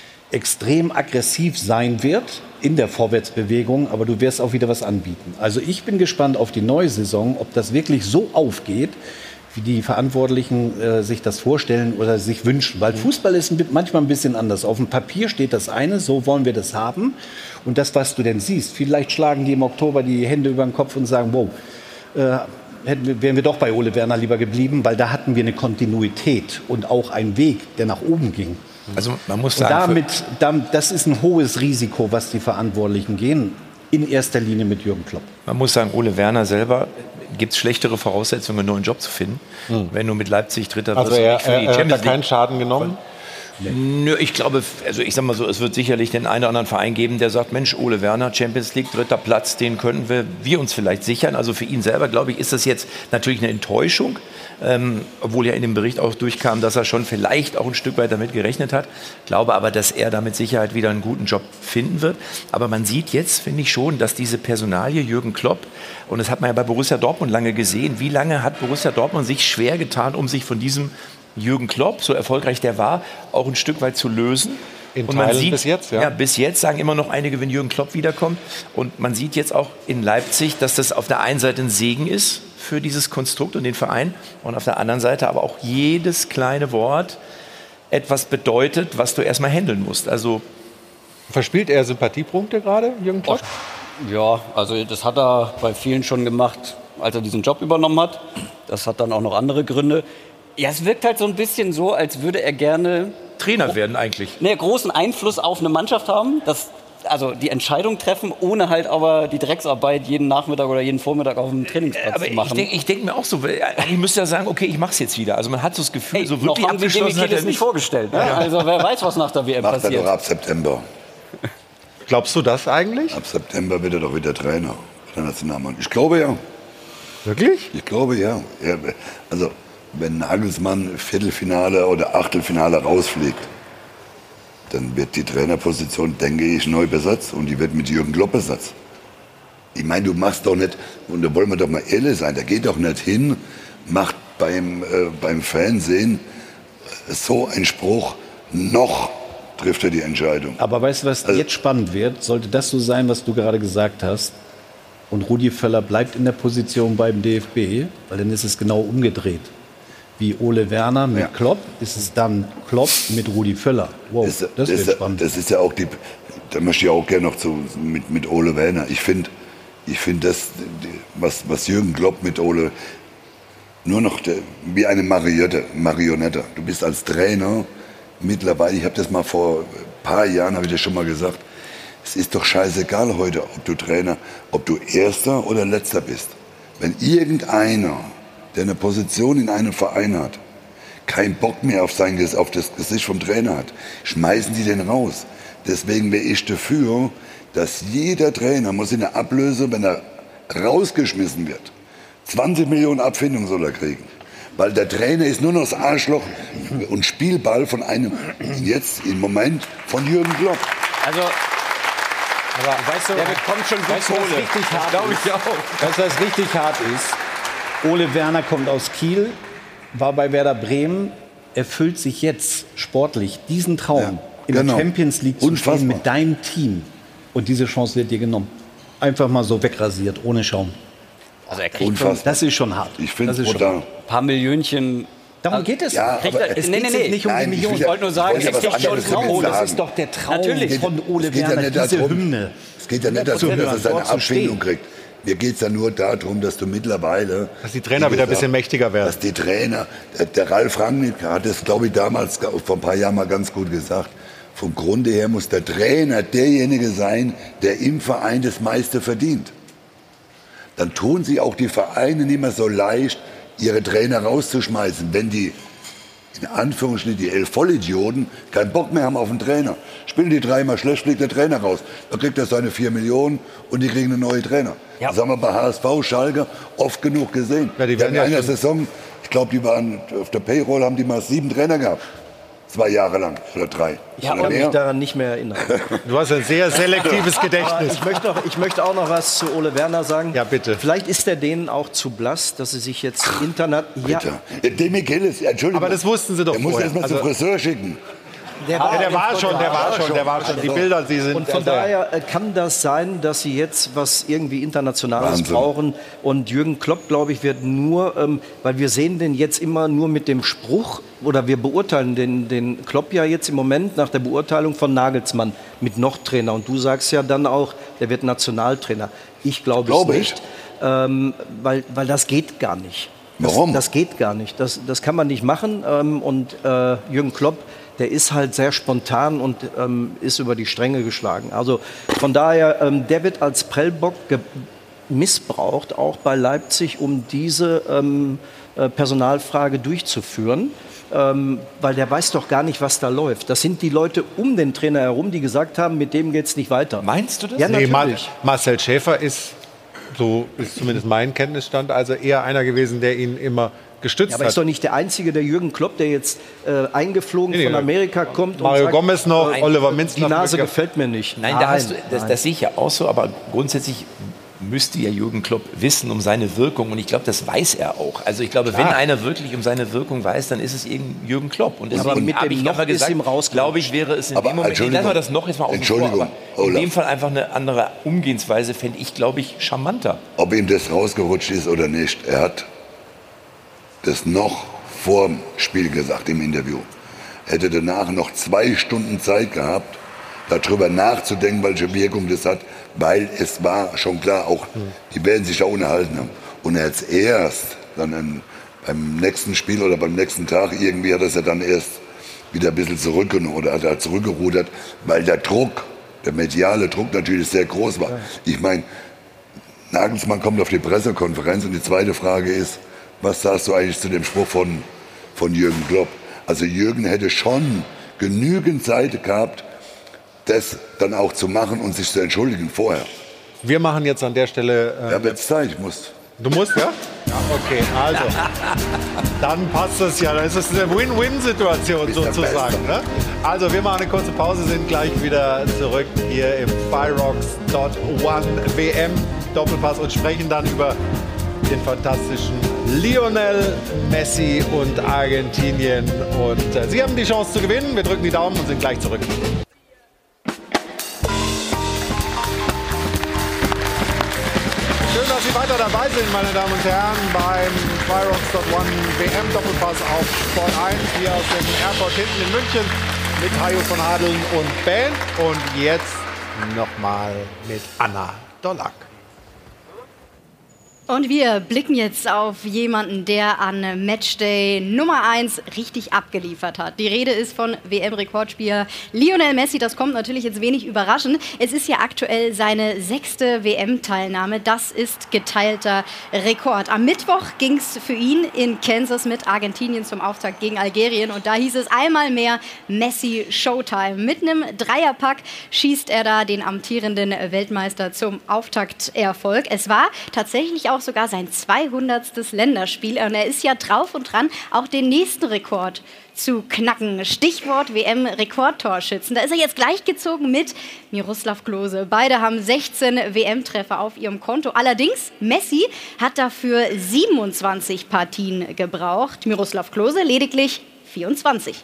extrem aggressiv sein wird in der Vorwärtsbewegung, aber du wirst auch wieder was anbieten. Also ich bin gespannt auf die neue Saison, ob das wirklich so aufgeht, wie die Verantwortlichen äh, sich das vorstellen oder sich wünschen. Weil Fußball ist ein, manchmal ein bisschen anders. Auf dem Papier steht das eine, so wollen wir das haben. Und das, was du denn siehst, vielleicht schlagen die im Oktober die Hände über den Kopf und sagen, wow, äh, hätten, wären wir doch bei Ole Werner lieber geblieben, weil da hatten wir eine Kontinuität und auch einen Weg, der nach oben ging. Also man muss und sagen, damit, damit, das ist ein hohes Risiko, was die Verantwortlichen gehen, in erster Linie mit Jürgen Klopp. Man muss sagen, Ole Werner selber gibt es schlechtere Voraussetzungen, einen neuen Job zu finden, hm. wenn du mit Leipzig Dritter wirst. Also er, er, er hat da keinen Schaden genommen? Nee. Nö, ich glaube, also ich sag mal so, es wird sicherlich den einen oder anderen Verein geben, der sagt, Mensch, Ole Werner, Champions League, dritter Platz, den könnten wir, wir uns vielleicht sichern. Also für ihn selber, glaube ich, ist das jetzt natürlich eine Enttäuschung, ähm, obwohl ja in dem Bericht auch durchkam, dass er schon vielleicht auch ein Stück weit damit gerechnet hat. Glaube aber, dass er da mit Sicherheit wieder einen guten Job finden wird. Aber man sieht jetzt, finde ich schon, dass diese Personalie Jürgen Klopp, und das hat man ja bei Borussia Dortmund lange gesehen, wie lange hat Borussia Dortmund sich schwer getan, um sich von diesem Jürgen Klopp, so erfolgreich der war, auch ein Stück weit zu lösen. In und man Teilen sieht, bis jetzt, ja. ja. Bis jetzt sagen immer noch einige, wenn Jürgen Klopp wiederkommt. Und man sieht jetzt auch in Leipzig, dass das auf der einen Seite ein Segen ist für dieses Konstrukt und den Verein. Und auf der anderen Seite aber auch jedes kleine Wort etwas bedeutet, was du erstmal handeln musst. Also verspielt er Sympathiepunkte gerade, Jürgen Klopp? Ja, also das hat er bei vielen schon gemacht, als er diesen Job übernommen hat. Das hat dann auch noch andere Gründe. Ja, es wirkt halt so ein bisschen so, als würde er gerne Trainer werden eigentlich. Ne, großen Einfluss auf eine Mannschaft haben, das, also die Entscheidung treffen, ohne halt aber die Drecksarbeit jeden Nachmittag oder jeden Vormittag auf dem Trainingsplatz aber zu machen. Ich denke ich denk mir auch so, ich müsste ja sagen, okay, ich mach's jetzt wieder. Also man hat so das Gefühl, Ey, so wirklich noch haben wir abgeschlossen hat er das nicht vorgestellt. Ne? Ja. Also wer weiß, was nach der W M Macht passiert. er doch ab September. Glaubst du das eigentlich? Ab September wird er doch wieder Trainer der Nationalmannschaft. Ich glaube ja. Wirklich? Ich glaube, ja. ja also, wenn Nagelsmann Viertelfinale oder Achtelfinale rausfliegt, dann wird die Trainerposition, denke ich, neu besetzt und die wird mit Jürgen Klopp besetzt. Ich meine, du machst doch nicht, und da wollen wir doch mal ehrlich sein, der geht doch nicht hin, macht beim, äh, beim Fernsehen so einen Spruch, noch trifft er die Entscheidung. Aber weißt du, was also, jetzt spannend wird? Sollte das so sein, was du gerade gesagt hast, und Rudi Völler bleibt in der Position beim D F B, weil dann ist es genau umgedreht. Wie Ole Werner mit ja. Klopp, ist es dann Klopp mit Rudi Völler. Wow, das, das, das wird ist, spannend. Das ist ja auch die, da möchte ich auch gerne noch zu, mit, mit Ole Werner. Ich finde, ich finde das, was, was Jürgen Klopp mit Ole, nur noch der, wie eine Marionette, Marionette. Du bist als Trainer mittlerweile, ich habe das mal vor ein paar Jahren, habe ich das schon mal gesagt, es ist doch scheißegal heute, ob du Trainer, ob du Erster oder Letzter bist. Wenn irgendeiner, der eine Position in einem Verein hat, keinen Bock mehr auf, sein, auf das Gesicht vom Trainer hat, schmeißen die den raus. Deswegen wäre ich dafür, dass jeder Trainer muss in der Ablöse, wenn er rausgeschmissen wird, zwanzig Millionen Abfindung soll er kriegen. Weil der Trainer ist nur noch das Arschloch und Spielball von einem, jetzt im Moment, von Jürgen Klopp. Also, aber weißt du, der bekommt schon gut weißt du, was richtig hart glaube ich auch. Weißt du, was richtig hart ist? Ole Werner kommt aus Kiel, war bei Werder Bremen, erfüllt sich jetzt sportlich diesen Traum, ja, in genau. der Champions League zu spielen mit deinem Team. Und diese Chance wird dir genommen. Einfach mal so wegrasiert, ohne Schaum. Also er kriegt schon, das ist schon hart. Ich finde es brutal. Ein paar Millionchen. Darum geht es. Ja, kriegt er, es nee, nee, nee, nicht um nein, die Millionen. Ich wollte nur sagen, er kriegt schon Traum. Das ist doch der Traum Natürlich. von Ole Werner, ja diese darum, Hymne. Es geht ja nicht darum, dass er seine Abfindung kriegt. Mir geht es ja nur darum, dass du mittlerweile... Dass die Trainer wieder ein bisschen mächtiger werden. Dass die Trainer... Der, der Ralf Rangnick hat es, glaube ich, damals vor ein paar Jahren mal ganz gut gesagt. Vom Grunde her muss der Trainer derjenige sein, der im Verein das meiste verdient. Dann tun sie auch die Vereine nicht mehr so leicht, ihre Trainer rauszuschmeißen, wenn die, in Anführungsstrichen, die elf Vollidioten keinen Bock mehr haben auf den Trainer. Spielen die dreimal schlecht, fliegt der Trainer raus. Dann kriegt er seine vier Millionen und die kriegen einen neuen Trainer. Ja. Das haben wir bei H S V, Schalke oft genug gesehen. Ja, die die haben in einer Saison, ich glaube, die waren auf der Payroll, haben die mal sieben Trainer gehabt. Zwei Jahre lang oder drei. Ich kann mich daran nicht mehr erinnern. Du hast ein sehr selektives Gedächtnis. Ich möchte, noch, ich möchte auch noch was zu Ole Werner sagen. Ja, bitte. Vielleicht ist er denen auch zu blass, dass sie sich jetzt Internet... Ja. De Michelis, Entschuldigung. Aber das wussten sie doch er vorher. Er muss erst mal also, zum Friseur schicken. Der, war, ja, der war schon, der war schon, der war schon. Die Bilder, die sind. Und von daher kann das sein, dass sie jetzt was irgendwie Internationales Wahnsinn. brauchen. Und Jürgen Klopp, glaube ich, wird nur, ähm, weil wir sehen den jetzt immer nur mit dem Spruch, oder wir beurteilen den, den Klopp ja jetzt im Moment nach der Beurteilung von Nagelsmann mit noch Trainer. Und du sagst ja dann auch, der wird Nationaltrainer. Ich glaube glaub es nicht, ich. Ähm, weil, weil das geht gar nicht. Das, Warum? Das geht gar nicht. Das, das kann man nicht machen. Ähm, und äh, Jürgen Klopp, der ist halt sehr spontan und ähm, ist über die Stränge geschlagen. Also von daher, ähm, der wird als Prellbock missbraucht, auch bei Leipzig, um diese ähm, äh, Personalfrage durchzuführen. Ähm, weil der weiß doch gar nicht, was da läuft. Das sind die Leute um den Trainer herum, die gesagt haben, mit dem geht's nicht weiter. Meinst du das? Ja, nee, natürlich. Marcel Schäfer ist, so ist zumindest mein Kenntnisstand, also eher einer gewesen, der ihn immer gestützt ja, aber hat. ist doch nicht der einzige, der Jürgen Klopp, der jetzt äh, eingeflogen nee, von Amerika kommt. Mario und sagt, Gomez noch, äh, Oliver Minzner. Die Nase gefällt mir nicht. Nein, nein, da hast du, das, das sehe ich ja auch so, aber grundsätzlich müsste ja Jürgen Klopp wissen um seine Wirkung und ich glaube, das weiß er auch. Also ich glaube, Klar. wenn einer wirklich um seine Wirkung weiß, dann ist es eben Jürgen Klopp. Und deswegen aber mit dem ich noch gesagt, ist ihm raus, glaube ich, wäre es in aber dem Moment, ich lasse mal das noch jetzt mal außen vor, aber in Olaf. dem Fall einfach eine andere Umgehensweise fände ich, glaube ich, charmanter. Ob ihm das rausgerutscht ist oder nicht, er hat das noch vor dem Spiel gesagt im Interview. Er hätte danach noch zwei Stunden Zeit gehabt, darüber nachzudenken, welche Wirkung das hat, weil es war schon klar, auch die werden sich da unterhalten haben. Und er hat es erst dann in, beim nächsten Spiel oder beim nächsten Tag, irgendwie hat er es ja dann erst wieder ein bisschen zurückgenommen oder hat er zurückgerudert, weil der Druck, der mediale Druck natürlich sehr groß war. Ich meine, Nagelsmann kommt auf die Pressekonferenz und die zweite Frage ist, was sagst du eigentlich zu dem Spruch von, von Jürgen Klopp? Also Jürgen hätte schon genügend Zeit gehabt, das dann auch zu machen und sich zu entschuldigen vorher. Wir machen jetzt an der Stelle... Äh, ja, wird's Zeit, ich muss... Du musst, ja? Ja, okay, also. Dann passt das ja. Dann ist es eine Win-Win-Situation sozusagen. Ne? Also, wir machen eine kurze Pause, sind gleich wieder zurück hier im Fyrox One W M Doppelpass und sprechen dann über den fantastischen Lionel Messi und Argentinien. Und äh, Sie haben die Chance zu gewinnen. Wir drücken die Daumen und sind gleich zurück. Schön, dass Sie weiter dabei sind, meine Damen und Herren, beim Fyrox One W M Doppelpass auf Sport eins hier aus dem Airport hinten in München mit Hajo von Hadeln und Band. Und jetzt nochmal mit Anna Dollack. Und wir blicken jetzt auf jemanden, der an Matchday Nummer eins richtig abgeliefert hat. Die Rede ist von W M-Rekordspieler Lionel Messi. Das kommt natürlich jetzt wenig überraschend. Es ist ja aktuell seine sechste W M-Teilnahme. Das ist geteilter Rekord. Am Mittwoch ging es für ihn in Kansas mit Argentinien zum Auftakt gegen Algerien. Und da hieß es einmal mehr Messi Showtime. Mit einem Dreierpack schießt er da den amtierenden Weltmeister zum Auftakterfolg. Es war tatsächlich auch sogar sein zweihundertstes Länderspiel. Und er ist ja drauf und dran, auch den nächsten Rekord zu knacken. Stichwort W M-Rekordtorschützen. Da ist er jetzt gleichgezogen mit Miroslav Klose. Beide haben sechzehn W M-Treffer auf ihrem Konto. Allerdings, Messi hat dafür siebenundzwanzig Partien gebraucht. Miroslav Klose lediglich vierundzwanzig.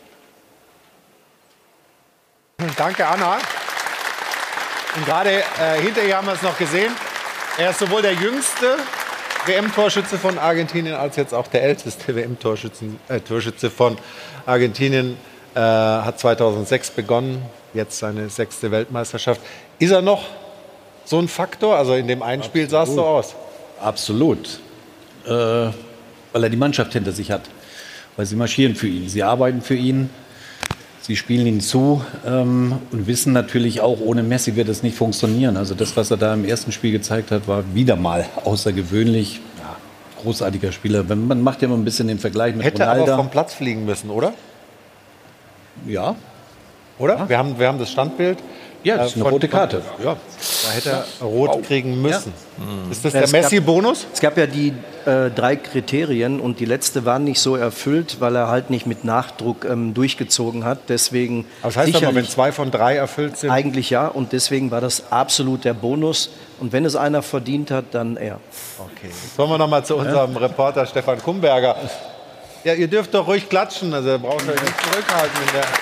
Danke, Anna. Und gerade äh, hinterher haben wir es noch gesehen. Er ist sowohl der jüngste W M-Torschütze von Argentinien als jetzt auch der älteste W M-Torschütze äh, Torschütze von Argentinien. Äh, hat zweitausendsechs begonnen, jetzt seine sechste Weltmeisterschaft. Ist er noch so ein Faktor? Also in dem einen Spiel sah es so aus. Absolut. Äh, weil er die Mannschaft hinter sich hat. Weil sie marschieren für ihn, sie arbeiten für ihn. Sie spielen ihn zu ähm, und wissen natürlich auch, ohne Messi wird es nicht funktionieren. Also das, was er da im ersten Spiel gezeigt hat, war wieder mal außergewöhnlich. Ja, großartiger Spieler. Man macht ja immer ein bisschen den Vergleich mit Hätte Ronaldo. Hätte aber vom Platz fliegen müssen, oder? Ja. Oder? Ja. Wir haben, wir haben das Standbild. Ja, das ist eine von, rote Karte. Ja, da hätte er rot wow. kriegen müssen. Ja. Ist das der Messi-Bonus? Es gab ja die äh, drei Kriterien und die letzte war nicht so erfüllt, weil er halt nicht mit Nachdruck ähm, durchgezogen hat. Deswegen aber das heißt aber, wenn zwei von drei erfüllt sind? Eigentlich ja, und deswegen war das absolut der Bonus. Und wenn es einer verdient hat, dann er. Okay, jetzt kommen wir noch mal zu unserem ja. Reporter Stefan Kumberger. Ja, ihr dürft doch ruhig klatschen, also ihr braucht euch nicht zurückhalten in der...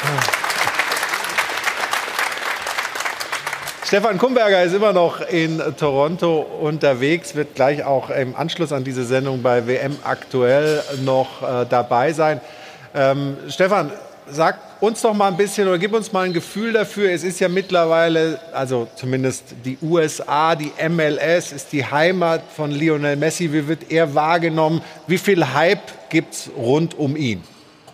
Stefan Kumberger ist immer noch in Toronto unterwegs, wird gleich auch im Anschluss an diese Sendung bei W M aktuell noch äh, dabei sein. Ähm, Stefan, sag uns doch mal ein bisschen oder gib uns mal ein Gefühl dafür. Es ist ja mittlerweile, also zumindest die U S A, die M L S ist die Heimat von Lionel Messi. Wie wird er wahrgenommen? Wie viel Hype gibt es rund um ihn?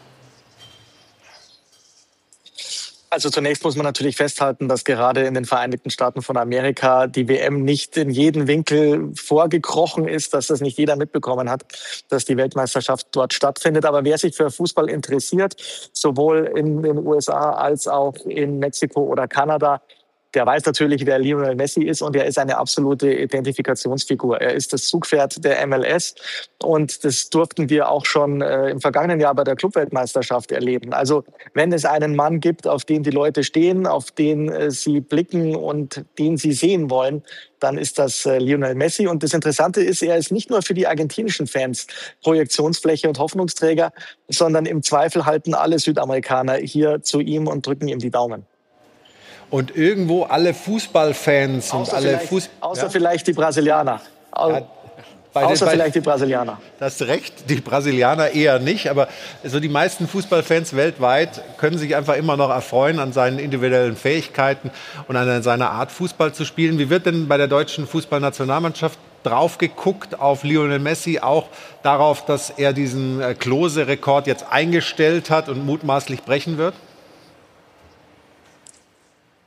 Also zunächst muss man natürlich festhalten, dass gerade in den Vereinigten Staaten von Amerika die W M nicht in jeden Winkel vorgekrochen ist, dass das nicht jeder mitbekommen hat, dass die Weltmeisterschaft dort stattfindet. Aber wer sich für Fußball interessiert, sowohl in den U S A als auch in Mexiko oder Kanada, der weiß natürlich, wer Lionel Messi ist und er ist eine absolute Identifikationsfigur. Er ist das Zugpferd der M L S und das durften wir auch schon äh, im vergangenen Jahr bei der Clubweltmeisterschaft erleben. Also wenn es einen Mann gibt, auf den die Leute stehen, auf den äh, sie blicken und den sie sehen wollen, dann ist das äh, Lionel Messi. Und das Interessante ist, er ist nicht nur für die argentinischen Fans Projektionsfläche und Hoffnungsträger, sondern im Zweifel halten alle Südamerikaner hier zu ihm und drücken ihm die Daumen. Und irgendwo alle Fußballfans und außer alle vielleicht, Fuß Außer ja? vielleicht die Brasilianer. Ja, bei außer den, vielleicht die Brasilianer. Das ist recht, die Brasilianer eher nicht. Aber so die meisten Fußballfans weltweit können sich einfach immer noch erfreuen an seinen individuellen Fähigkeiten und an seiner Art, Fußball zu spielen. Wie wird denn bei der deutschen Fußballnationalmannschaft drauf geguckt auf Lionel Messi, auch darauf, dass er diesen Klose-Rekord jetzt eingestellt hat und mutmaßlich brechen wird?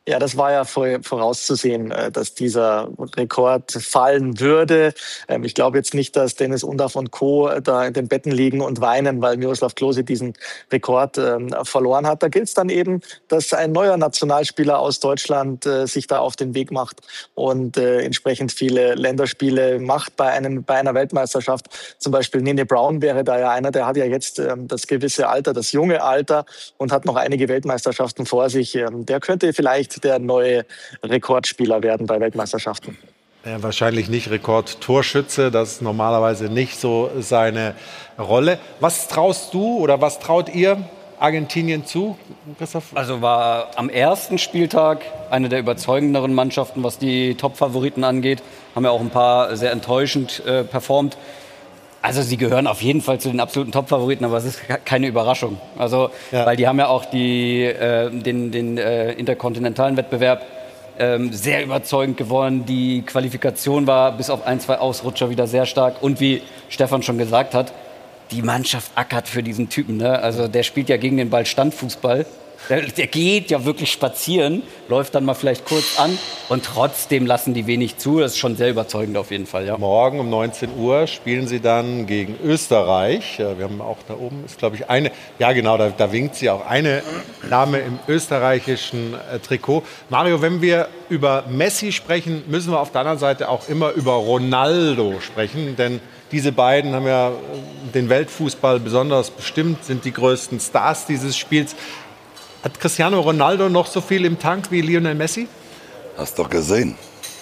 Ja, das war ja vorauszusehen, dass dieser Rekord fallen würde. Ich glaube jetzt nicht, dass Dennis Undaff und Co. da in den Betten liegen und weinen, weil Miroslav Klose diesen Rekord verloren hat. Da gilt es dann eben, dass ein neuer Nationalspieler aus Deutschland sich da auf den Weg macht und entsprechend viele Länderspiele macht bei, einem, bei einer Weltmeisterschaft. Zum Beispiel Nene Brown wäre da ja einer, der hat ja jetzt das gewisse Alter, das junge Alter und hat noch einige Weltmeisterschaften vor sich. Der könnte vielleicht der neue Rekordspieler werden bei Weltmeisterschaften. Ja, wahrscheinlich nicht Rekordtorschütze, das ist normalerweise nicht so seine Rolle. Was traust du oder was traut ihr Argentinien zu, Christoph? Also war am ersten Spieltag eine der überzeugenderen Mannschaften, was die Top-Favoriten angeht. Haben ja auch ein paar sehr enttäuschend äh, performt. Also sie gehören auf jeden Fall zu den absoluten Top-Favoriten, aber es ist keine Überraschung. Also, ja. Weil die haben ja auch die, äh, den, den äh, interkontinentalen Wettbewerb ähm, sehr überzeugend gewonnen. Die Qualifikation war bis auf ein, zwei Ausrutscher wieder sehr stark. Und wie Stefan schon gesagt hat, die Mannschaft ackert für diesen Typen. Ne? Also der spielt ja gegen den Ball Standfußball. Der, der geht ja wirklich spazieren, läuft dann mal vielleicht kurz an und trotzdem lassen die wenig zu. Das ist schon sehr überzeugend auf jeden Fall. Ja. Morgen um neunzehn Uhr spielen sie dann gegen Österreich. Wir haben auch da oben, ist glaube ich eine, ja genau, da, da winkt sie auch, eine Dame im österreichischen äh, Trikot. Mario, wenn wir über Messi sprechen, müssen wir auf der anderen Seite auch immer über Ronaldo sprechen, denn diese beiden haben ja den Weltfußball besonders bestimmt, sind die größten Stars dieses Spiels. Hat Cristiano Ronaldo noch so viel im Tank wie Lionel Messi? Hast doch gesehen.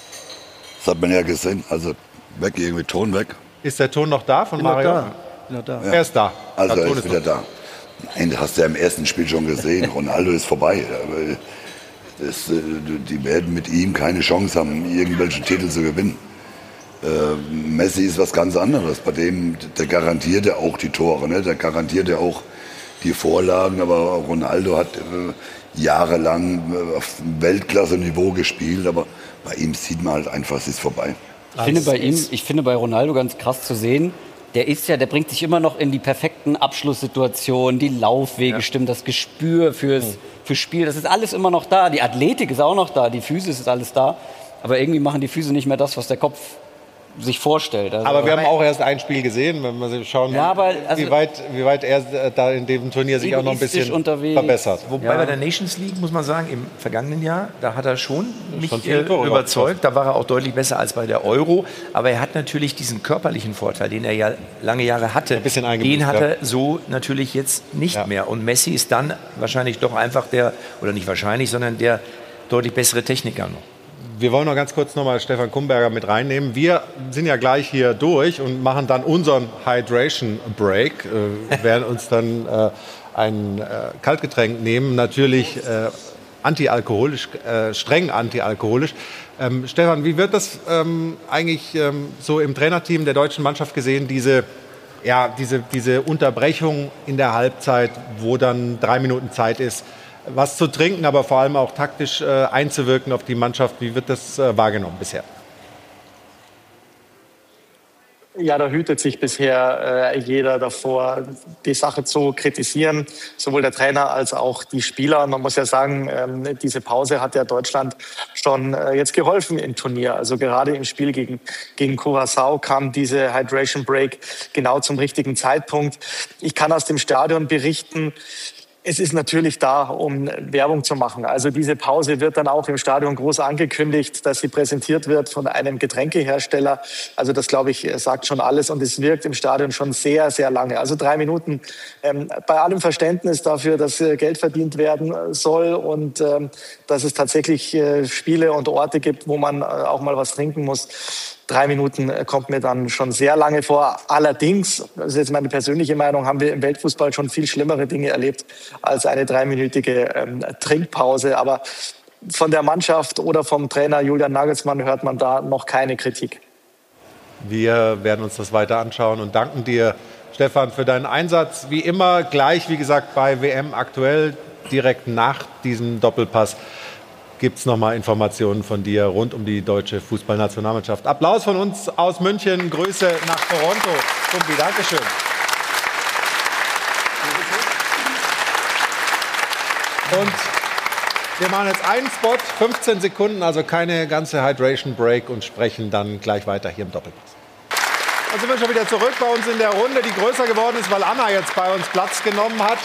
Das hat man ja gesehen. Also weg, irgendwie Ton weg. Ist der Ton noch da von Bin Mario? Noch da. Noch da. Ja. Er ist da. Also der er Ton ist wieder da. Nein, das hast du ja im ersten Spiel schon gesehen. Ronaldo ist vorbei. Das, die werden mit ihm keine Chance haben, irgendwelche Titel zu gewinnen. Äh, Messi ist was ganz anderes. Bei dem, der garantiert ja auch die Tore. Ne? Der garantiert ja auch die Vorlagen, aber Ronaldo hat äh, jahrelang äh, auf Weltklasse-Niveau gespielt, aber bei ihm sieht man halt einfach, es ist vorbei. Ich finde bei ihm, ich finde bei Ronaldo ganz krass zu sehen, der ist ja, der bringt sich immer noch in die perfekten Abschlusssituationen, die Laufwege ja. stimmen, das Gespür fürs, mhm. fürs Spiel, das ist alles immer noch da, die Athletik ist auch noch da, die Physis ist alles da, aber irgendwie machen die Füße nicht mehr das, was der Kopf sich vorstellt. Also aber wir haben auch erst ein Spiel gesehen, wenn wir schauen, ja, aber, also, wie, weit, wie weit er da in dem Turnier sich auch noch ein bisschen unterwegs. verbessert. Wobei ja. bei der Nations League, muss man sagen, im vergangenen Jahr, da hat er schon mich schon äh, überzeugt. Da war er auch deutlich besser als bei der Euro. Aber er hat natürlich diesen körperlichen Vorteil, den er ja lange Jahre hatte. Ein bisschen den hat er ja. so natürlich jetzt nicht ja. mehr. Und Messi ist dann wahrscheinlich doch einfach der, oder nicht wahrscheinlich, sondern der deutlich bessere Techniker noch. Wir wollen noch ganz kurz noch mal Stefan Kumberger mit reinnehmen. Wir sind ja gleich hier durch und machen dann unseren Hydration Break. Äh, werden uns dann äh, ein äh, Kaltgetränk nehmen, natürlich äh, antialkoholisch, äh, streng antialkoholisch. Ähm, Stefan, wie wird das ähm, eigentlich ähm, so im Trainerteam der deutschen Mannschaft gesehen, diese, ja, diese, diese Unterbrechung in der Halbzeit, wo dann drei Minuten Zeit ist, was zu trinken, aber vor allem auch taktisch äh, einzuwirken auf die Mannschaft? Wie wird das äh, wahrgenommen bisher? Ja, da hütet sich bisher äh, jeder davor, die Sache zu kritisieren, sowohl der Trainer als auch die Spieler. Man muss ja sagen, ähm, diese Pause hat ja Deutschland schon äh, jetzt geholfen im Turnier. Also gerade im Spiel gegen, gegen Curaçao kam diese Hydration Break genau zum richtigen Zeitpunkt. Ich kann aus dem Stadion berichten, es ist natürlich da, um Werbung zu machen. Also diese Pause wird dann auch im Stadion groß angekündigt, dass sie präsentiert wird von einem Getränkehersteller. Also das, glaube ich, sagt schon alles und es wirkt im Stadion schon sehr, sehr lange. Also drei Minuten ähm, bei allem Verständnis dafür, dass äh, Geld verdient werden soll und ähm, dass es tatsächlich äh, Spiele und Orte gibt, wo man äh, auch mal was trinken muss. Drei Minuten kommt mir dann schon sehr lange vor. Allerdings, das ist jetzt meine persönliche Meinung, haben wir im Weltfußball schon viel schlimmere Dinge erlebt als eine dreiminütige ähm, Trinkpause. Aber von der Mannschaft oder vom Trainer Julian Nagelsmann hört man da noch keine Kritik. Wir werden uns das weiter anschauen und danken dir, Stefan, für deinen Einsatz. Wie immer, gleich, wie gesagt, bei W M aktuell, direkt nach diesem Doppelpass, gibt es nochmal Informationen von dir rund um die deutsche Fußballnationalmannschaft. Applaus von uns aus München, Grüße nach Toronto. Kumbi, Dankeschön. Und Wir machen jetzt einen Spot, fünfzehn Sekunden, also keine ganze Hydration Break und sprechen dann gleich weiter hier im Doppelpass. Dann sind wir schon wieder zurück bei uns in der Runde, die größer geworden ist, weil Anna jetzt bei uns Platz genommen hat.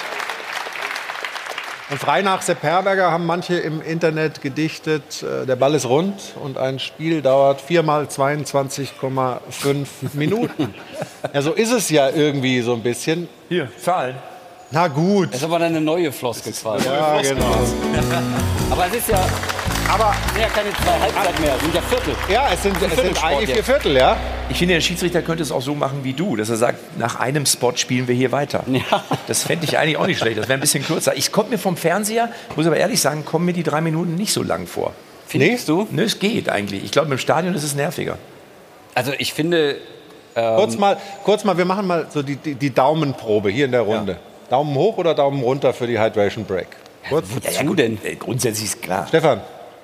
Und frei nach Sepp Herberger haben manche im Internet gedichtet, äh, der Ball ist rund und ein Spiel dauert viermal zweiundzwanzig Komma fünf Minuten. Ja, so ist es ja irgendwie so ein bisschen. Hier, Zahlen. Na gut. Das ist aber eine neue Floskel quasi. Ja, genau. Aber es ist ja, aber sind ja keine zwei Halbzeit mehr, es sind ja Viertel. Ja, es sind, es sind Viertelsport eigentlich vier jetzt. Viertel, ja. Ich finde, der Schiedsrichter könnte es auch so machen wie du, dass er sagt, nach einem Spot spielen wir hier weiter. Ja. Das fände ich eigentlich auch nicht schlecht, das wäre ein bisschen kürzer. Ich komme mir vom Fernseher, muss aber ehrlich sagen, kommen mir die drei Minuten nicht so lang vor. Findest du? Nö, es geht eigentlich. Ich glaube, im Stadion ist es nerviger. Also ich finde... Ähm, Kurz mal, kurz mal, wir machen mal so die, die, die Daumenprobe hier in der Runde. Ja. Daumen hoch oder Daumen runter für die Hydration Break? Kurz. Ja, ja, gut, denn? Grundsätzlich ist klar. Stefan,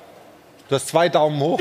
du hast zwei Daumen hoch.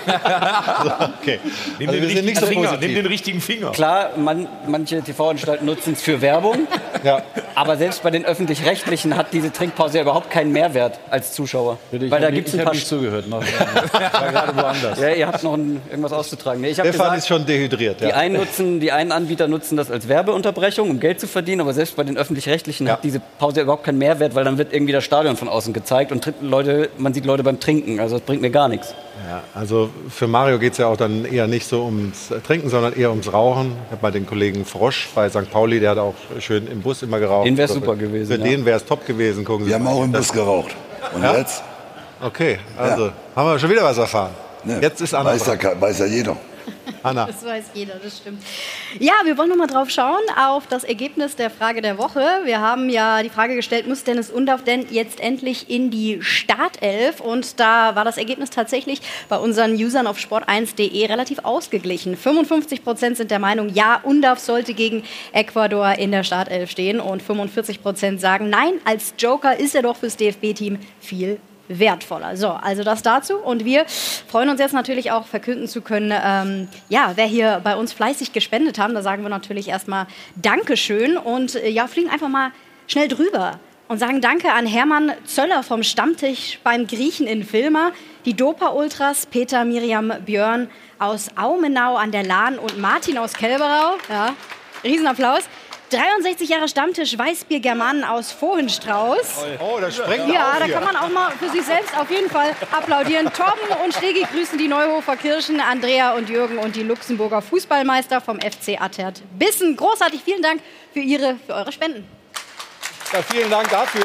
So, okay. Nimm, Also den wir sind nicht so Finger, positiv. nimm den richtigen Finger. Klar, man, manche T V-Anstalten nutzen es für Werbung. Ja. Aber selbst bei den Öffentlich-Rechtlichen hat diese Trinkpause ja überhaupt keinen Mehrwert als Zuschauer. Ich Weil da hab gibt's nicht, ein paar ich habe nicht zugehört. Noch. Ich war gerade woanders. Ja, ihr habt noch ein, irgendwas auszutragen. Nee, ich hab Stefan gesagt, ist schon dehydriert. die, Ja. einen nutzen, die einen Anbieter nutzen das als Werbeunterbrechung, um Geld zu verdienen. Aber selbst bei den Öffentlich-Rechtlichen Ja. hat diese Pause ja überhaupt keinen Mehrwert, weil dann wird irgendwie das Stadion von außen gezeigt und Leute, man sieht Leute beim Trinken. Also das bringt mir gar nichts. Ja, also für Mario geht es ja auch dann eher nicht so ums Trinken, sondern eher ums Rauchen. Ich habe mal den Kollegen Frosch bei Sankt Pauli, der hat auch schön im Bus immer geraucht. Den wär's Also super gewesen, Für ja. den wäre es top gewesen. Gucken Sie Wir haben mal. auch im Bus geraucht. Und Ja? jetzt? Okay, also haben wir schon wieder was erfahren. Ne, Jetzt ist Anna weiß, dran. ja, weiß ja jeder. Anna. Das weiß jeder, das stimmt. Ja, wir wollen noch mal drauf schauen, auf das Ergebnis der Frage der Woche. Wir haben ja die Frage gestellt, muss Dennis Undaff denn jetzt endlich in die Startelf? Und da war das Ergebnis tatsächlich bei unseren Usern auf sport eins punkt de relativ ausgeglichen. fünfundfünfzig Prozent sind der Meinung, ja, Undaff sollte gegen Ecuador in der Startelf stehen. Und fünfundvierzig Prozent sagen, nein, als Joker ist er doch fürs D F B-Team viel wertvoller. So, also das dazu. Und wir freuen uns jetzt natürlich auch, verkünden zu können, ähm, ja, wer hier bei uns fleißig gespendet haben. Da sagen wir natürlich erstmal Dankeschön und äh, ja, fliegen einfach mal schnell drüber und sagen Danke an Hermann Zöller vom Stammtisch beim Griechen in Vilma, die Dopa-Ultras, Peter, Miriam, Björn aus Aumenau an der Lahn und Martin aus Kelberau. Ja, Riesenapplaus. dreiundsechzig Jahre Stammtisch Weißbier Germanen aus Vohenstrauß. Oh, das sprengt Ja, auf da hier. kann man auch mal für sich selbst auf jeden Fall applaudieren. Torben und Stegi grüßen die Neuhofer Kirchen, Andrea und Jürgen und die Luxemburger Fußballmeister vom F C Attert Bissen. Großartig, vielen Dank für, ihre, für eure Spenden. Ja, vielen Dank dafür.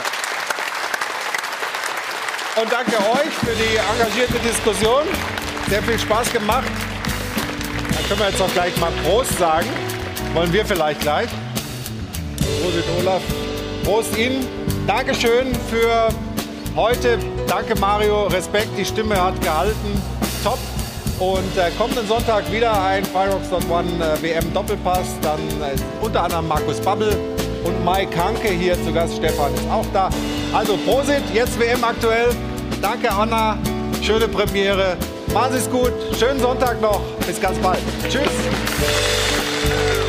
Und danke euch für die engagierte Diskussion. Sehr viel Spaß gemacht. Dann können wir jetzt auch gleich mal Prost sagen. Wollen wir vielleicht gleich. Prost, Olaf. Prost Ihnen. Dankeschön für heute. Danke Mario. Respekt, die Stimme hat gehalten. Top. Und äh, kommenden Sonntag wieder ein Fireworks One äh, W M Doppelpass. Dann äh, unter anderem Markus Babbel und Mike Hanke hier zu Gast. Stefan ist auch da. Also Prosit, jetzt W M aktuell. Danke Anna. Schöne Premiere. Machen Sie es gut. Schönen Sonntag noch. Bis ganz bald. Tschüss.